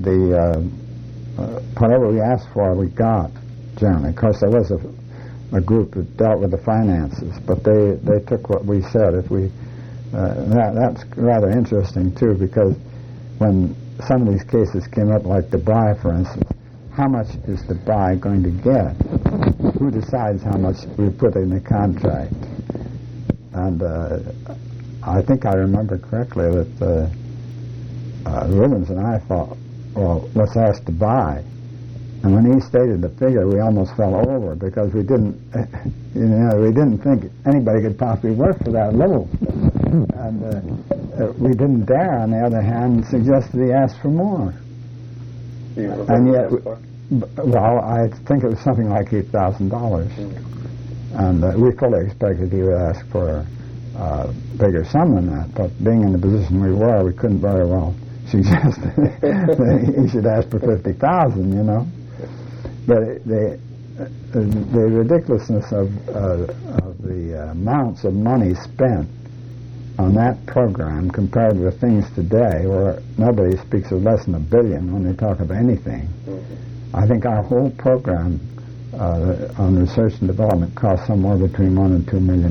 whatever we asked for, we got, generally. Of course, there was a group that dealt with the finances, but they took what we said. If we that's rather interesting, too, because when some of these cases came up, like Dubai, for instance, how much is Dubai going to get? Who decides how much we put in the contract? And I think I remember correctly that Williams and I thought, well, let's ask Dubai. And when he stated the figure, we almost fell over, because we didn't think anybody could possibly work for that little. And we didn't dare, on the other hand, suggest that he asked for more. And yet, well, I think it was something like $8,000. And we fully expected he would ask for a bigger sum than that. But being in the position we were, we couldn't very well suggest that he should ask for $50,000, you know. But the ridiculousness of the amounts of money spent on that program compared with things today, where nobody speaks of less than $1 billion when they talk of anything. I think our whole program on research and development cost somewhere between $1 and $2 million,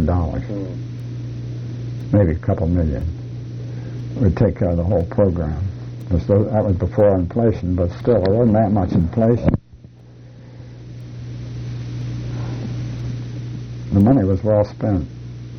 maybe a couple million. We'd take care of the whole program. That was before inflation, but still, there wasn't that much inflation. The money was well spent.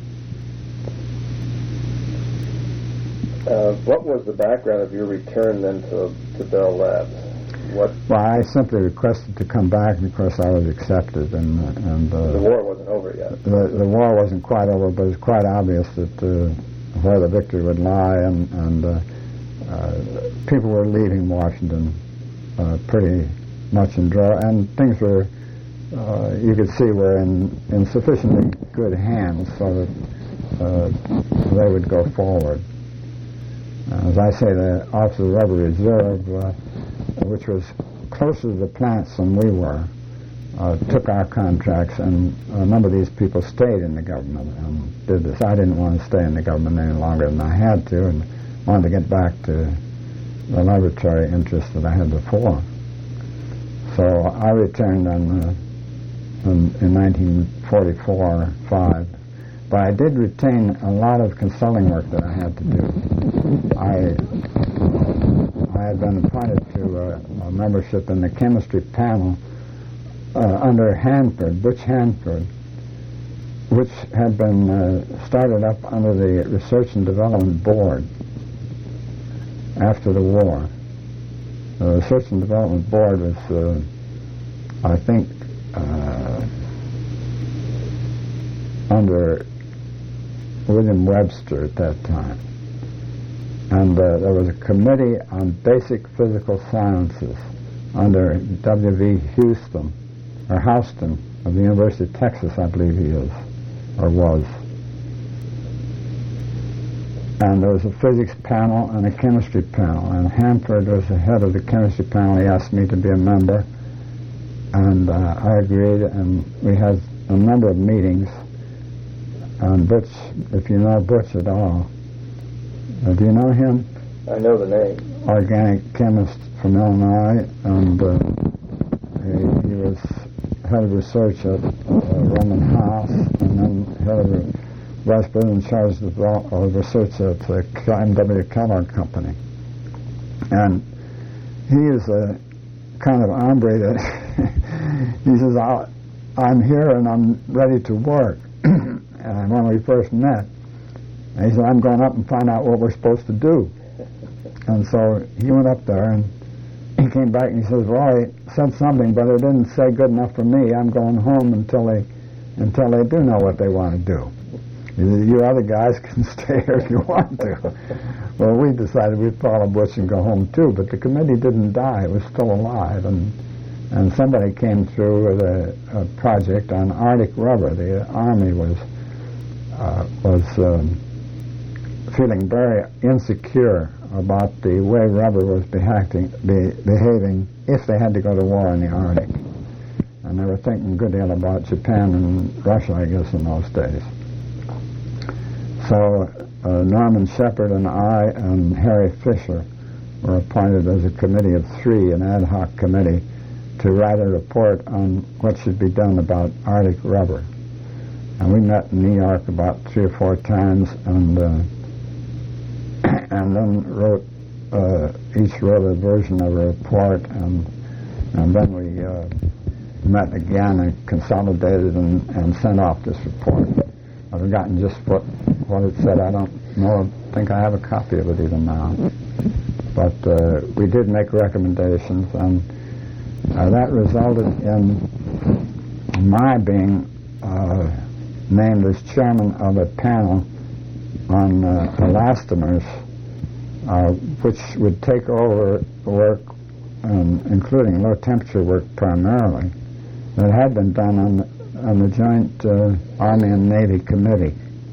What was the background of your return then to Bell Labs? Well, I simply requested to come back, and of course I was accepted. And the war wasn't over yet. The war wasn't quite over, but it was quite obvious that where the victory would lie, and people were leaving Washington pretty much in draw, and things were, you could see, were in sufficiently good hands so that they would go forward. As I say, the Office of the Rubber Reserve, which was closer to the plants than we were, took our contracts, and a number of these people stayed in the government and did this. I didn't want to stay in the government any longer than I had to, and wanted to get back to the laboratory interest that I had before. So I returned in 1944-5. But I did retain a lot of consulting work that I had to do. I had been appointed to a membership in the chemistry panel under Hanford, Butch Hanford, which had been started up under the Research and Development Board after the war. The Research and Development Board was, I think, under William Webster at that time. And there was a committee on basic physical sciences under W.V. Houston of the University of Texas, I believe he is, or was. And there was a physics panel and a chemistry panel, and Hanford was the head of the chemistry panel. He asked me to be a member, and I agreed, and we had a number of meetings. And Butch, if you know Butch at all, do you know him? I know the name. Organic chemist from Illinois, and he was head of research at Roman House, and then head of vice president in charge of research at the M.W. Kellogg Company. And he is a kind of hombre that he says, I'm here and I'm ready to work. And when we first met, he said, I'm going up and find out what we're supposed to do. And so he went up there, and he came back and he says, Roy said something, but it didn't say good enough for me. I'm going home until they do know what they want to do. He said, you other guys can stay here if you want to. Well, we decided we'd follow Butch and go home too, but the committee didn't die. It was still alive, and somebody came through with a project on Arctic rubber. The Army was feeling very insecure about the way rubber was behaving if they had to go to war in the Arctic. And they were thinking a good deal about Japan and Russia, I guess, in those days. So Norman Shepard and I and Harry Fisher were appointed as a committee of three, an ad hoc committee, to write a report on what should be done about Arctic rubber. And we met in New York about 3 or 4 times, and then each wrote a version of a report, and then we met again and consolidated and sent off this report. I've forgotten just what it said. I don't know. I think I have a copy of it even now. But we did make recommendations, and that resulted in my being named as chairman of a panel on elastomers, which would take over work, including low temperature work primarily, that had been done on the Joint Army and Navy Committee.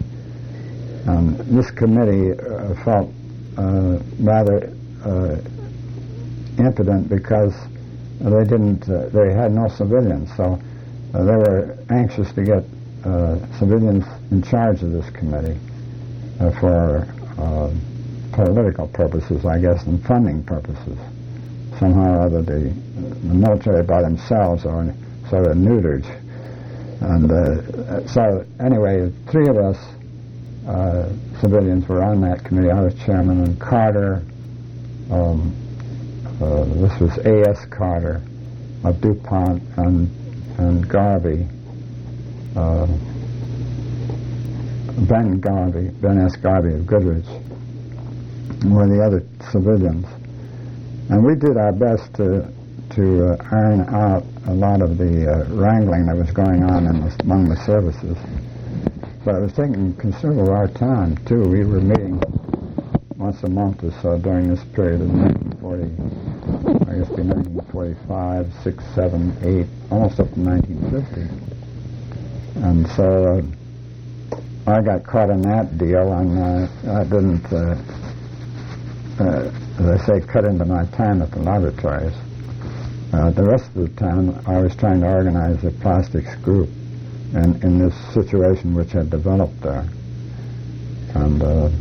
This committee felt rather impotent because they had no civilians, so they were anxious to get civilians in charge of this committee for political purposes, I guess, and funding purposes. Somehow or other, the military by themselves are sort of neutered. And so, anyway, 3 of us civilians were on that committee. I was chairman, and Carter, this was A.S. Carter of DuPont, and Garvey, Ben S. Garvey of Goodrich, were the other civilians. And we did our best to iron out a lot of the wrangling that was going on among the services. But it was taking considerable of our time, too. We were meeting once a month or so during this period of 1940, I guess it'd be 1945, 6, 7, 8, almost up to 1950. And so I got caught in that deal, and I didn't, as I say, cut into my time at the laboratories. The rest of the time, I was trying to organize a plastics group in this situation which had developed there. And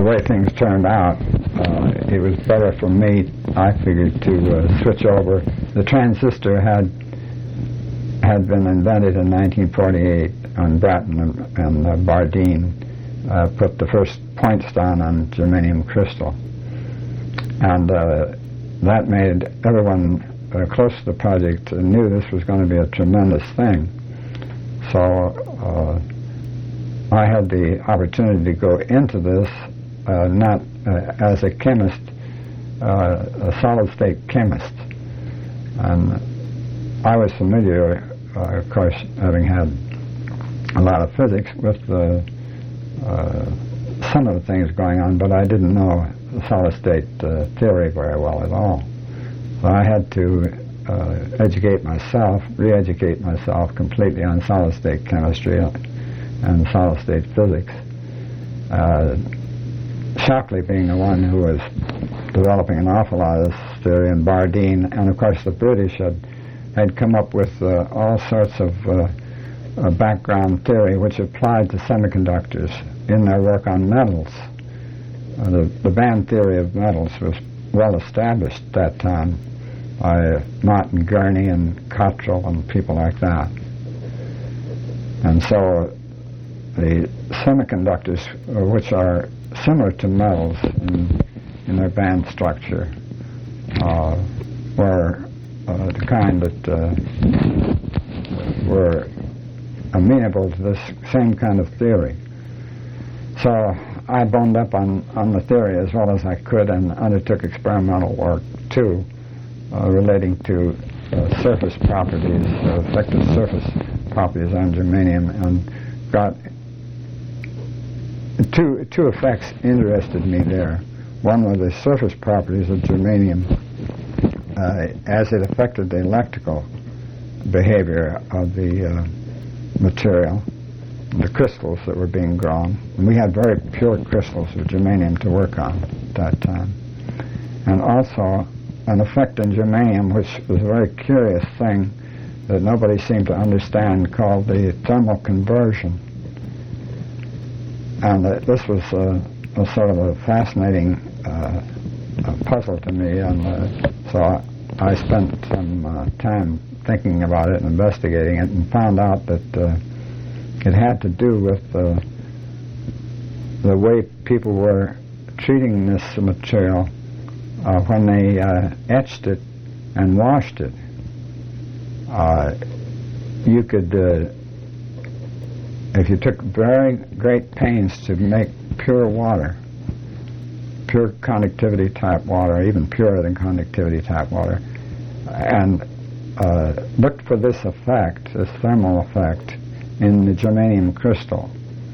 way things turned out, it was better for me, I figured, to switch over. The transistor had been invented in 1948 on Bratton and Bardeen put the first point stone on germanium crystal. And that made everyone close to the project knew this was going to be a tremendous thing. So I had the opportunity to go into this not as a chemist, a solid-state chemist. And I was familiar, of course, having had a lot of physics, with some of the things going on, but I didn't know the solid-state theory very well at all. So I had to re-educate myself completely on solid-state chemistry and solid-state physics. Shockley being the one who was developing an awful lot of this theory, and Bardeen, and of course the British had come up with all sorts of background theory which applied to semiconductors in their work on metals. The band theory of metals was well established at that time by Mott and Gurney and Cottrell and people like that. And so the semiconductors, which are similar to metals in their band structure, were the kind that were amenable to this same kind of theory. So I boned up on the theory as well as I could, and undertook experimental work too, relating to surface properties, effective surface properties on germanium, and got two effects interested me there. One were the surface properties of germanium as it affected the electrical behavior of the material, the crystals that were being grown. And we had very pure crystals of germanium to work on at that time. And also an effect in germanium, which was a very curious thing that nobody seemed to understand, called the thermal conversion. And this was a sort of a fascinating puzzle to me, and so I spent some time thinking about it and investigating it, and found out that it had to do with the way people were treating this material when they etched it and washed it. You could, if you took very great pains to make pure water, pure conductivity type water, even purer than conductivity type water, and looked for this effect, this thermal effect, in the germanium crystal,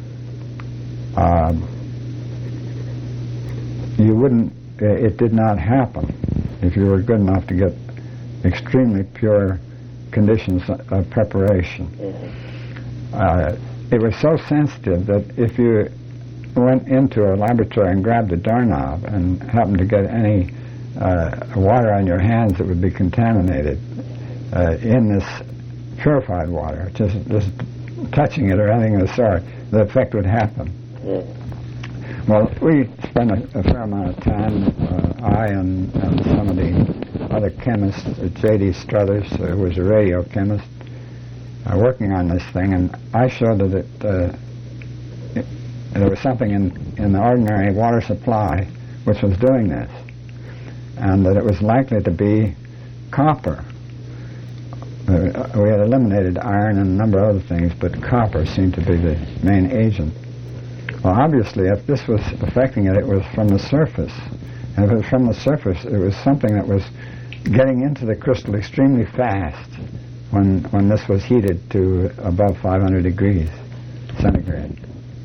it did not happen if you were good enough to get extremely pure conditions of preparation. It was so sensitive that if you went into a laboratory and grabbed a doorknob and happened to get any water on your hands that would be contaminated in this purified water, just touching it or anything of the sort, the effect would happen. Well, we spent a fair amount of time, I and some of the other chemists, J.D. Struthers, who was a radio chemist, working on this thing, and I showed that there was something in the ordinary water supply which was doing this, and that it was likely to be copper. We had eliminated iron and a number of other things, but copper seemed to be the main agent. Well, obviously, if this was affecting it, it was from the surface. And if it was from the surface, it was something that was getting into the crystal extremely fast when this was heated to above 500 degrees centigrade.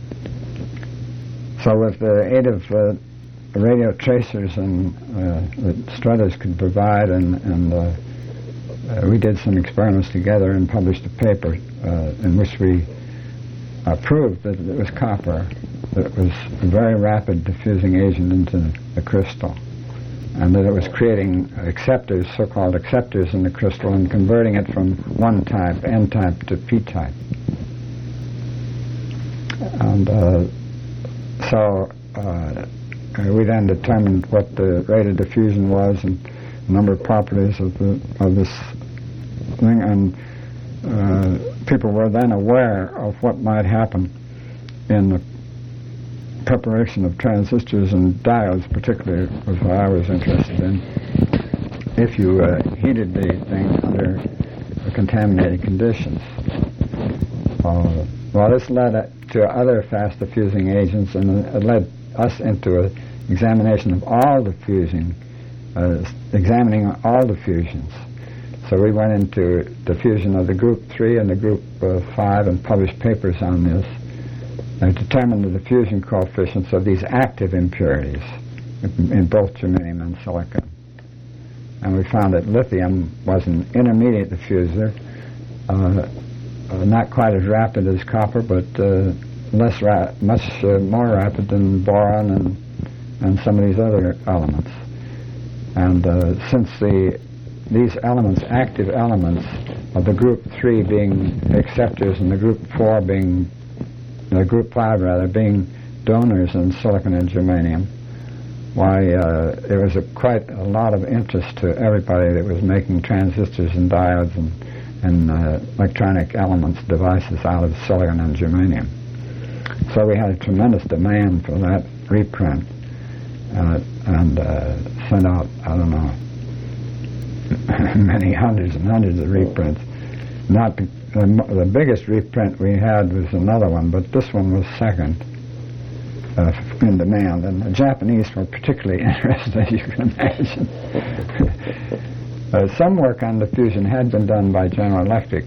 So with the aid of radio tracers and that Struthers could provide, and we did some experiments together and published a paper in which we proved that it was copper, that it was a very rapid diffusing agent into the crystal, and that it was creating acceptors, so-called acceptors in the crystal, and converting it from one type, N-type, to P-type. And so we then determined what the rate of diffusion was and the number of properties of this thing, and people were then aware of what might happen in the preparation of transistors and diodes, particularly was what I was interested in. If you heated the thing under contaminated conditions. Well, this led to other fast diffusing agents, and it led us into an examination of all diffusing, examining all diffusions. So we went into diffusion of the group 3 and the group 5 and published papers on this, and determined the diffusion coefficients of these active impurities in both germanium and silicon. And we found that lithium was an intermediate diffuser, not quite as rapid as copper, but much more rapid than boron and some of these other elements. And since these elements, active elements of the group 3 being acceptors and the group 4 being, the group 5 rather, being donors in silicon and germanium, why there was quite a lot of interest to everybody that was making transistors and diodes and electronic elements devices out of silicon and germanium. So we had a tremendous demand for that reprint, and sent out, I don't know, many hundreds and hundreds of reprints. Not the biggest reprint we had was another one, but this one was second in demand, and the Japanese were particularly interested, as you can imagine. Some work on diffusion had been done by General Electric.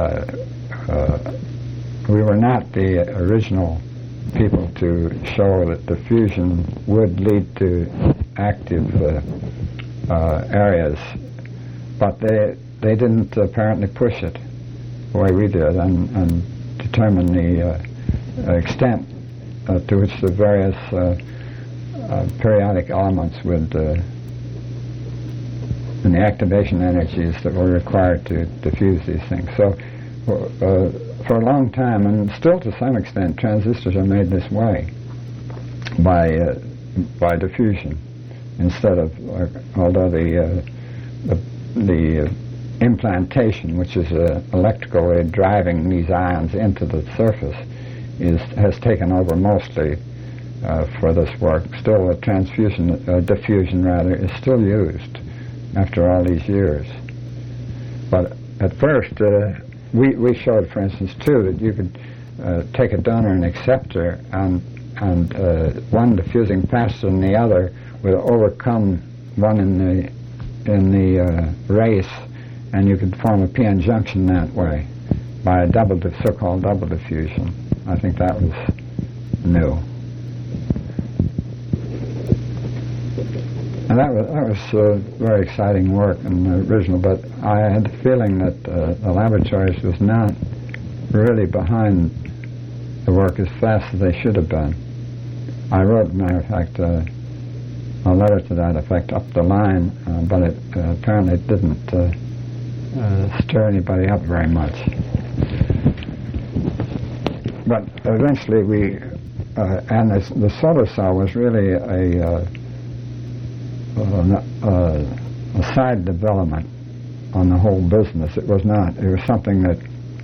We were not the original people to show that diffusion would lead to active areas, but they didn't apparently push it the way we did and determine the extent to which the various periodic elements would and the activation energies that were required to diffuse these things. So for a long time, and still to some extent, transistors are made this way by diffusion instead of, although the implantation, which is electrically driving these ions into the surface, has taken over mostly for this work. Still, diffusion rather, is still used after all these years. But at first, we showed, for instance, too, that you could take a donor and acceptor, and one diffusing faster than the other would overcome one in the race, and you could form a p-n junction that way by a so-called double diffusion. I think that was new. And that was very exciting work and original, but I had the feeling that the laboratories was not really behind the work as fast as they should have been. I wrote, as a matter of fact, a letter to that effect up the line, but it apparently didn't stir anybody up very much. But eventually and the solar cell was really a side development on the whole business. It was not. It was something that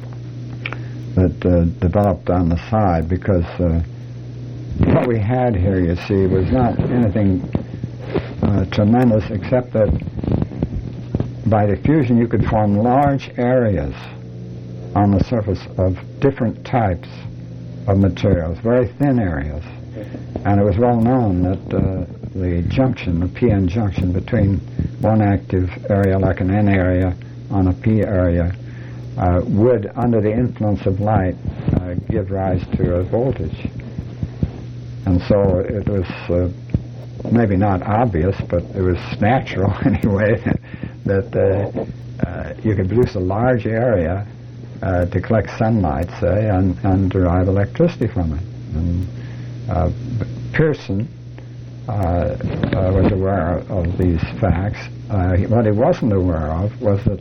developed on the side, because what we had here, you see, was not anything tremendous, except that by diffusion you could form large areas on the surface of different types of materials, very thin areas. And it was well known that the junction, the p-n junction between one active area, like an n area, on a p area, would, under the influence of light, give rise to a voltage. And so it was maybe not obvious, but it was natural anyway, that you could produce a large area to collect sunlight, say, and derive electricity from it. And Pearson was aware of these facts. What he wasn't aware of was that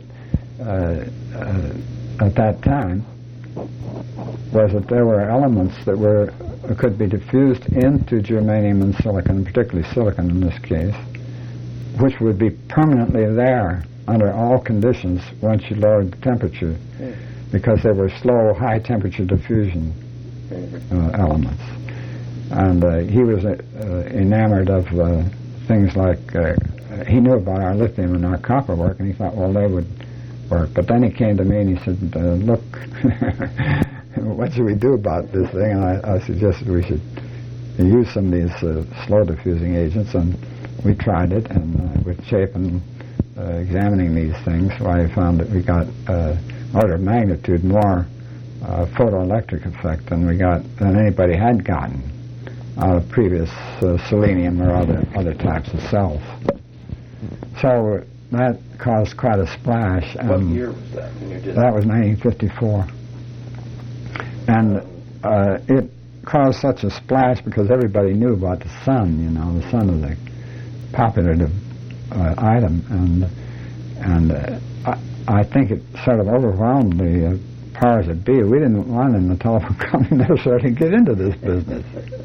at that time was that there were elements that were could be diffused into germanium and silicon, particularly silicon in this case, which would be permanently there under all conditions once you lowered the temperature, because they were slow, high-temperature diffusion elements. And he was enamored of things like, he knew about our lithium and our copper work, and he thought, well, they would work. But then he came to me and he said, look, what should we do about this thing? And I suggested we should use some of these slow diffusing agents, and we tried it, and with Chapin examining these things, I found that we got order of magnitude more photoelectric effect than anybody had gotten out of previous selenium or other types of cells. So that caused quite a splash. What year was that when you did that? That was 1954. And it caused such a splash because everybody knew about the sun, the sun is a popular item, and I think it sort of overwhelmed the powers that be. We didn't want in the telephone company necessarily to get into this business.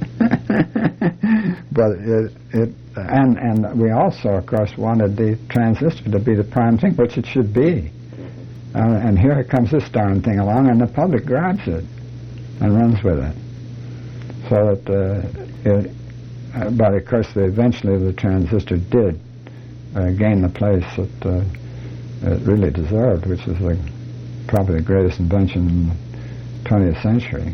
But and we also, of course, wanted the transistor to be the prime thing, which it should be. And here comes this darn thing along, and the public grabs it and runs with it. So that, but of course, eventually the transistor did gain the place that it really deserved, which is probably the greatest invention in the 20th century.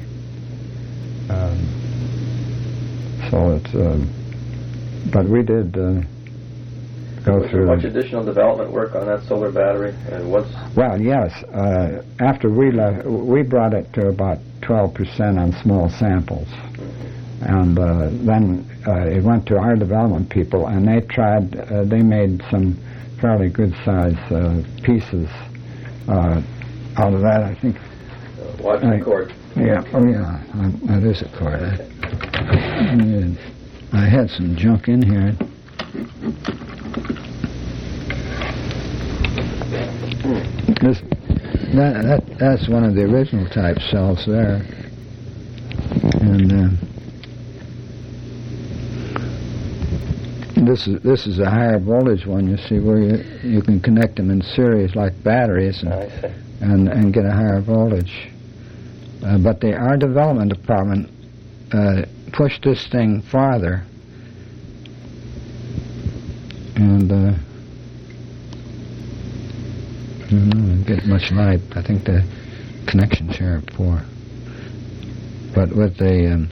So it's, but we did go through. Much additional development work on that solar battery, and what's? Well, yes. After we left, we brought it to about 12% on small samples, and then it went to our development people, and they tried. They made some fairly good-sized pieces out of that. I think. Watch the cord. Yeah. Oh, yeah. That is a cord. I had some junk in here. That's one of the original type cells there, and this is a higher voltage one. You see where you can connect them in series like batteries and get a higher voltage. But our development department pushed this thing farther, and I don't get much light. I think the connections here are poor. But with the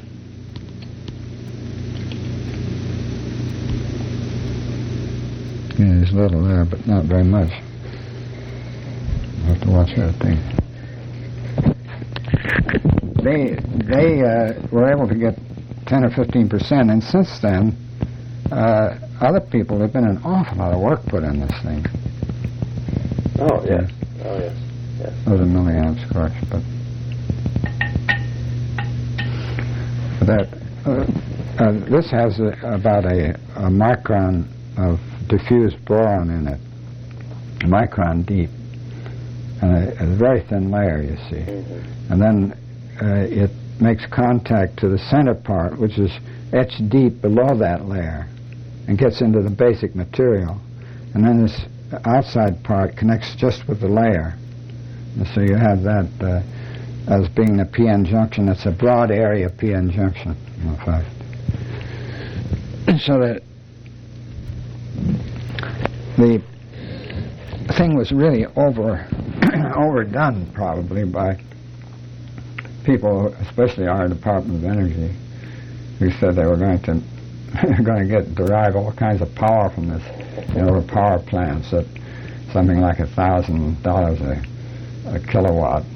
there's a little there, but not very much. I have to watch that thing. They were able to get 10 or 15%, and since then, other people have been an awful lot of work put in this thing. Oh yes, oh yes, yes. Those are milliamps, of course, but that this has about a micron of diffused boron in it, a micron deep, and a very thin layer, you see. Mm-hmm. And then it makes contact to the center part, which is etched deep below that layer, and gets into the basic material. And then this outside part connects just with the layer. And so you have that as being the p-n junction. It's a broad area p-n junction, in fact. So that the thing was really overdone probably by people, especially our Department of Energy, who said they were going to derive all kinds of power from this. Power plants at something like $1,000 a kilowatt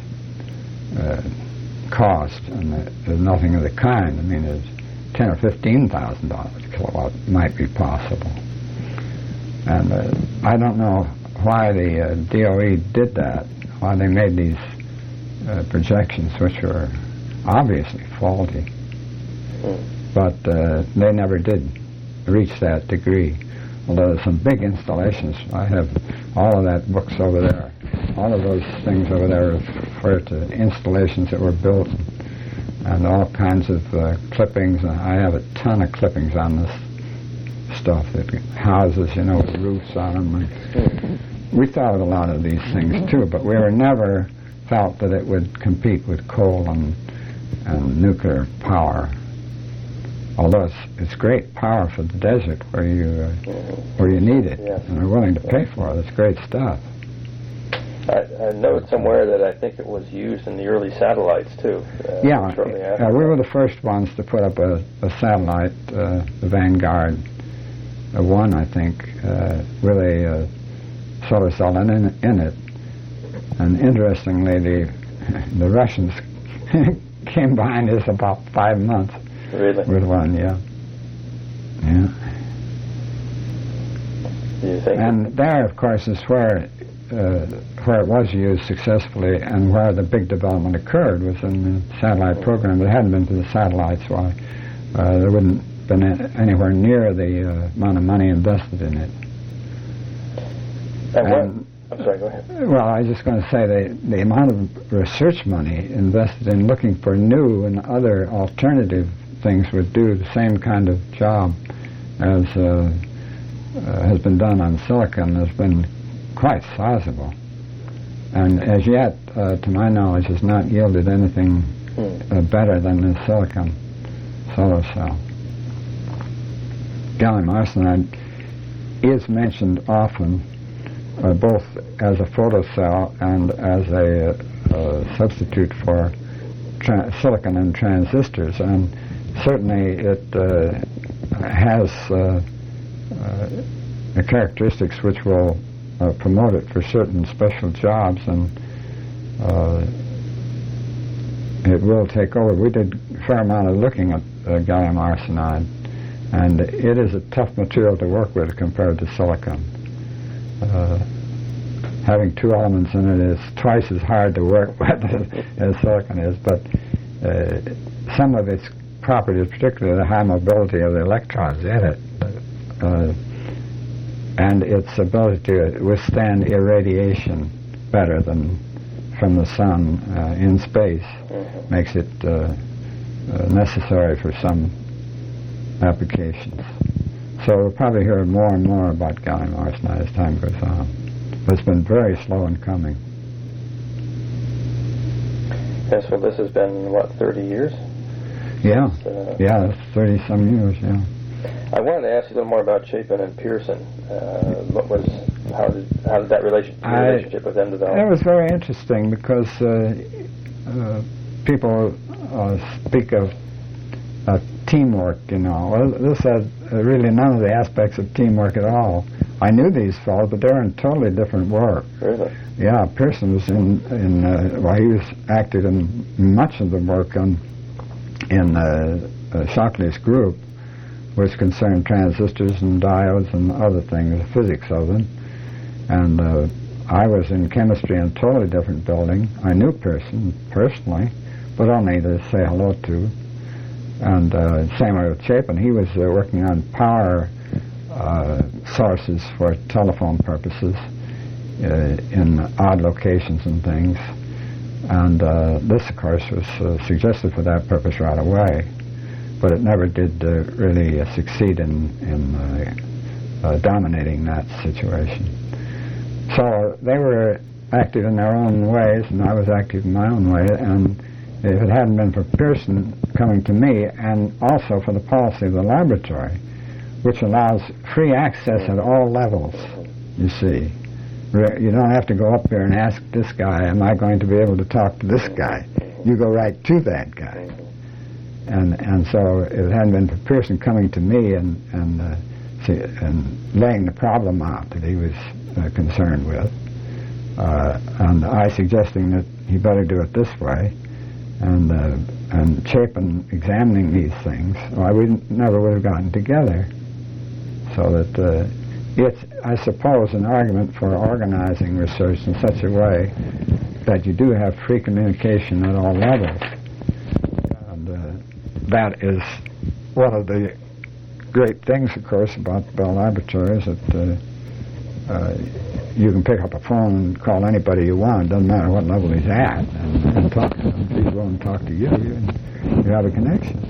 cost, and there's nothing of the kind. I mean, there's $10,000 or $15,000 a kilowatt might be possible. And I don't know why the DOE did that, why they made these projections, which were obviously faulty. But they never did reach that degree. Although there's some big installations. I have all of that books over there. All of those things over there refer to installations that were built and all kinds of clippings. I have a ton of clippings on this stuff, that houses, with roofs on them. And we thought of a lot of these things too, but we were never felt that it would compete with coal and nuclear power. Although it's great power for the desert where you need it, and are willing to pay for it. It's great stuff. I noted somewhere that I think it was used in the early satellites too. Shortly after. We were the first ones to put up a satellite, the Vanguard 1, I think, with a solar cell in it. And interestingly, the Russians came behind us about 5 months. Really? With one, yeah. Do you think? And there, of course, is where it was used successfully, and where the big development occurred was in the satellite program. If it hadn't been for the satellites, why there wouldn't have been anywhere near the amount of money invested in it. I'm sorry, go ahead. Well, I was just going to say the amount of research money invested in looking for new and other alternative things would do the same kind of job as has been done on silicon has been quite sizable. And as yet, to my knowledge, has not yielded anything better than the silicon solar cell. Gallium arsenide is mentioned often, both as a photocell and as a substitute for silicon and transistors, and certainly it has the characteristics which will promote it for certain special jobs, and it will take over. We did a fair amount of looking at gallium arsenide, and it is a tough material to work with compared to silicon. Having two elements in it is twice as hard to work with as silicon is, but some of its properties, particularly the high mobility of the electrons in it, and its ability to withstand irradiation better than from the sun in space, makes it necessary for some applications. So we'll probably hear more and more about gallium arsenide as time goes on. But it's been very slow in coming. And so this has been, 30 years? Yeah, 30-some years, yeah. I wanted to ask you a little more about Chapin and Pearson. How did that relationship with them develop? It was very interesting because people speak of teamwork, Well, this had really none of the aspects of teamwork at all. I knew these fellows, but they were in totally different work. Really? Yeah, Pearson was he was active in much of the work in Shockley's group, which concerned transistors and diodes and other things, the physics of them. And I was in chemistry in a totally different building. I knew Pearson personally, but only to say hello to. And same way with Chapin. He was working on power sources for telephone purposes in odd locations and things. And this, of course, was suggested for that purpose right away. But it never did really succeed in dominating that situation. So they were active in their own ways, and I was active in my own way, and if it hadn't been for Pearson coming to me, and also for the policy of the laboratory, which allows free access at all levels, you see. You don't have to go up there and ask this guy, am I going to be able to talk to this guy? You go right to that guy. And so if it hadn't been for Pearson coming to me and laying the problem out that he was concerned with, and I suggesting that he better do it this way, and Chapin examining these things, we never would have gotten together. So that it's, I suppose, an argument for organizing research in such a way that you do have free communication at all levels. That is one of the great things, of course, about the Bell Laboratories, that you can pick up a phone and call anybody you want. Doesn't matter what level he's at, and talk to him. If he's willing to talk to you, you have a connection.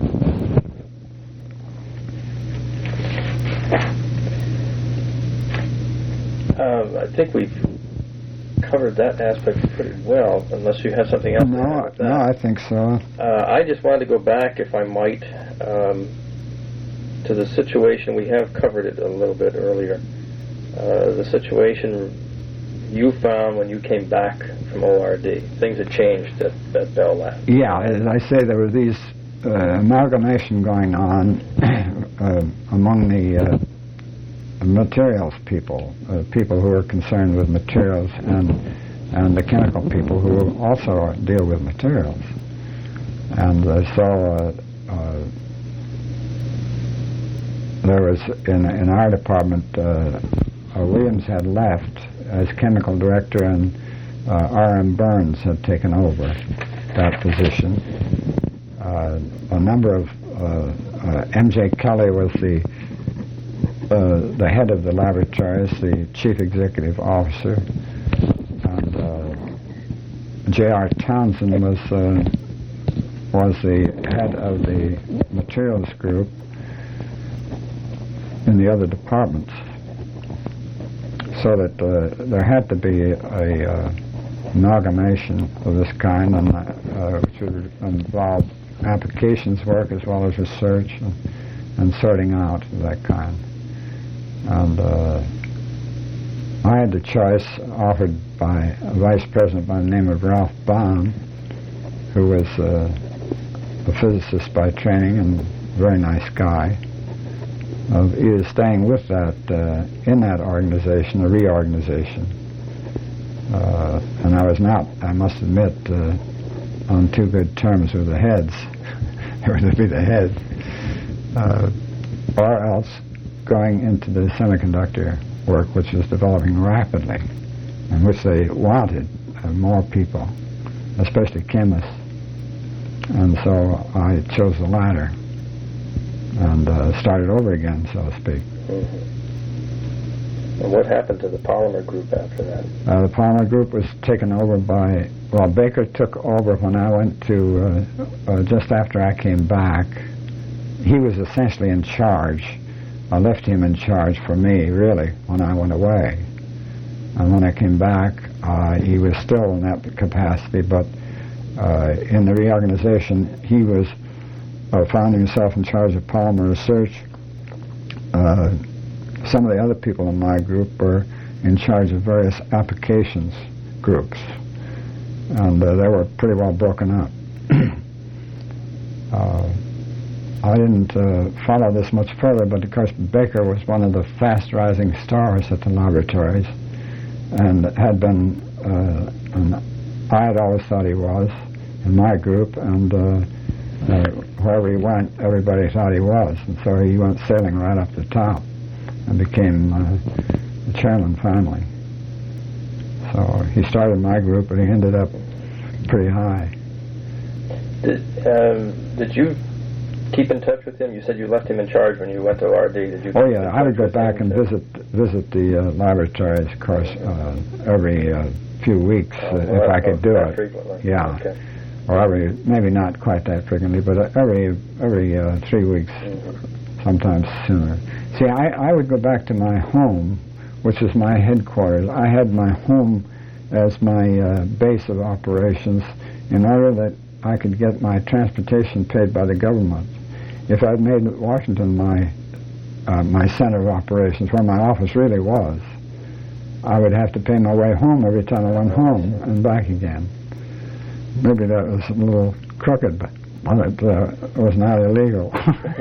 I think we've covered that aspect pretty well, unless you have something else to add with that. No, I think so. I just wanted to go back, if I might, to the situation. We have covered it a little bit earlier. The situation you found when you came back from ORD. Things had changed at Bell Labs. Yeah, as I say, there was these amalgamation going on among the materials people, people who are concerned with materials, and the chemical people who also deal with materials. And so there was, in our department, Williams had left as chemical director, and R.M. Burns had taken over that position. A number of M.J. Kelly was the head of the laboratories, the chief executive officer, and J.R. Townsend was the head of the materials group in the other departments. So that there had to be a amalgamation of this kind, and which would involve applications work as well as research and sorting out of that kind. And I had the choice offered by a vice president by the name of Ralph Baum, who was a physicist by training and a very nice guy, of either staying with that, in that organization, a reorganization. And I was not, I must admit, on too good terms with the heads. They were to be the head. Or else going into the semiconductor work, which was developing rapidly, and which they wanted more people, especially chemists. And so I chose the latter and started over again, so to speak. Mm-hmm. And what happened to the polymer group after that? The polymer group was taken over by, well, Baker took over when I went to, just after I came back. He was essentially in charge. I left him in charge for me, really, when I went away. And when I came back, he was still in that capacity, but in the reorganization, he was found himself in charge of polymer research. Some of the other people in my group were in charge of various applications groups, and they were pretty well broken up. I didn't follow this much further, but of course Baker was one of the fast-rising stars at the laboratories, and had been, and I had always thought he was in my group, and wherever he went, everybody thought he was, and so he went sailing right up the top and became the chairman finally. So he started my group, but he ended up pretty high. Did you keep in touch with him? You said you left him in charge when you went to RD. Did you? Oh yeah, I would go back and visit the laboratories, of course, every few weeks if I could do it. Frequently. Yeah. Okay. Or maybe not quite that frequently, but every 3 weeks, sometimes sooner. See, I would go back to my home, which is my headquarters. I had my home as my base of operations in order that I could get my transportation paid by the government. If I'd made Washington my center of operations, where my office really was, I would have to pay my way home every time I went home and back again. Maybe that was a little crooked, but it was not illegal.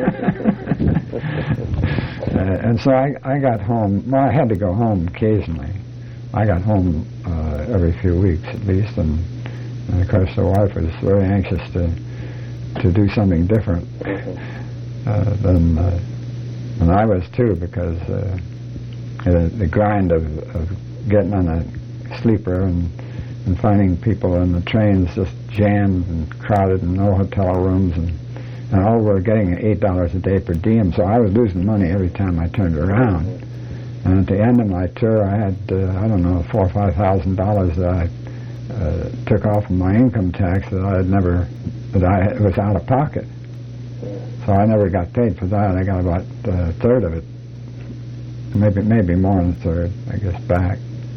And so I got home. Well, I had to go home occasionally. I got home every few weeks at least, and of course the wife was very anxious to do something different than I was too, because the grind of getting on a sleeper and finding people in the trains just jammed and crowded and no hotel rooms, and all were getting $8 a day per diem, so I was losing money every time I turned around. And at the end of my tour, I had, I don't know, $4,000 or $5,000 that I took off from my income tax that I had never, it was out of pocket. So I never got paid for that. I got about a third of it, maybe more than a third, I guess, back.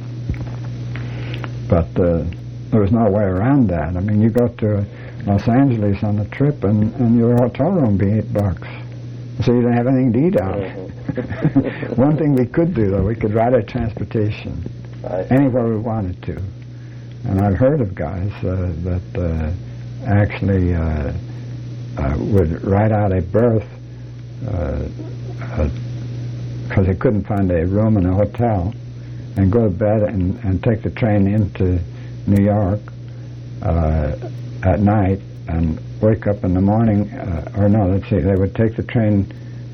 But there was no way around that. I mean, you go to Los Angeles on a trip, and your hotel room be $8, so you didn't have anything to eat out. One thing we could do, though, we could ride our transportation anywhere we wanted to. And I've heard of guys that actually would ride out a berth because they couldn't find a room in a hotel, and go to bed and take the train into New York at night and wake up in the morning, they would take the train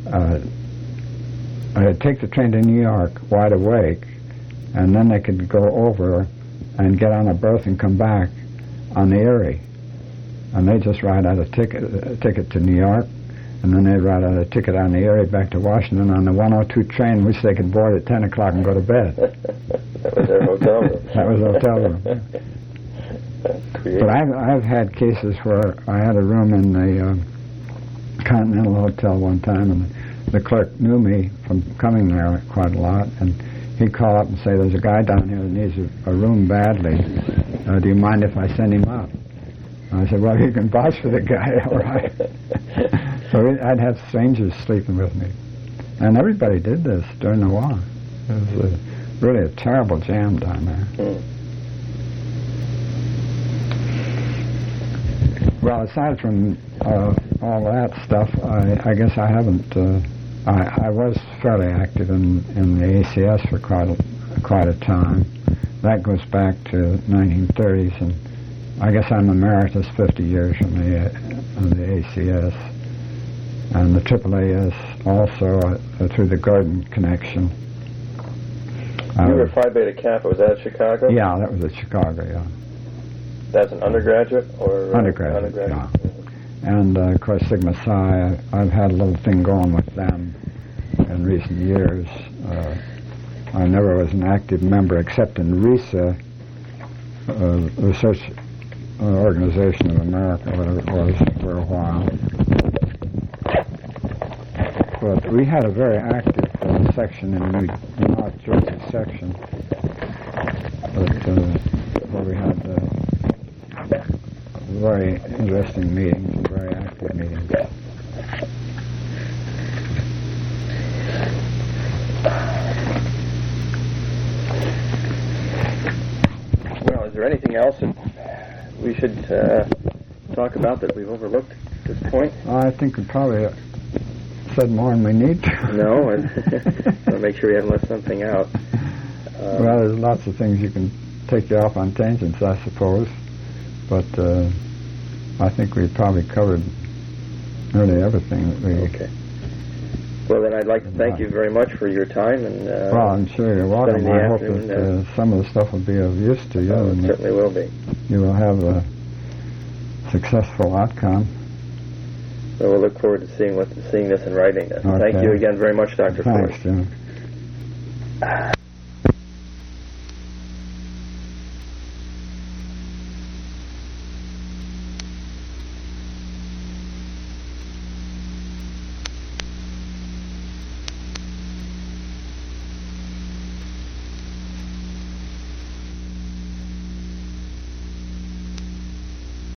to New York wide awake, and then they could go over and get on a berth and come back on the Erie. And they just write out a ticket to New York, and then they'd write out a ticket on the Erie back to Washington on the 102 train, which they could board at 10 o'clock and go to bed. That was their hotel room. That was the hotel room. But I've had cases where I had a room in the Continental Hotel one time, and the clerk knew me from coming there quite a lot, and he'd call up and say, "There's a guy down here that needs a room badly. Do you mind if I send him up?" And I said, "Well, you can vouch for the guy, all right." So I'd have strangers sleeping with me. And everybody did this during the war. It was really a terrible jam down there. Well, aside from all that stuff, I guess I haven't... I was fairly active in the ACS for quite a time. That goes back to 1930s, and I guess I'm emeritus 50 years from the ACS. And the AAAS also through the Gordon connection. You were Phi Beta Kappa. Was that at Chicago? Yeah, that was at Chicago, yeah. That's an undergraduate or undergraduate? Yeah. And of course Sigma Psi, I've had a little thing going with them in recent years. I never was an active member except in RISA, Research Organization of America, whatever it was, for a while. But we had a very active section in the North Jersey section, where we had very interesting meetings and very active meetings. Well, is there anything else that we should talk about that we've overlooked at this point? I think we probably said more than we need to. No, and I'll make sure we haven't left something out. Well, there's lots of things you can take you off on tangents, I suppose, but I think we probably covered nearly everything that we... Okay. Well, then I'd like to thank you very much for your time. And well, I'm sure you're welcome. I hope that some of the stuff will be of use to you. It certainly will be. You will have a successful outcome. So we'll look forward to seeing this in writing. Okay. Thank you again very much, Dr. Ford. Thanks, Jim.